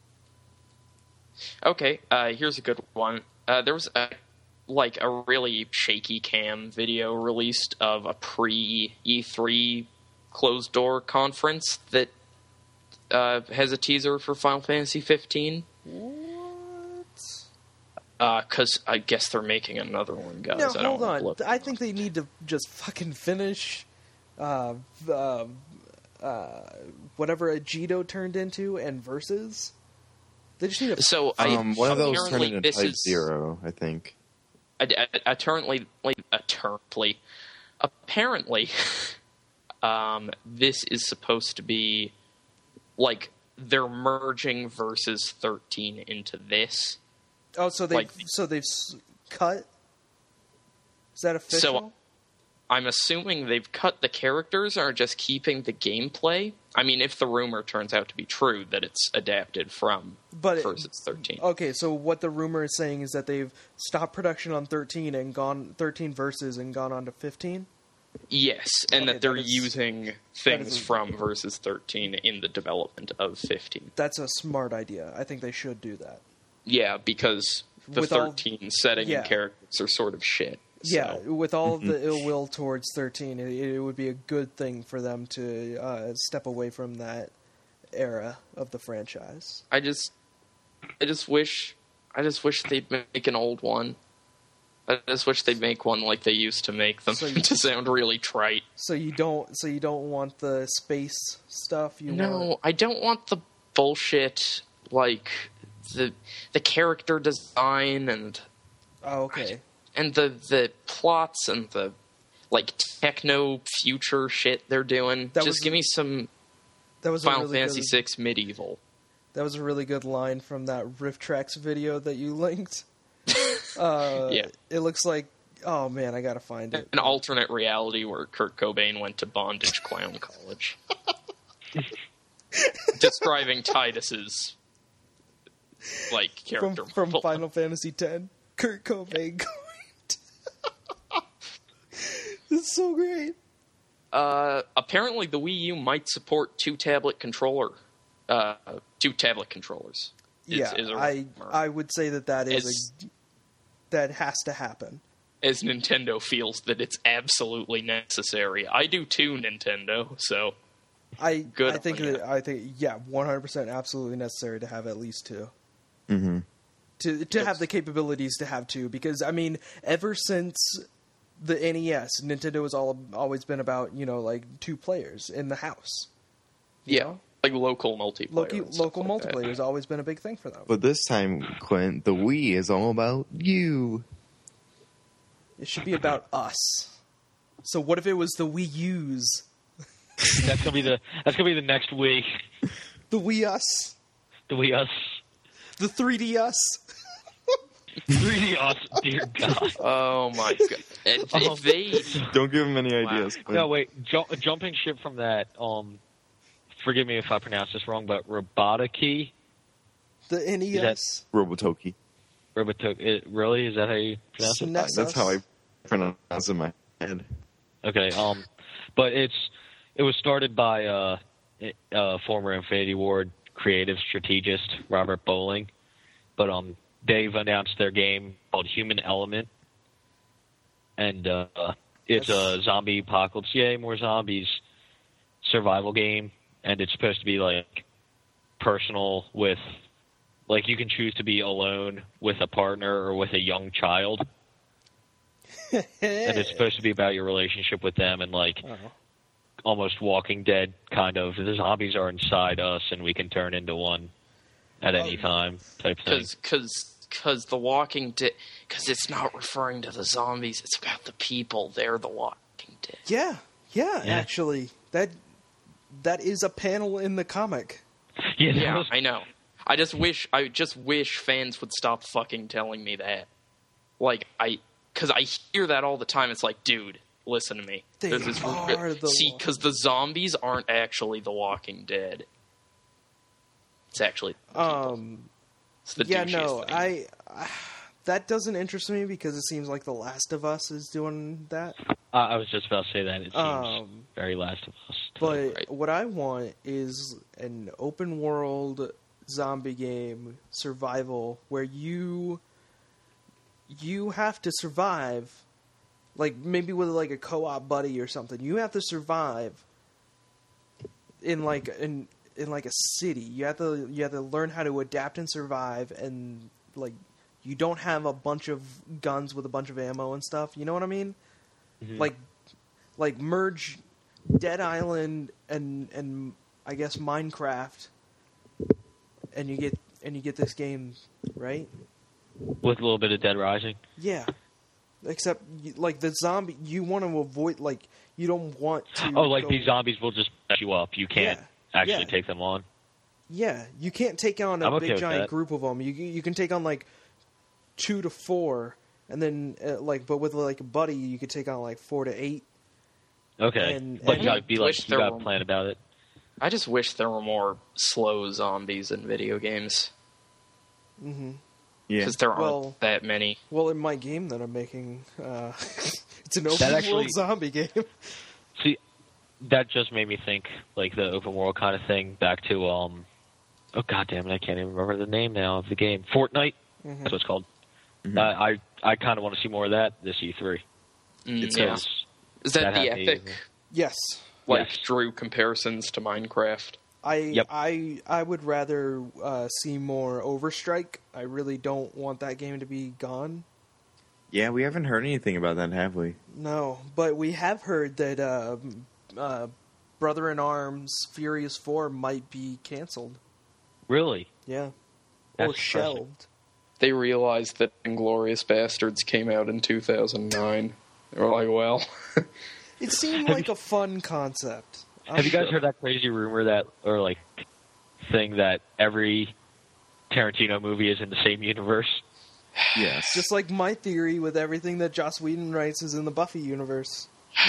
Okay, here's a good one. There was a really shaky cam video released of a pre-E3 closed door conference that has a teaser for Final Fantasy 15. What? Because I guess they're making another one, guys. No, I don't hold wanna on. blow- I think they need to just fucking finish whatever Agito turned into and Versus. They just need to. So one of those turned apparently into this Type is- Zero, I think. Apparently, this is supposed to be they're merging Versus 13 into this. Oh, so they've cut. Is that official? So I'm assuming they've cut the characters or are just keeping the gameplay. I mean, if the rumor turns out to be true that it's adapted from Versus 13. Okay, so what the rumor is saying is that they've stopped production on 13 and gone 13 Versus and gone on to 15. Yes, and that they're that is- using things from Versus 13 in the development of 15. That's a smart idea. I think they should do that. Yeah, because the With all- 13 setting yeah. and characters are sort of shit. Yeah, So. with all of the ill will towards 13, it would be a good thing for them to step away from that era of the franchise. I just wish they'd make an old one. I just wish they'd make one like they used to make them to sound really trite. So you don't want the space stuff? I don't want the bullshit like the character design and and the plots and the like techno future shit they're doing. Give me some Final Fantasy VI Medieval. That was a really good line from that Rift Tracks video that you linked. Yeah. It looks like, oh man, I gotta find it. An alternate reality where Kurt Cobain went to Bondage Clown College. Describing Titus's character from Final Fantasy X. Kurt Cobain going. This is so great. Apparently the Wii U might support two tablet controllers. I would say that has to happen. As Nintendo feels that it's absolutely necessary. I do too, Nintendo. So I think 100% absolutely necessary to have at least two. Mm-hmm. To have the capabilities to have two, because I mean, ever since the NES, Nintendo has always been about two players in the house. You know? Like local multiplayer. Local multiplayer has always been a big thing for them. But this time, Clint, the Wii is all about you. It should be about us. So what if it was the Wii U's? That's gonna be the next Wii. The Wii Us. The Wii Us. The 3D Us. 3D Us. Dear God. Oh my God. If they don't give them any ideas. Clint. No, wait. Jumping ship from that. Forgive me if I pronounce this wrong, but Robotiki? The NES? Robotoki. Robotoki. Really? Is that how you pronounce it? That's how I pronounce it in my head. Okay. But it was started by former Infinity Ward creative strategist Robert Bowling, but they've announced their game called Human Element, and it's a zombie apocalypse. Yay, more zombies! Survival game. And it's supposed to be, personal with, you can choose to be alone with a partner or with a young child. And it's supposed to be about your relationship with them and, almost Walking Dead kind of, the zombies are inside us and we can turn into one at any time type thing. Because the Walking Dead, because it's not referring to the zombies, it's about the people. They're the Walking Dead. Yeah. Actually. That is a panel in the comic. Yeah, I know. I just wish fans would stop fucking telling me that. Because I hear that all the time. It's like, dude, listen to me. Because the zombies aren't actually the Walking Dead. It's actually it's the thing. That doesn't interest me because it seems like The Last of Us is doing that. I was just about to say that. It seems very Last of Us. But what I want is an open world zombie game, survival, where you have to survive, maybe with a co-op buddy or something. You have to survive in a city. You have to learn how to adapt and survive, and you don't have a bunch of guns with a bunch of ammo and stuff. You know what I mean? Mm-hmm. Merge Dead Island and I guess Minecraft, and you get this game, right? With a little bit of Dead Rising. Yeah. Except the zombie, you want to avoid you don't want to. These zombies will just mess you up. You can't actually take them on. Yeah, you can't take on a big giant group of them. You can take on 2 to 4, and then but with a buddy, you could take on 4 to 8. Okay, you gotta plan about it. I just wish there were more slow zombies in video games. Mm-hmm. Yeah, because there aren't that many. Well, in my game that I'm making, it's an open world zombie game. See, that just made me think the open world kind of thing back to oh god damn it, I can't even remember the name now of the game. Fortnite. Mm-hmm. That's what it's called. Mm-hmm. I kind of want to see more of that this E3. Yeah. Is that the Epic? Yes. Yes. Drew comparisons to Minecraft. I would rather see more Overstrike. I really don't want that game to be gone. Yeah, we haven't heard anything about that, have we? No, but we have heard that Brother in Arms Furious 4 might be canceled. Really? Yeah. That's or shelved. They realized that Inglourious Bastards came out in 2009. They were like, well... It seemed like a fun concept. Have you guys heard that crazy rumor that, or like, thing that every Tarantino movie is in the same universe? Yes. Just like my theory with everything that Joss Whedon writes is in the Buffy universe.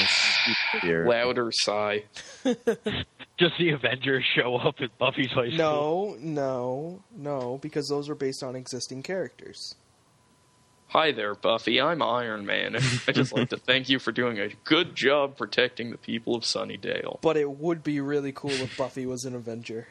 Louder sigh. Just the Avengers show up at Buffy's high school? No, because those are based on existing characters. Hi there, Buffy. I'm Iron Man. I'd just like to thank you for doing a good job protecting the people of Sunnydale. But it would be really cool if Buffy was an Avenger.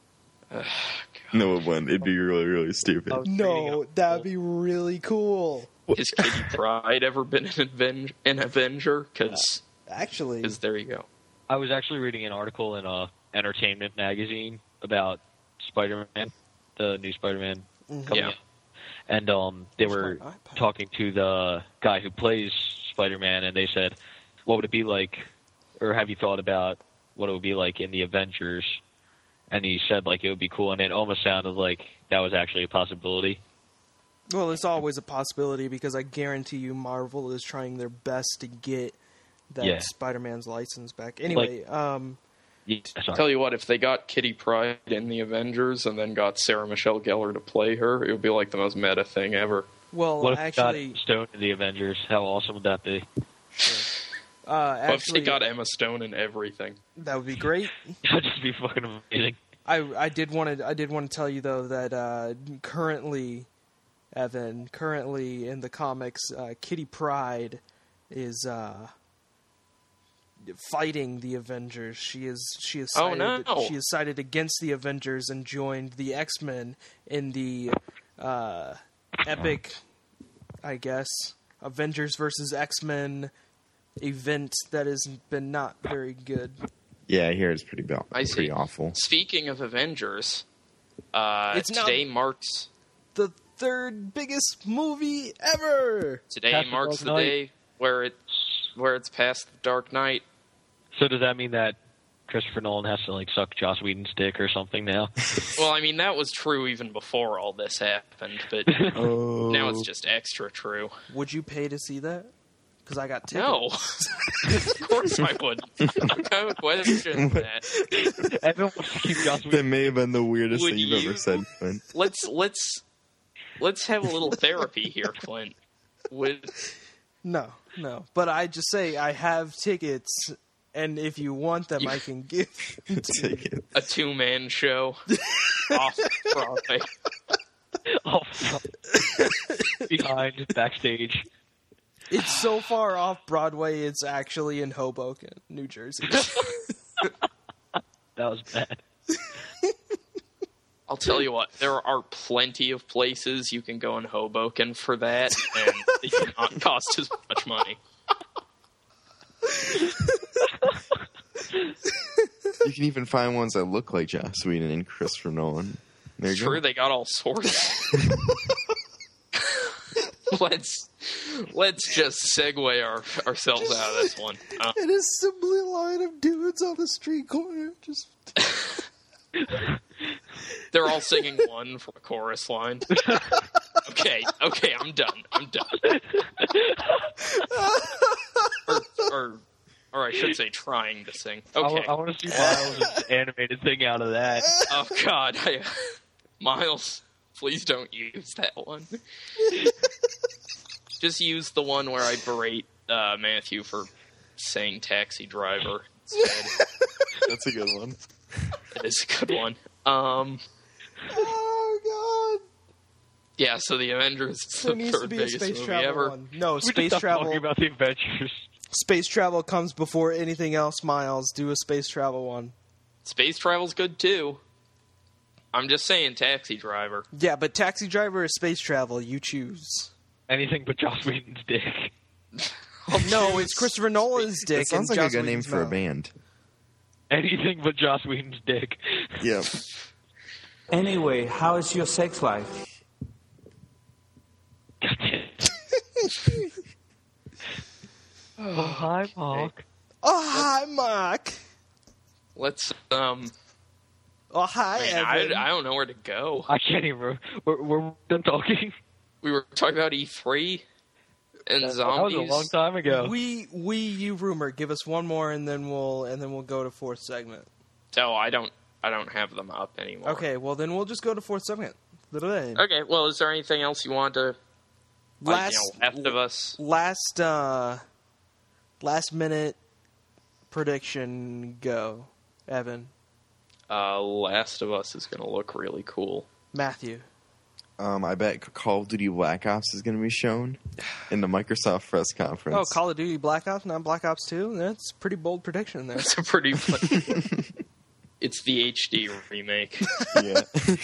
No, it wouldn't. It'd be really, really stupid. No, that'd be really cool. Has Kitty Pryde ever been an Avenger? Because there you go. I was actually reading an article in Entertainment Magazine about Spider-Man, the new Spider-Man coming out. And they were talking to the guy who plays Spider-Man, and they said, what would it be like, or have you thought about what it would be like in the Avengers? And he said, like, it would be cool, and it almost sounded like that was actually a possibility. Well, it's always a possibility, because I guarantee you Marvel is trying their best to get that Spider-Man's license back. Anyway, Tell you what, if they got Kitty Pryde in the Avengers and then got Sarah Michelle Gellar to play her, it would be like the most meta thing ever. Well, what if actually, they got Stone in the Avengers? How awesome would that be? What if they got Emma Stone in everything? That would be great. That'd just be fucking amazing. I did want to tell you though that currently, Evan, in the comics, Kitty Pryde is fighting the Avengers. She is sided, she is sided against the Avengers and joined the X-Men in the epic, I guess, Avengers versus X-Men event that has been not very good. Yeah, I hear it's pretty awful. Speaking of Avengers, today marks the third biggest movie ever. Today marks the day where it's past the Dark Knight. So does that mean that Christopher Nolan has to like suck Joss Whedon's dick or something now? Well, I mean that was true even before all this happened, but now it's just extra true. Would you pay to see that? Because I got tickets. No, of course I would. What kind of question is that? Everyone wants to keep Joss Whedon. That may have been the weirdest thing you've ever said, Clint. Let's have a little therapy here, Clint. No. But I just say I have tickets, and if you want them, I can give you tickets. A two-man show off Broadway. Behind, backstage. It's so far off Broadway, it's actually in Hoboken, New Jersey. That was bad. I'll tell you what, there are plenty of places you can go in Hoboken for that, and they do not cost as much money. You can even find ones that look like Joss Whedon and Christopher Nolan. Sure, they got all sorts. Let's just segue ourselves out of this one. It is simply a line of dudes on a street corner. Just they're all singing one from a chorus line. Okay, I'm done. Or I should say trying to sing. Okay. I want to see Miles' animated thing out of that. Oh, God. Miles, please don't use that one. Just use the one where I berate Matthew for saying taxi driver instead. That's a good one. It is a good one. Oh, God. Yeah, so the Avengers is the third biggest movie ever. One. No, space travel. Talking about the Avengers. Space travel comes before anything else, Miles. Do a space travel one. Space travel's good, too. I'm just saying taxi driver. Yeah, but taxi driver or space travel, you choose. Anything but Joss Whedon's dick. No, it's Christopher Nolan's dick. It sounds and like Joss a good name Whedon's for a mouth. band. Anything but Joss Whedon's dick. Yep. Anyway, how is your sex life? Oh, hi, Mark. Oh, hi, Mark. Let's Oh, hi, Evan. I don't know where to go. I can't even. We're done talking. We were talking about E3 and That zombies. was a long time ago. Wii U rumor. Give us one more, and then we'll go to fourth segment. So I don't have them up anymore. Okay, well then we'll just go to fourth segment. Okay, well, is there anything else you want to? Last of Us. Last minute prediction. Go, Evan. Last of Us is going to look really cool. Matthew. I bet Call of Duty Black Ops is going to be shown in the Microsoft press conference. Oh, Call of Duty Black Ops, not Black Ops 2? That's a pretty bold prediction there. That's a pretty... It's the HD remake. Yeah.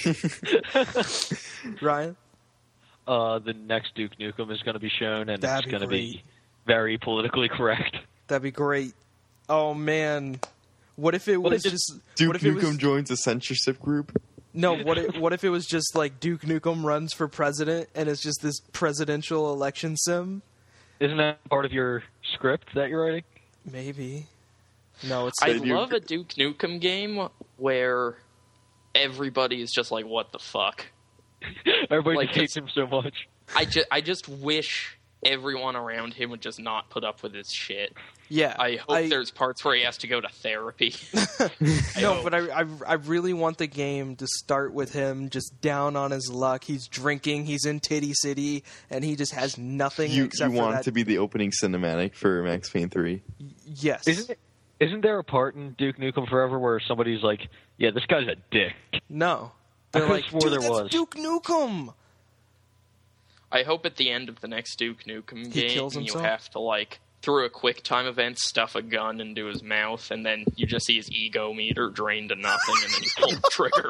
Ryan? The next Duke Nukem is going to be shown, and That'd it's going to great. be very politically correct. That'd be great. Oh, man. What if it was just... Duke what if it Nukem was, joins a censorship group? No, what if it was just like Duke Nukem runs for president, and it's just this presidential election sim? Isn't that part of your script that you're writing? Maybe. No, it's... I love a Duke Nukem game where everybody is just like, what the fuck? Everybody Like, just hates him so much. I just wish everyone around him would just not put up with his shit. Yeah. I hope there's parts where he has to go to therapy. No, but I really want the game to start with him just down on his luck. He's drinking, he's in Titty City, and he just has nothing You except for want that. it to be the opening cinematic for Max Payne 3? Yes. Isn't there a part in Duke Nukem Forever where somebody's like, yeah, this guy's a dick? No. I They're could've like, swore dude, there that's was. Duke Nukem! I hope at the end of the next Duke Nukem He game, kills you himself? have to, like, through a quick time event, stuff a gun into his mouth, and then you just see his ego meter drain to nothing, and then you pull the trigger.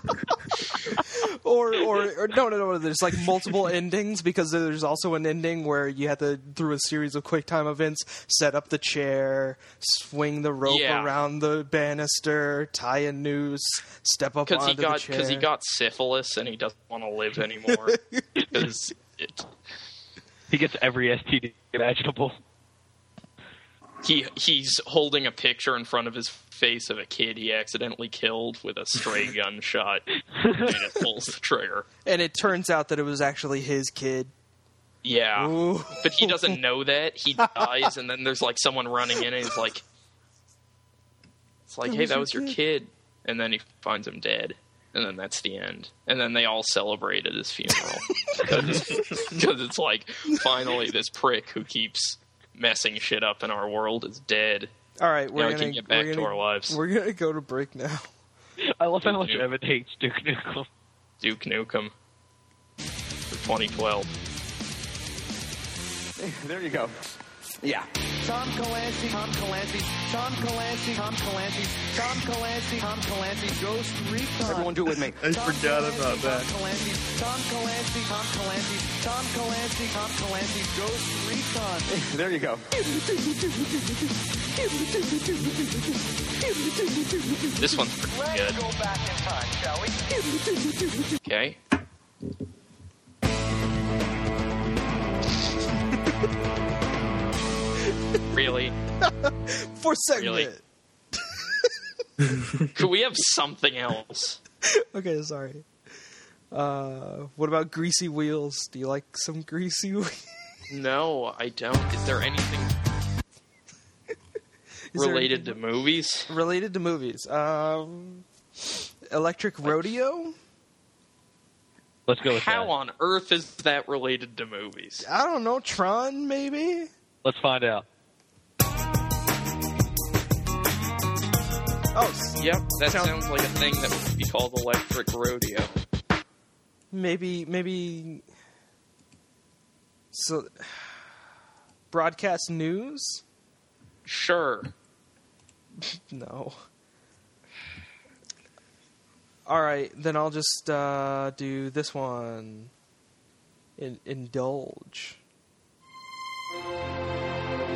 Or no. There's like multiple endings, because there's also an ending where you have to, through a series of quick time events, set up the chair, swing the rope around the banister, tie a noose, step up onto the chair. Because he got syphilis and he doesn't want to live anymore. He gets every STD imaginable. He's holding a picture in front of his face of a kid he accidentally killed with a stray gunshot, and it pulls the trigger. And it turns out that it was actually his kid. Yeah, Ooh. but he doesn't know that. He dies, and then there's like someone running in, and he's like, "Hey, that was your kid." And then he finds him dead, and then that's the end. And then they all celebrate at his funeral because it's like, finally, this prick who keeps messing shit up in our world is dead. All right, we can get back to our lives. We're gonna go to break now. I love how much Evan hates Duke Nukem. Duke Nukem for 2012. There you go. Yeah. Tom Clancy, Tom Clancy, Tom Clancy, Tom Clancy, Tom Clancy, Tom Clancy, Ghost Recon. Everyone do it with me. I forgot about that. Tom Clancy, Tom Clancy, Tom Clancy, Tom Clancy, Tom Clancy, Ghost Recon. There you go. This one's pretty good. Let's go back in time, shall we? Okay. Really? For segment. Really? Could we have something else? Okay, sorry. What about Greasy Wheels? Do you like some Greasy Wheels? No, I don't. Is there anything related to movies? Related to movies. Electric Rodeo? Let's go with How that. on earth is that related to movies? I don't know. Tron, maybe? Let's find out. Oh, Yep, that sounds like a thing that would be called Electric Rodeo. maybe. So, broadcast news? Sure. No. All right, then I'll just do this one. Indulge.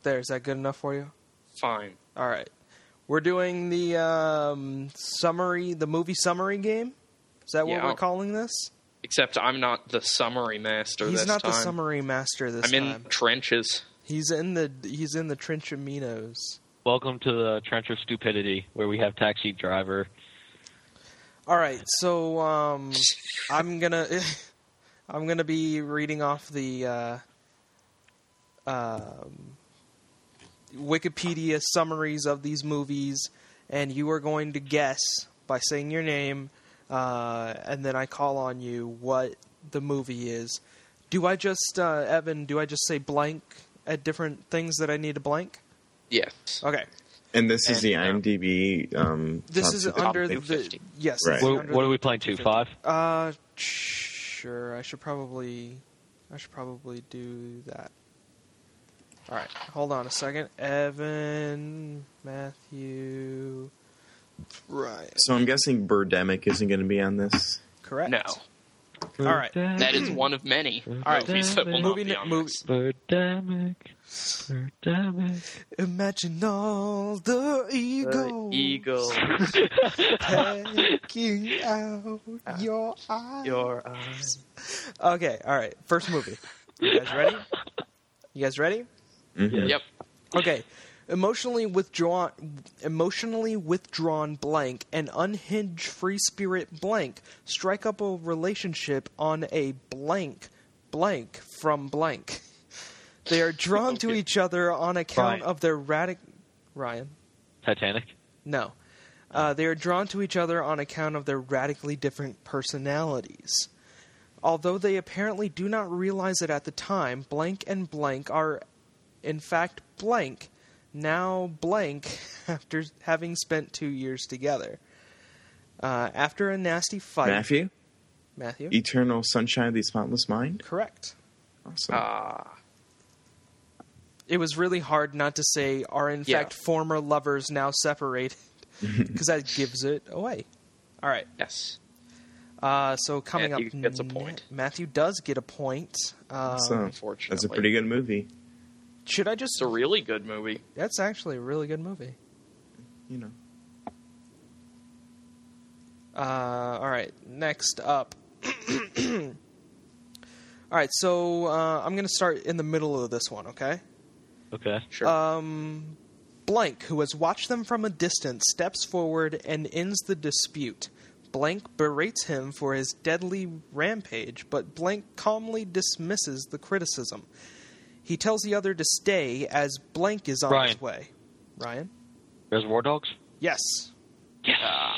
There, is that good enough for you? Fine. All right. We're doing the summary, the movie summary game. Is that what we're calling this? Except I'm not the summary master this time. He's not the summary master this time. I'm in trenches. He's in the Trenchaminos. Welcome to the Trench of Stupidity, where we have Taxi Driver. All right, so I'm gonna be reading off the Wikipedia summaries of these movies, and you are going to guess by saying your name, and then I call on you what the movie is. Do I just, Evan, say blank at different things that I need to blank? Yes. Okay. And this is the IMDb. This is under the 50. Yes. Right. What are we playing to? 5? Sure. I should probably do that. All right. Hold on a second. Evan, Matthew, Ryan. So I'm guessing Birdemic isn't going to be on this. Correct. No. All right. That is one of many movies that will not be on this. Birdemic. Imagine all the eagles. Taking out your eyes. Okay, all right. First movie. You guys ready? Mm-hmm. Yep. Okay. Emotionally withdrawn blank and unhinged free spirit blank strike up a relationship on a blank from blank. They are drawn to each other on account of their Ryan? Titanic? No. They are drawn to each other on account of their radically different personalities. Although they apparently do not realize it at the time, blank and blank are, in fact, blank, now blank, after having spent 2 years together. After a nasty fight... Matthew? Eternal Sunshine of the Spotless Mind? Correct. Awesome. It was really hard not to say are in fact former lovers now separated, because that gives it away. All right. Yes. So coming Matthew up, gets a point. Matthew does get a point. Unfortunately, that's a pretty good movie. Should I just? It's a really good movie. That's actually a really good movie. You know. All right. Next up. All right. So I'm going to start in the middle of this one. Okay. Okay. Sure. Blank, who has watched them from a distance, steps forward and ends the dispute. Blank berates him for his deadly rampage, but Blank calmly dismisses the criticism. He tells the other to stay as Blank is on his way. Ryan? Reservoir Dogs? Yes. Yes.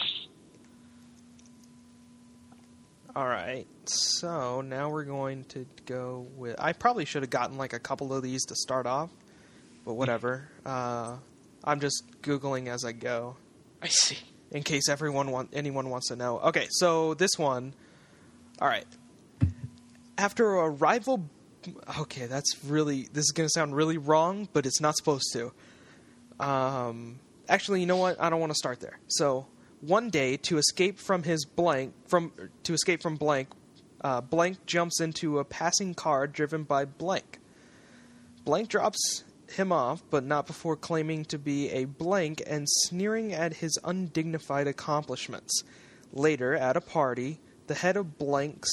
All right. So now we're going to go with... I probably should have gotten like a couple of these to start off, but whatever. I'm just Googling as I go. I see. In case anyone wants to know. Okay, so this one... All right. After a rival... Okay, this is going to sound really wrong, but it's not supposed to. Actually, you know what? I don't want to start there. So, one day, to escape from Blank, Blank jumps into a passing car driven by Blank. Blank drops him off, but not before claiming to be a Blank and sneering at his undignified accomplishments. Later, at a party, the head of Blank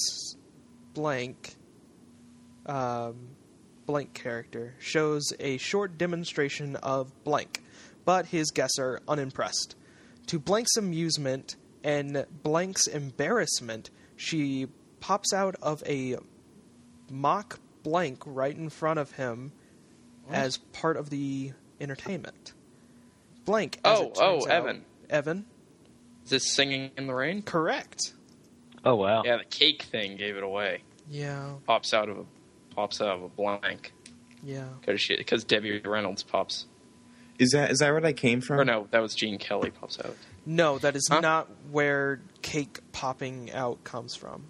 character shows a short demonstration of Blank, but his guests are unimpressed. To Blank's amusement and Blank's embarrassment, she pops out of a mock Blank right in front of him as part of the entertainment. Blank. Evan. Evan? Is this Singing in the Rain? Correct. Oh, wow. Yeah, the cake thing gave it away. Yeah. Pops out of a blank. Yeah. Because Debbie Reynolds pops. Is that where that came from? Or no, that was Gene Kelly pops out. No, that is not where cake popping out comes from.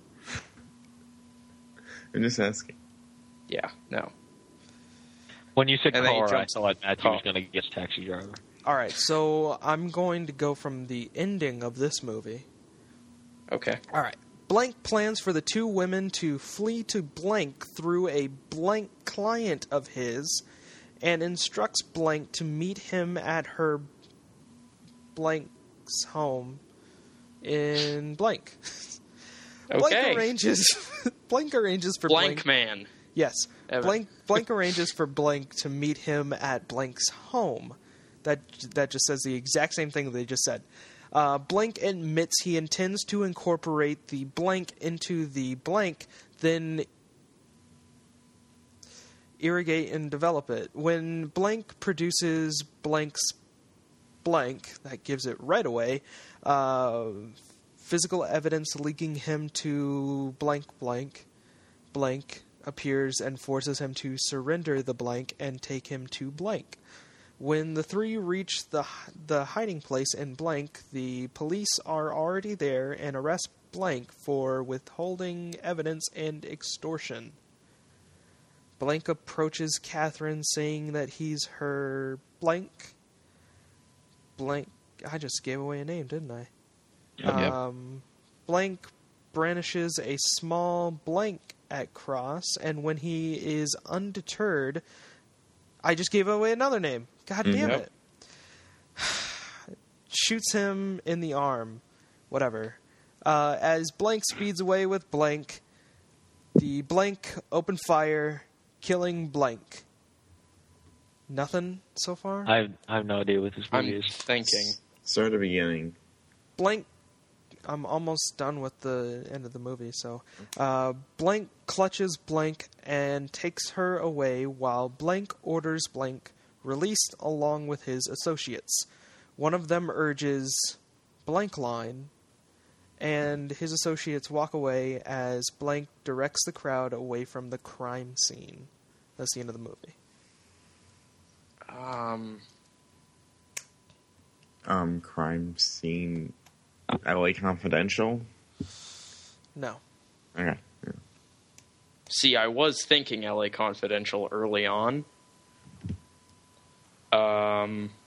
I'm just asking. Yeah, no. When you said And then he car, I jumps thought Matthew was going to guess Taxi Driver. All right, so I'm going to go from the ending of this movie. Okay. All right. Blank plans for the two women to flee to Blank through a Blank client of his and instructs Blank to meet him at her Blank's home in Blank. Okay. Blank arranges for Blank Man. Yes. Evan. Blank arranges for Blank to meet him at Blank's home. That just says the exact same thing they just said. Blank admits he intends to incorporate the blank into the blank, then irrigate and develop it. When Blank produces Blank's blank, that gives it right away, physical evidence linking him to blank appears and forces him to surrender the blank and take him to blank. When the three reach the hiding place in blank, the police are already there and arrest Blank for withholding evidence and extortion. Blank approaches Catherine saying that he's her blank. I just gave away a name, didn't I? Yep. Blank brandishes a small blank at Cross, and when he is undeterred, I just gave away another name. God damn it. Shoots him in the arm. Whatever. As Blank speeds away with Blank, the Blank open fire, killing Blank. Nothing so far? I have no idea what this movie I'm is. thinking. Start at the beginning. Blank, I'm almost done with the end of the movie, so Blank clutches Blank and takes her away while Blank orders Blank released along with his associates. One of them urges Blank line, and his associates walk away as Blank directs the crowd away from the crime scene. That's the end of the movie. Crime scene. LA Confidential. No. Okay. Yeah. See, I was thinking LA Confidential early on. All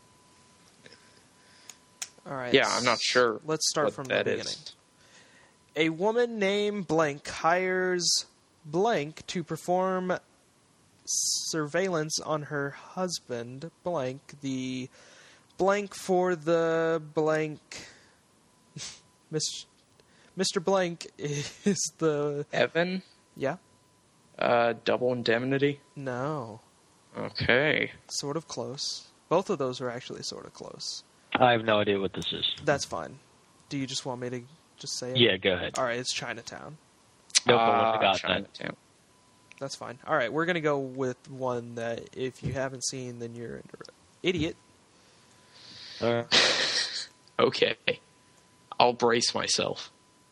right. Yeah, I'm not sure. Let's start what from the that beginning. is. A woman named Blank hires Blank to perform surveillance on her husband, Blank. The Blank for the Blank... Mr. Blank is the... Evan? Yeah? Double Indemnity? No. Okay. Sort of close. Both of those are actually sort of close. I have no idea what this is. That's fine. Do you just want me to just say it? Yeah, go ahead. All right, it's Chinatown. Nope, I wouldn't have got Chinatown. that. That's fine. All right, we're going to go with one that if you haven't seen, then you're an idiot. Okay. I'll brace myself.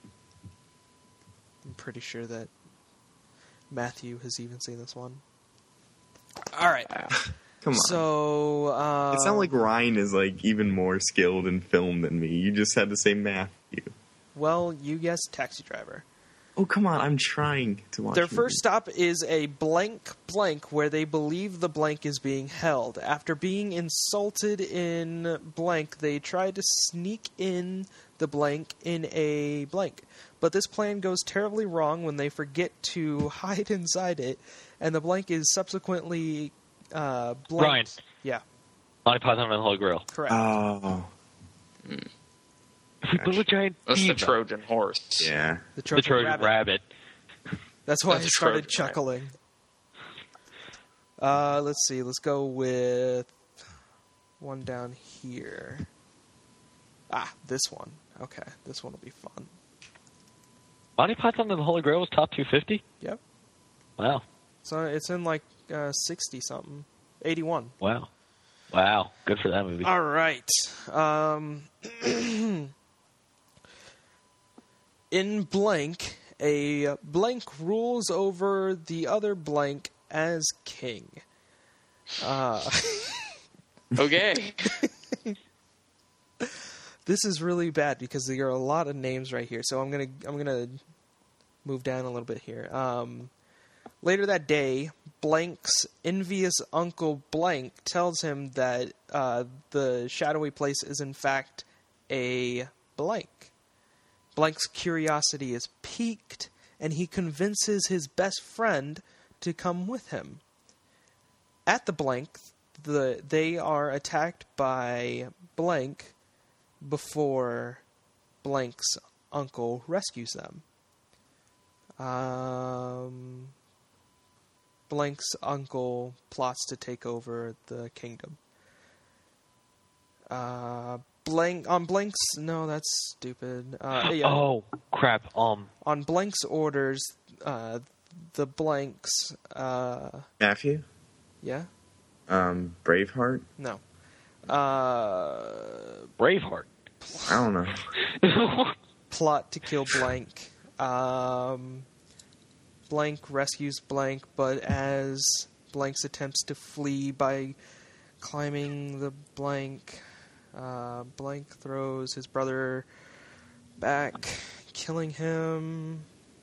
I'm pretty sure that Matthew has even seen this one. All right. Come on. So, It's not like Ryan is like even more skilled in film than me. You just had to say Matthew. well, you guessed Taxi Driver. Oh, come on. I'm trying to watch Their movies. first stop is a blank where they believe the blank is being held. After being insulted in blank, they try to sneak in the blank in a blank. But this plan goes terribly wrong when they forget to hide inside it, and the blank is subsequently blanked. Ryan. Yeah, Monty Python and the Holy Grail. correct. Oh. If we build a giant That's the diva, Trojan horse. Yeah. the the Trojan Rabbit. Rabbit. That's why I That's started Trojan chuckling. Let's see. Let's go with one down here. This one. Okay, this one will be fun. Monty Python and the Holy Grail was top 250? Yep. Wow. So it's in like 60 something, 81. Wow. Wow. Good for that movie. All right. In blank, a blank rules over the other blank as king. Okay. This is really bad because there are a lot of names right here. So I'm gonna move down a little bit here. Later that day, Blank's envious uncle Blank tells him that the shadowy place is in fact a blank. Blank's curiosity is piqued, and he convinces his best friend to come with him. at the blank, they are attacked by blank before blank's uncle rescues them. Blank's uncle plots to take over the kingdom. Blank's... No, that's stupid. Yeah. Oh, crap. On Blank's orders, the Blanks... Matthew? Yeah? Braveheart? No. Braveheart? I don't know. Plot to kill Blank. Blank rescues Blank, but as Blank's attempts to flee by climbing the Blank... Blank throws his brother back, killing him.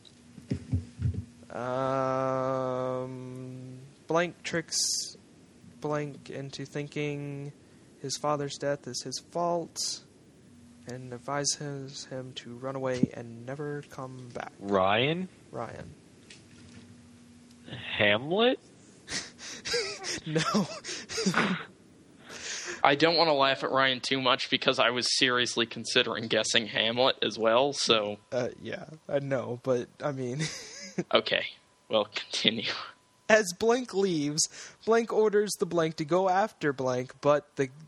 Blank tricks Blank into thinking his father's death is his fault and advises him to run away and never come back. Ryan? Hamlet? No. I don't want to laugh at Ryan too much because I was seriously considering guessing Hamlet as well, so... Yeah, I know, but, I mean... Okay, well, continue. As Blank leaves, Blank orders the Blank to go after Blank, but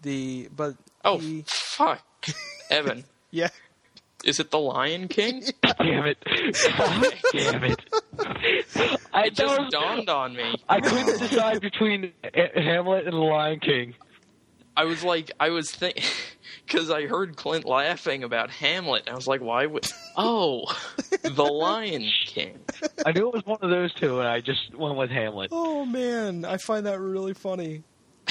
fuck. Evan. Yeah. Is it the Lion King? Damn it. Damn it. It just dawned on me. I couldn't decide between Hamlet and the Lion King. I was thinking, because I heard Clint laughing about Hamlet, and I was like, why would... Oh, the Lion King. I knew it was one of those two, and I just went with Hamlet. Oh, man, I find that really funny.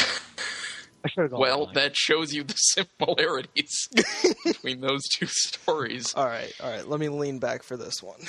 Well, that shows you the similarities between those two stories. All right, let me lean back for this one.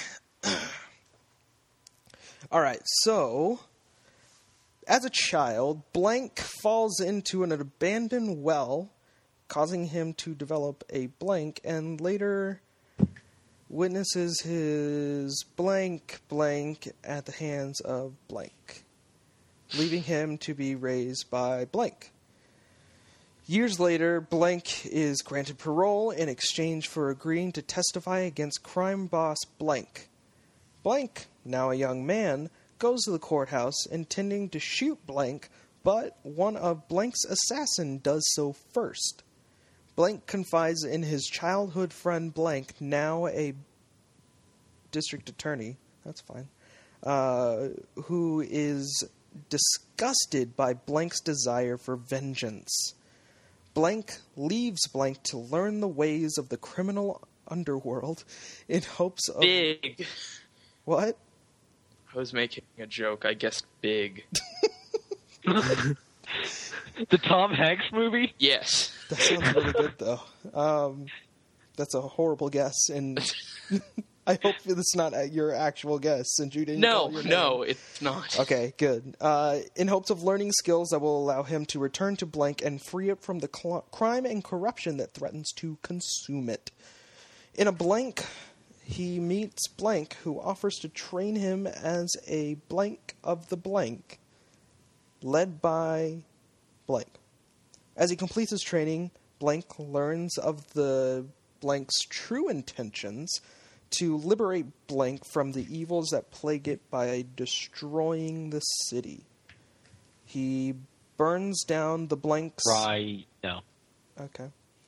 All right, so... As a child, Blank falls into an abandoned well, causing him to develop a blank, and later witnesses his blank at the hands of Blank, leaving him to be raised by Blank. Years later, Blank is granted parole in exchange for agreeing to testify against crime boss Blank. Blank, now a young man, goes to the courthouse intending to shoot Blank, but one of Blank's assassins does so first. Blank confides in his childhood friend Blank, now a district attorney, that's fine, who is disgusted by Blank's desire for vengeance. Blank leaves Blank to learn the ways of the criminal underworld in hopes of... Big. What? I was making a joke. I guessed Big. The Tom Hanks movie? Yes. That sounds really good, though. That's a horrible guess, and I hope it's not your actual guess, since you didn't know your name. No, it's not. Okay, good. In hopes of learning skills that will allow him to return to Blank and free it from the crime and corruption that threatens to consume it. In a Blank... He meets Blank, who offers to train him as a Blank of the Blank, led by Blank. As he completes his training, Blank learns of the Blank's true intentions to liberate Blank from the evils that plague it by destroying the city. He burns down the Blank's... Right, no. Okay.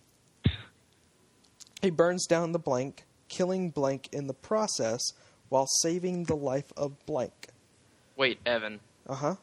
He burns down the Blank, killing Blank in the process while saving the life of Blank. Wait, Evan. Uh-huh.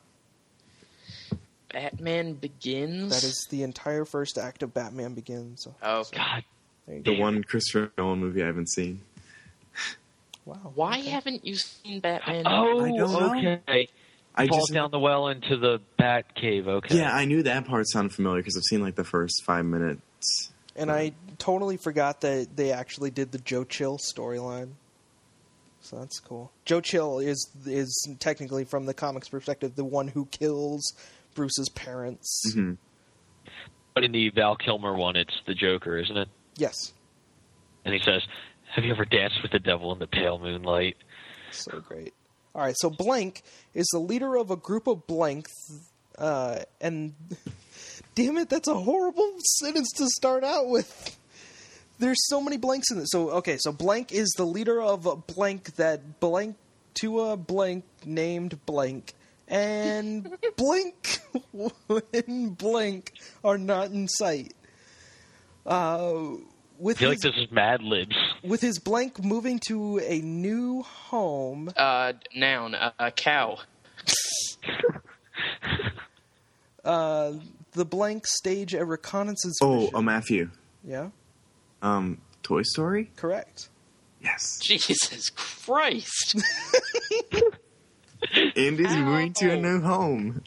Batman Begins? That is the entire first act of Batman Begins. Oh, so, God. The one Christopher Nolan movie I haven't seen. Wow. Why haven't you seen Batman? Oh, I don't know. Okay. I Falls just down the well into the Bat Cave, okay. Yeah, I knew that part sounded familiar because I've seen like the first 5 minutes. And I totally forgot that they actually did the Joe Chill storyline. So that's cool. Joe Chill is technically, from the comics perspective, the one who kills Bruce's parents. Mm-hmm. But in the Val Kilmer one, it's the Joker, isn't it? Yes. And he says, "Have you ever danced with the devil in the pale moonlight?" So great. All right, so Blank is the leader of a group of Blank And damn it, that's a horrible sentence to start out with. There's so many blanks in it. So blank is the leader of a blank that blank to a blank named blank. And blank and blank are not in sight. I feel like this is Mad Libs. With his blank moving to a new home. Noun, cow. The blank stage a reconnaissance mission. Matthew. Yeah? Toy Story? Correct. Yes. Jesus Christ. Andy's moving to a new home.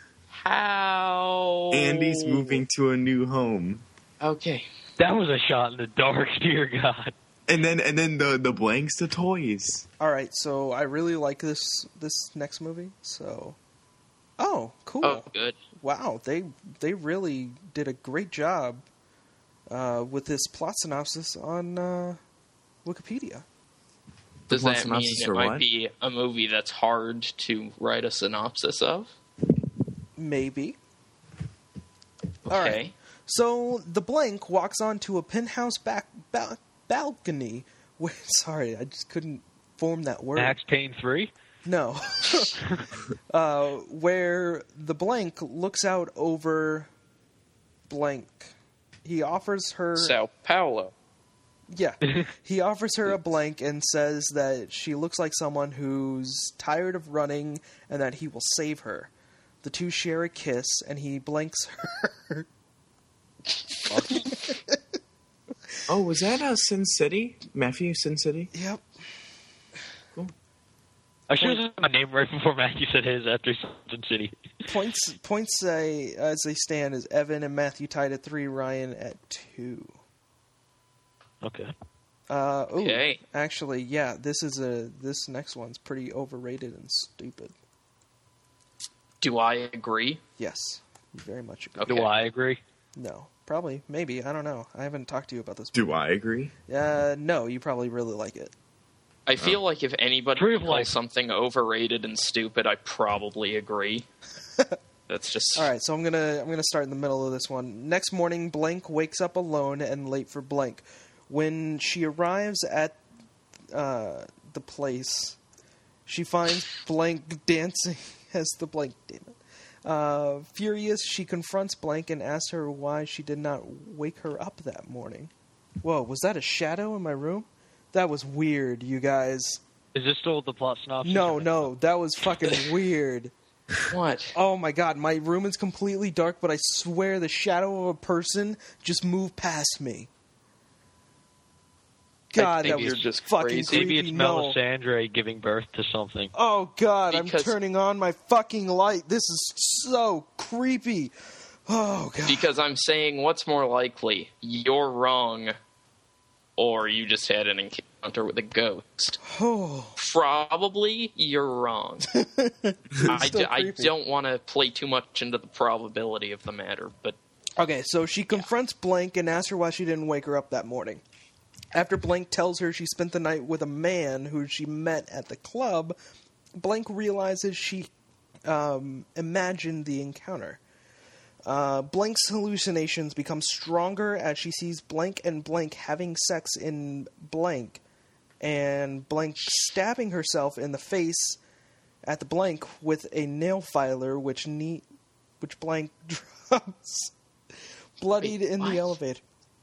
How? Andy's moving to a new home. Okay. That was a shot in the dark, dear God. And then the blanks to toys. All right, so I really like this next movie. So, cool. Oh, good. Wow, they really did a great job with this plot synopsis on Wikipedia. Does that mean it might be a movie that's hard to write a synopsis of? Maybe. Okay. All right. So the blank walks onto a penthouse balcony. Sorry, I just couldn't form that word. Max Payne 3? No. Where the blank looks out over blank. He offers her... Sao Paulo. Yeah. He offers her a blank and says that she looks like someone who's tired of running and that he will save her. The two share a kiss and he blanks her. Oh, was that Sin City? Matthew, Sin City? Yep. Cool. I should have said my name right before Matthew said his after Sin City. Points as they stand is Evan and Matthew tied at 3, Ryan at 2. Okay. Okay. Actually, yeah, this next one's pretty overrated and stupid. Do I agree? Yes, you very much agree. Okay. Do I agree? No, probably, maybe, I don't know. I haven't talked to you about this. Do I agree? No, you probably really like it. I feel like if anybody calls something overrated and stupid, I probably agree. That's just... All right, so I'm gonna start in the middle of this one. Next morning, blank wakes up alone and late for blank. When she arrives at the place, she finds blank dancing as the blank. Damn it! Furious, she confronts blank and asks her why she did not wake her up that morning. Whoa, was that a shadow in my room? That was weird, you guys. Is this still the plot synopsis? No, that was fucking weird. What? Oh my god, my room is completely dark, but I swear the shadow of a person just moved past me. God, that was just fucking creepy. Maybe it's Melisandre giving birth to something. Oh god, I'm turning on my fucking light. This is so creepy. Oh god. Because I'm saying, what's more likely? You're wrong, or you just had an encounter with a ghost. Probably you're wrong. I don't want to play too much into the probability of the matter, but... Okay, so she confronts Blank and asks her why she didn't wake her up that morning. After Blank tells her she spent the night with a man who she met at the club, Blank realizes she imagined the encounter. Blank's hallucinations become stronger as she sees Blank and Blank having sex in Blank, and Blank stabbing herself in the face at the Blank with a nail filer, which Blank drops bloodied in the elevator.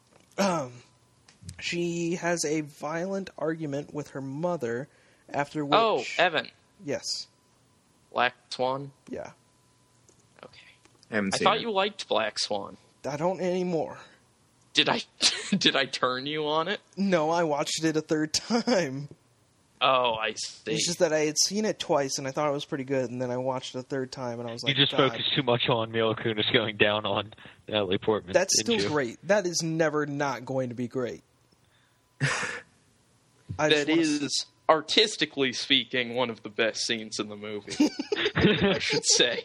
She has a violent argument with her mother, after which... Oh, Evan. Yes. Black Swan? Yeah. Okay. I thought you liked Black Swan. I don't anymore. Did I turn you on it? No, I watched it a third time. Oh, I see. It's just that I had seen it twice, and I thought it was pretty good, and then I watched it a third time, and I was like, you just focused too much on Mila Kunis going down on Natalie Portman. That's still great. That is never not going to be great. That is, artistically speaking, one of the best scenes in the movie. I should say.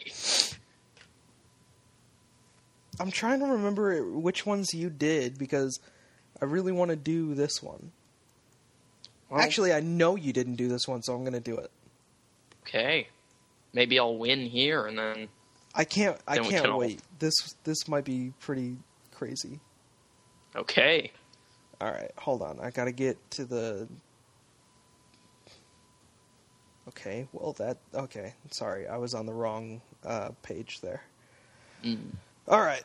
I'm trying to remember which ones you did, because I really want to do this one. Well, actually, I know you didn't do this one, so I'm going to do it. Okay. Maybe I'll win here, and then I can't Then we can all- wait. This might be pretty crazy. Okay. All right, hold on. I gotta get to the. Okay, well okay. Sorry, I was on the wrong page there. All right.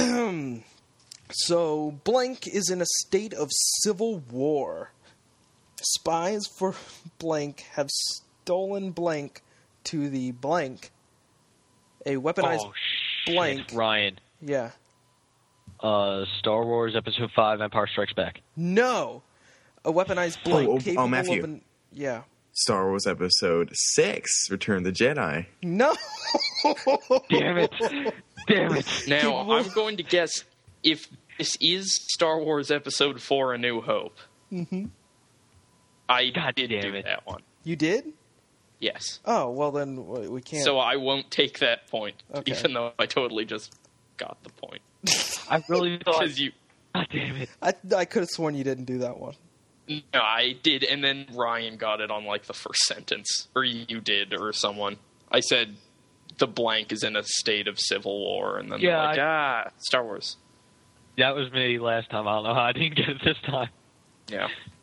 So blank is in a state of civil war. Spies for blank have stolen blank to the blank. A weaponized blank. Ryan. Yeah. Star Wars Episode 5, Empire Strikes Back. No. A weaponized blank capable Matthew. of yeah. Star Wars Episode 6, Return of the Jedi. No. Damn it. Damn it. Now, I'm going to guess if this is Star Wars Episode 4, A New Hope. Mm-hmm. I God did damn do it. that one. You did? Yes. Oh, well then we can't. So I won't take that point, Okay. even though I totally just got the point. I really thought... Because you... God damn it. I could have sworn you didn't do that one. No, I did, and then Ryan got it on, like, the first sentence. Or you did, or someone. I said, the blank is in a state of civil war, and then Yeah, they're like, Star Wars. That was me last time. I don't know how I didn't get it this time. Yeah.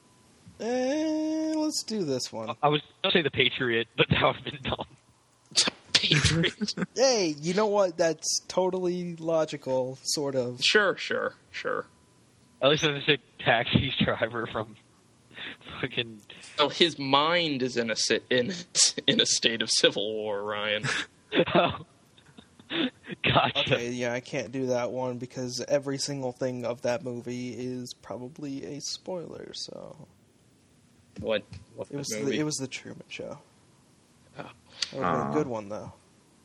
Let's do this one. I was going to say the Patriot, but that would have been dumb. Patriot. Hey, you know what? That's totally logical, sort of. Sure. At least I didn't say taxi driver from fucking... Well, his mind is in a state of civil war, Ryan. Gotcha. Okay, yeah, I can't do that one because every single thing of that movie is probably a spoiler. So What it was movie? it was the Truman Show. Oh. That would have been a good one though.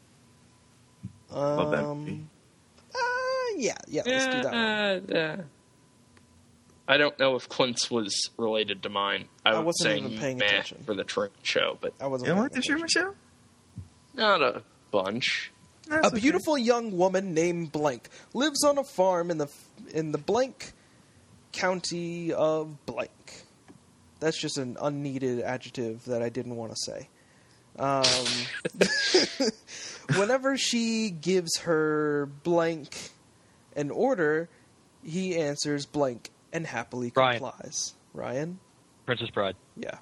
Love that movie. Yeah, let's do that one. I don't know if Clint's was related to mine. I was wasn't saying even paying meh attention. for the Truman Show, but I wasn't. You paying like the attention. Truman Show? not a bunch. That's A beautiful young woman named Blank lives on a farm in the blank county of blank. That's just an unneeded adjective that I didn't want to say. Whenever she gives her blank an order, he answers blank and happily Ryan. complies. Ryan? Princess Bride. Yeah.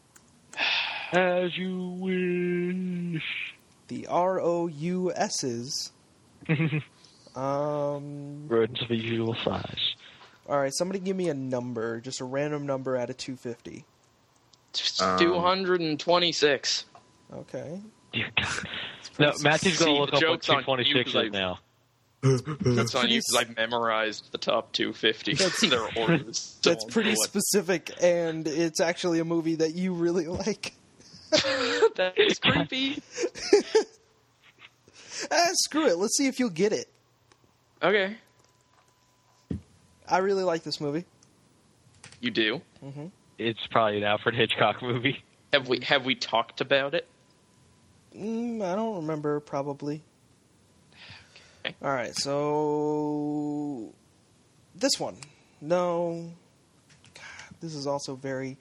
As you wish. The ROUS's. Rodents of a usual size. Alright, somebody give me a number, just a random number out of 250. 226. Okay. Dear God. No, Matthew's going See, to look the up what joke's on you, 226 'cause is now. That's on you pretty because I've memorized the top 250. Their orders. That's pretty specific, and it's actually a movie that you really like. That is creepy. Screw it. Let's see if you'll get it. Okay. I really like this movie. You do? Mm-hmm. It's probably an Alfred Hitchcock movie. Have we talked about it? I don't remember, probably. Okay. All right, so this one. No. God, this is also very...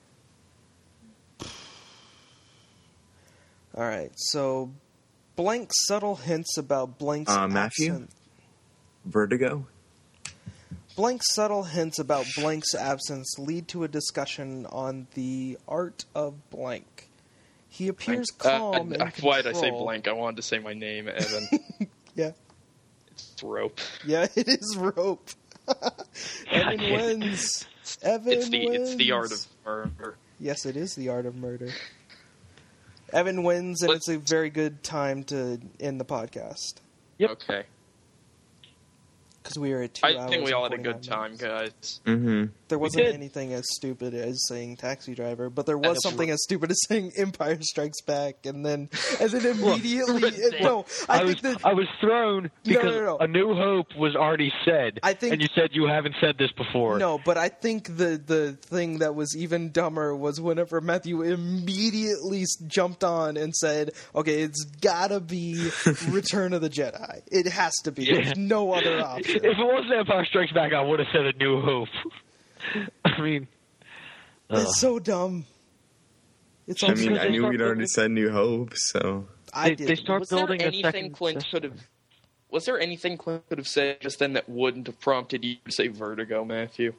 All right, so blank subtle hints about blank's Matthew? absence. Vertigo? Blank subtle hints about blank's absence lead to a discussion on the art of blank. He appears calm and why did I say blank? I wanted to say my name, Evan. Yeah. It's Rope. Yeah, it is Rope. Evan wins. Evan wins. It's the art of murder. Yes, it is the art of murder. Evan wins, and it's a very good time to end the podcast. Yep. Okay. Because we are at 2 hours. I think we all had a and good 49 time, minutes. guys. Mm-hmm. There wasn't did. anything as stupid as saying Taxi Driver, but there was that's something right. as stupid as saying Empire Strikes Back, and then immediately... I was thrown because No. A New Hope was already said, and you said you haven't said this before. No, but I think the thing that was even dumber was whenever Matthew immediately jumped on and said, okay, it's gotta be Return of the Jedi. It has to be. There's no other option. If it wasn't Empire Strikes Back, I would have said A New Hope. I mean... It's so dumb. It's I mean, I knew we'd already said New Hope, so They start building a second. Was there anything Clint could have said just then that wouldn't have prompted you to say Vertigo, Matthew?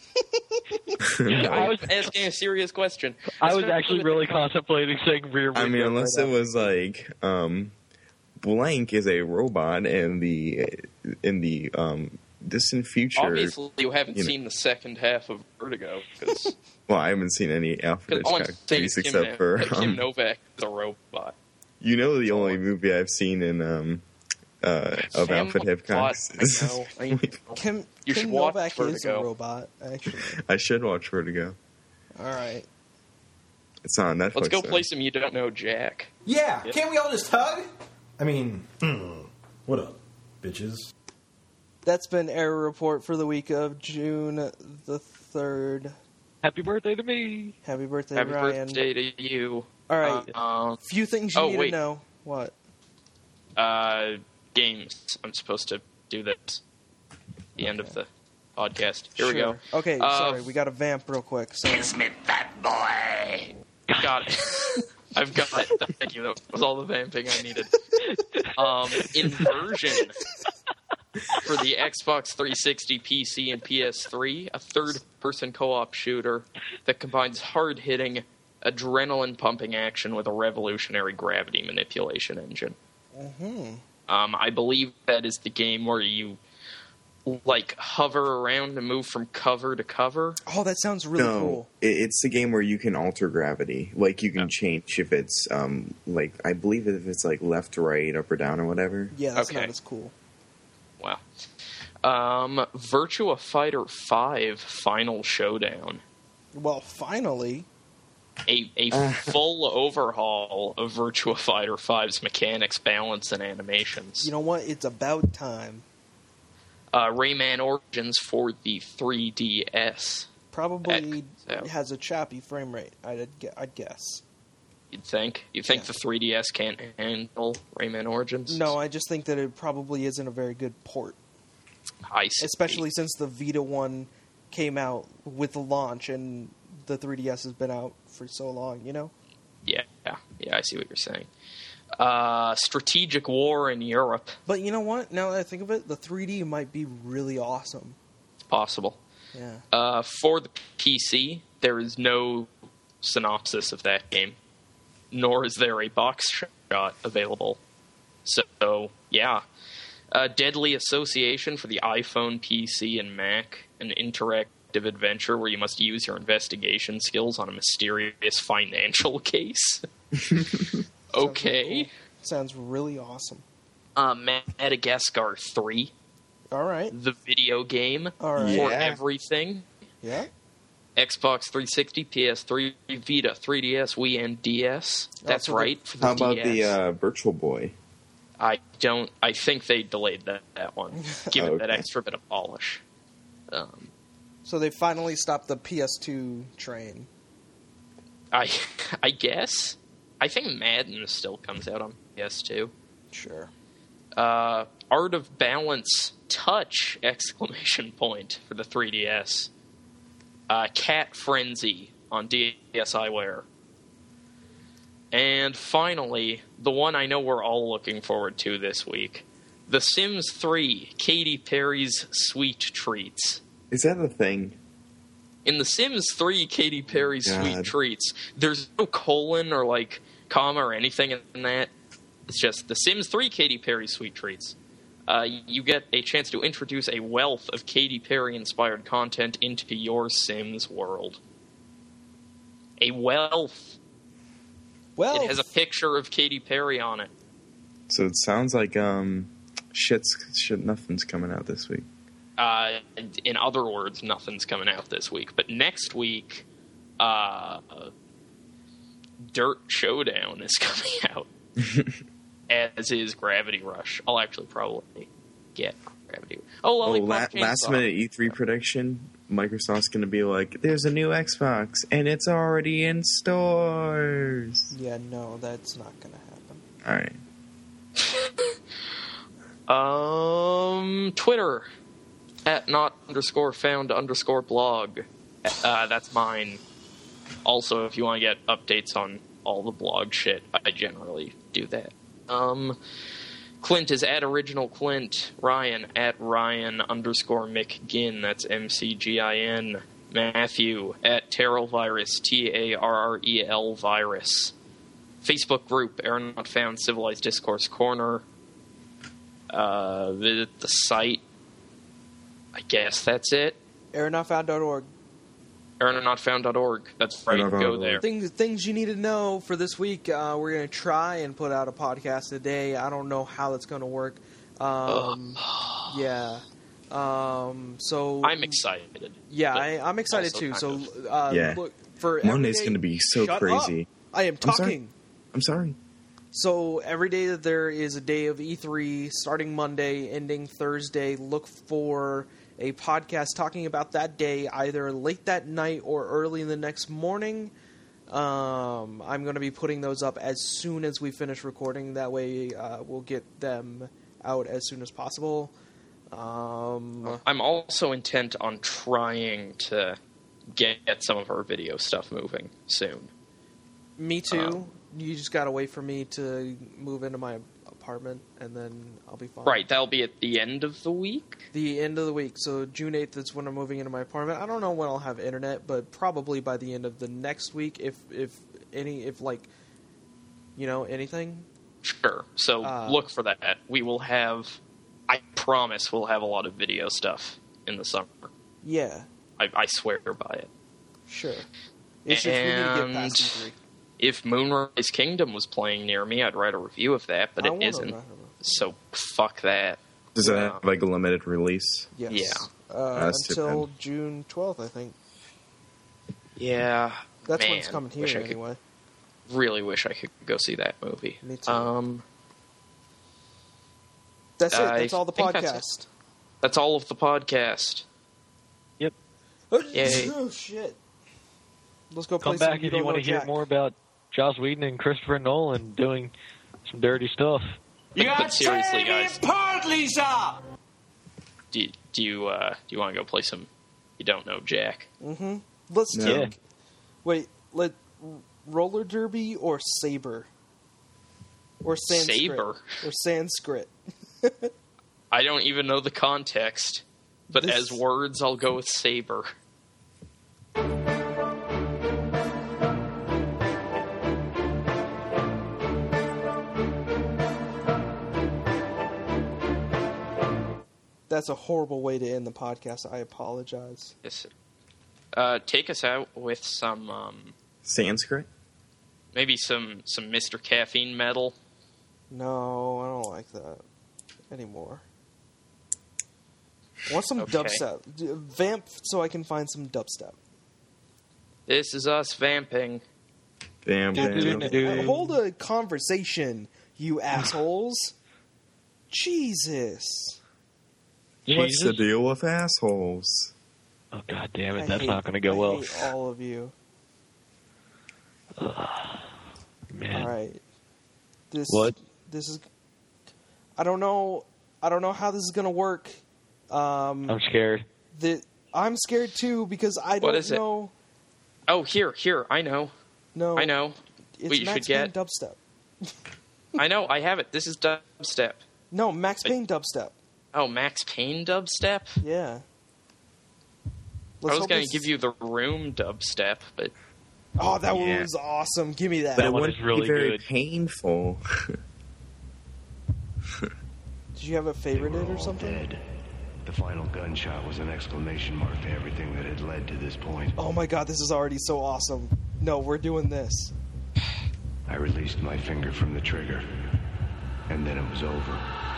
I was asking a serious question. I was actually really contemplating saying Rear Window. I mean, unless it was like blank is a robot in the distant future. Obviously, you haven't seen the second half of Vertigo. Well, I haven't seen any Alfred Hitchcock movies except for Kim Novak is a robot. You know, the only movie I've seen in of Alfred Hitchcock is Kim should watch Novak Vertigo. is a robot, actually. I should watch Vertigo. All right. It's not on Netflix. Let's go though. play some You Don't Know Jack. Yeah, can't we all just hug? I mean, what up, bitches? That's been Error Report for the week of June the 3rd. Happy birthday to me. Happy birthday, Happy Ryan. birthday to you. All right. Few things you need to know. What? Games. I'm supposed to do this at the end of the podcast. Here we go. Okay, sorry. We got to vamp real quick. So. Kiss me, fat boy. Got it. I've got it. Thank you. That was all the vamping I needed. Inversion for the Xbox 360, PC, and PS3, a third-person co-op shooter that combines hard-hitting, adrenaline-pumping action with a revolutionary gravity manipulation engine. Mm-hmm. I believe that is the game where you hover around and move from cover to cover. Oh, that sounds really cool. It's the game where you can alter gravity. Like, you can change if it's, I believe if it's, left to right, up or down or whatever. Yeah, that's not as cool. Wow. Virtua Fighter 5 Final Showdown. Well, finally. A full overhaul of Virtua Fighter 5's mechanics, balance, and animations. You know what? It's about time. Rayman Origins for the 3DS. Probably has a choppy frame rate, I'd guess. You'd think? You think the 3DS can't handle Rayman Origins? No, I just think that it probably isn't a very good port. I see. Especially since the Vita one came out with the launch and the 3DS has been out for so long, you know? Yeah, I see what you're saying. Strategic War in Europe. But you know what? Now that I think of it, the 3D might be really awesome. It's possible. Yeah. For the PC, there is no synopsis of that game, nor is there a box shot available. So, yeah. Deadly Association for the iPhone, PC, and Mac, an interactive adventure where you must use your investigation skills on a mysterious financial case. Okay. Sounds really awesome. Madagascar 3. All right. The video game for everything. Yeah. Xbox 360, PS3, Vita, 3DS, Wii, and DS. That's right. For the How about DS. the Virtual Boy? I think they delayed that one. Give it that extra bit of polish. So they finally stopped the PS2 train. I guess. I think Madden still comes out on PS2. Sure. Art of Balance Touch! Exclamation point for the 3DS. Cat Frenzy on DSiWare. And finally, the one I know we're all looking forward to this week. The Sims 3, Katy Perry's Sweet Treats. Is that a thing? In The Sims 3, Katy Perry's Sweet Treats, there's no colon or comma or anything in that. It's just The Sims 3, Katy Perry's Sweet Treats. You get a chance to introduce a wealth of Katy Perry-inspired content into your Sims world. A wealth. Well, it has a picture of Katy Perry on it. So it sounds like nothing's coming out this week. In other words, nothing's coming out this week. But next week, Dirt Showdown is coming out. As is Gravity Rush. I'll actually probably get Gravity Rush. Lollipop Chainsaw. Last minute E3 prediction. Microsoft's going to be like, there's a new Xbox, and it's already in stores. Yeah, no, that's not going to happen. Alright. Twitter. @not_found_blog. That's mine. Also, if you want to get updates on all the blog shit, I generally do that. Clint is at Original Clint. Ryan at Ryan_McGinn. That's MCGIN. Matthew at Terrell Virus. TARREL Virus. Facebook group Aeronaut Found Civilized Discourse Corner. Visit the site. I guess that's it. Aeronautfound.org. Aeronautfound.org. That's right. Go there. Things you need to know for this week. We're going to try and put out a podcast today. I don't know how it's going to work. Yeah. So I'm excited. Yeah, I'm excited too. So look for Monday's going to be so crazy. I am talking. I'm sorry. So every day that there is a day of E3, starting Monday, ending Thursday, look for a podcast talking about that day, either late that night or early in the next morning. I'm going to be putting those up as soon as we finish recording. That way we'll get them out as soon as possible. I'm also intent on trying to get some of our video stuff moving soon. Me too. You just gotta wait for me to move into my apartment, and then I'll be fine. Right, that'll be at the end of the week? The end of the week. So June 8th is when I'm moving into my apartment. I don't know when I'll have internet, but probably by the end of the next week, if anything. Sure. So look for that. We will have, I promise we'll have a lot of video stuff in the summer. Yeah. I swear by it. Sure. It's just we need to get past E3. If Moonrise Kingdom was playing near me, I'd write a review of that, but it isn't. So fuck that. Does that have like a limited release? Yes. Yeah. Until June 12th, I think. Yeah. That's when it's coming here anyway. Really wish I could go see that movie. Me too. That's it. That's all the podcast. That's all of the podcast. Yep. Yay. Oh, shit. Let's go play Come back if you want to hear more about Joss Whedon and Christopher Nolan doing some dirty stuff. But seriously, guys, part, Lisa! do you want to go play some You Don't Know Jack? Mm-hmm. Let's take... Wait, roller derby or saber? Or Sanskrit? Saber? Or Sanskrit? I don't even know the context, but as words, I'll go with saber. That's a horrible way to end the podcast. I apologize. Yes. Take us out with some... Sanskrit? Maybe some Mr. Caffeine metal. No, I don't like that anymore. I want some dubstep. Vamp so I can find some dubstep. This is us vamping. Hold a conversation, you assholes. Jesus. What's the deal with assholes? Oh, God damn it. That's not going to go well. I hate all of you. Man. All right. This is... I don't know how this is going to work. I'm scared. I'm scared, too, because I don't know... Oh, here. I know. No. I know. It's what you Max should get. Payne dubstep. I know. I have it. This is dubstep. No, Max Payne dubstep. Oh, Max Payne dubstep? Yeah. I was going to give you the Room dubstep, but... Oh, that one was awesome. Give me that. That one is really very painful. Did you have a favorite or something? Dead. The final gunshot was an exclamation mark to everything that had led to this point. Oh my god, this is already so awesome. No, we're doing this. I released my finger from the trigger, and then it was over.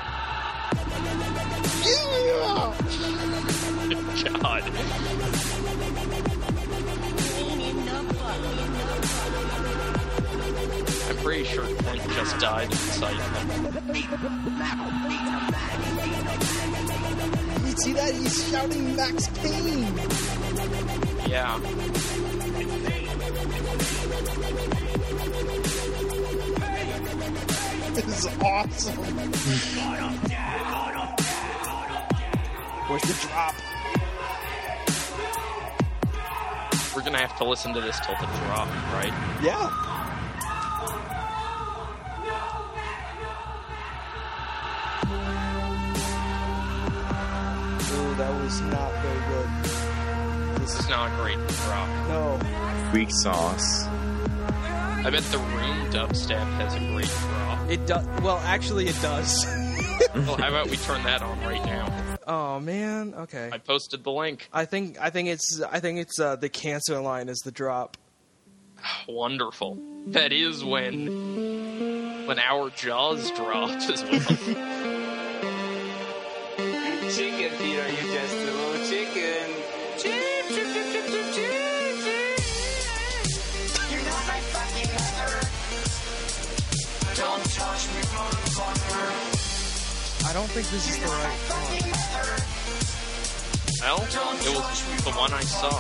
God. I'm pretty sure Clint just died inside him. You see that? He's shouting Max Payne. Yeah. This is awesome. Where's the drop? We're gonna have to listen to this till the drop, right? Yeah. Ooh, that was not very good. This is not a great drop. No. Weak sauce. I bet the room dubstep has a great drop. It does. Well, actually, it does. Well, how about we turn that on right now? Oh man. Okay. I posted the link. I think it's the cancer line is the drop. Wonderful. That is when our jaws drop as well. Chicken, Peter, you just a little chicken. Chip, chip, chip, chip, chip, chip, chip. You're not my fucking mother. Don't touch me, motherfucker. I don't think this is the right one. Well, it was the one I saw.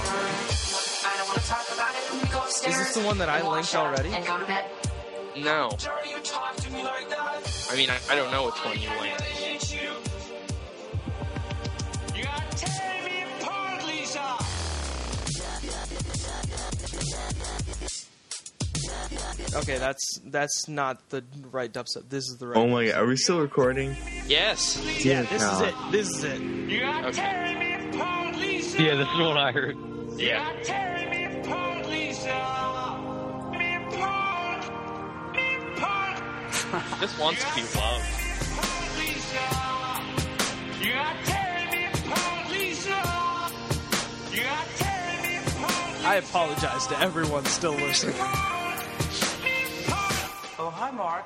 Is this the one that I linked already? No. I mean, I don't know which one you linked. Okay, that's not the right dubstep. This is the right. Oh my god, are we still recording? Yes. Yeah, this is it. This is it. Okay. Yeah, this is what I heard. Yeah. This wants to be loved. I apologize to everyone still listening. Oh, hi, Mark.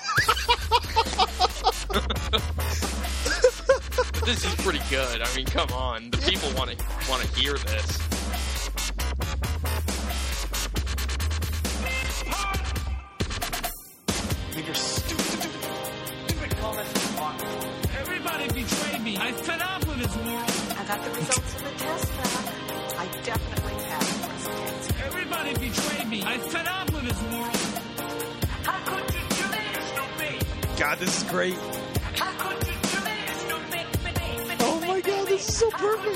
This is pretty good. I mean, come on. The people want to hear this. With your stupid comments. Everybody betrayed me. I fed up with this world. I got the results of the test back. I definitely passed this test. Everybody betrayed me. I fed up with this world. How could you do this to me? God, this is great. How could you do this to me? Oh my god, this is so perfect.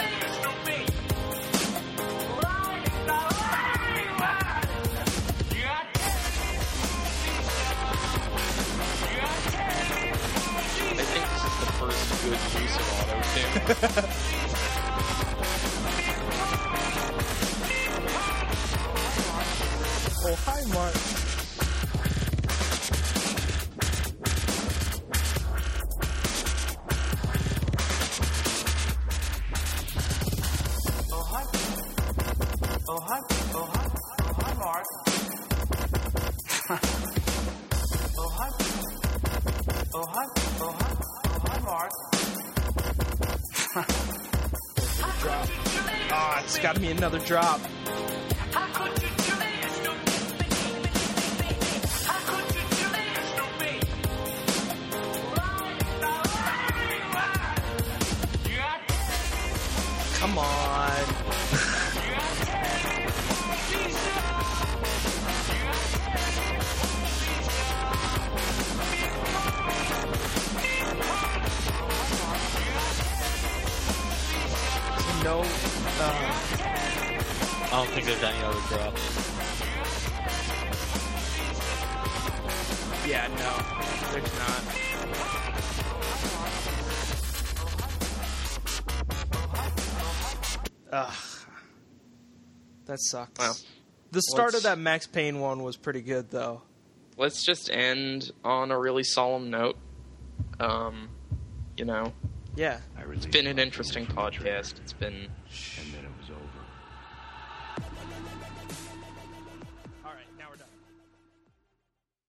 I think this is the first good use of auto-tune. Oh, hi, Mark. Oh, hi. Oh, hi. Oh, hi. Oh, hi, Mark. Oh, hi. Oh, hi. Oh, hi. Oh, hi, Mark. Drop. Ah, it's got to be another drop. How could you do this to me? How could you do this to me? Come on. No. I don't think there's any other drops. Yeah, no. There's not. Ugh. That sucks. Well, the start of that Max Payne one was pretty good, though. Let's just end on a really solemn note. You know. Yeah. It's been an interesting podcast. It's been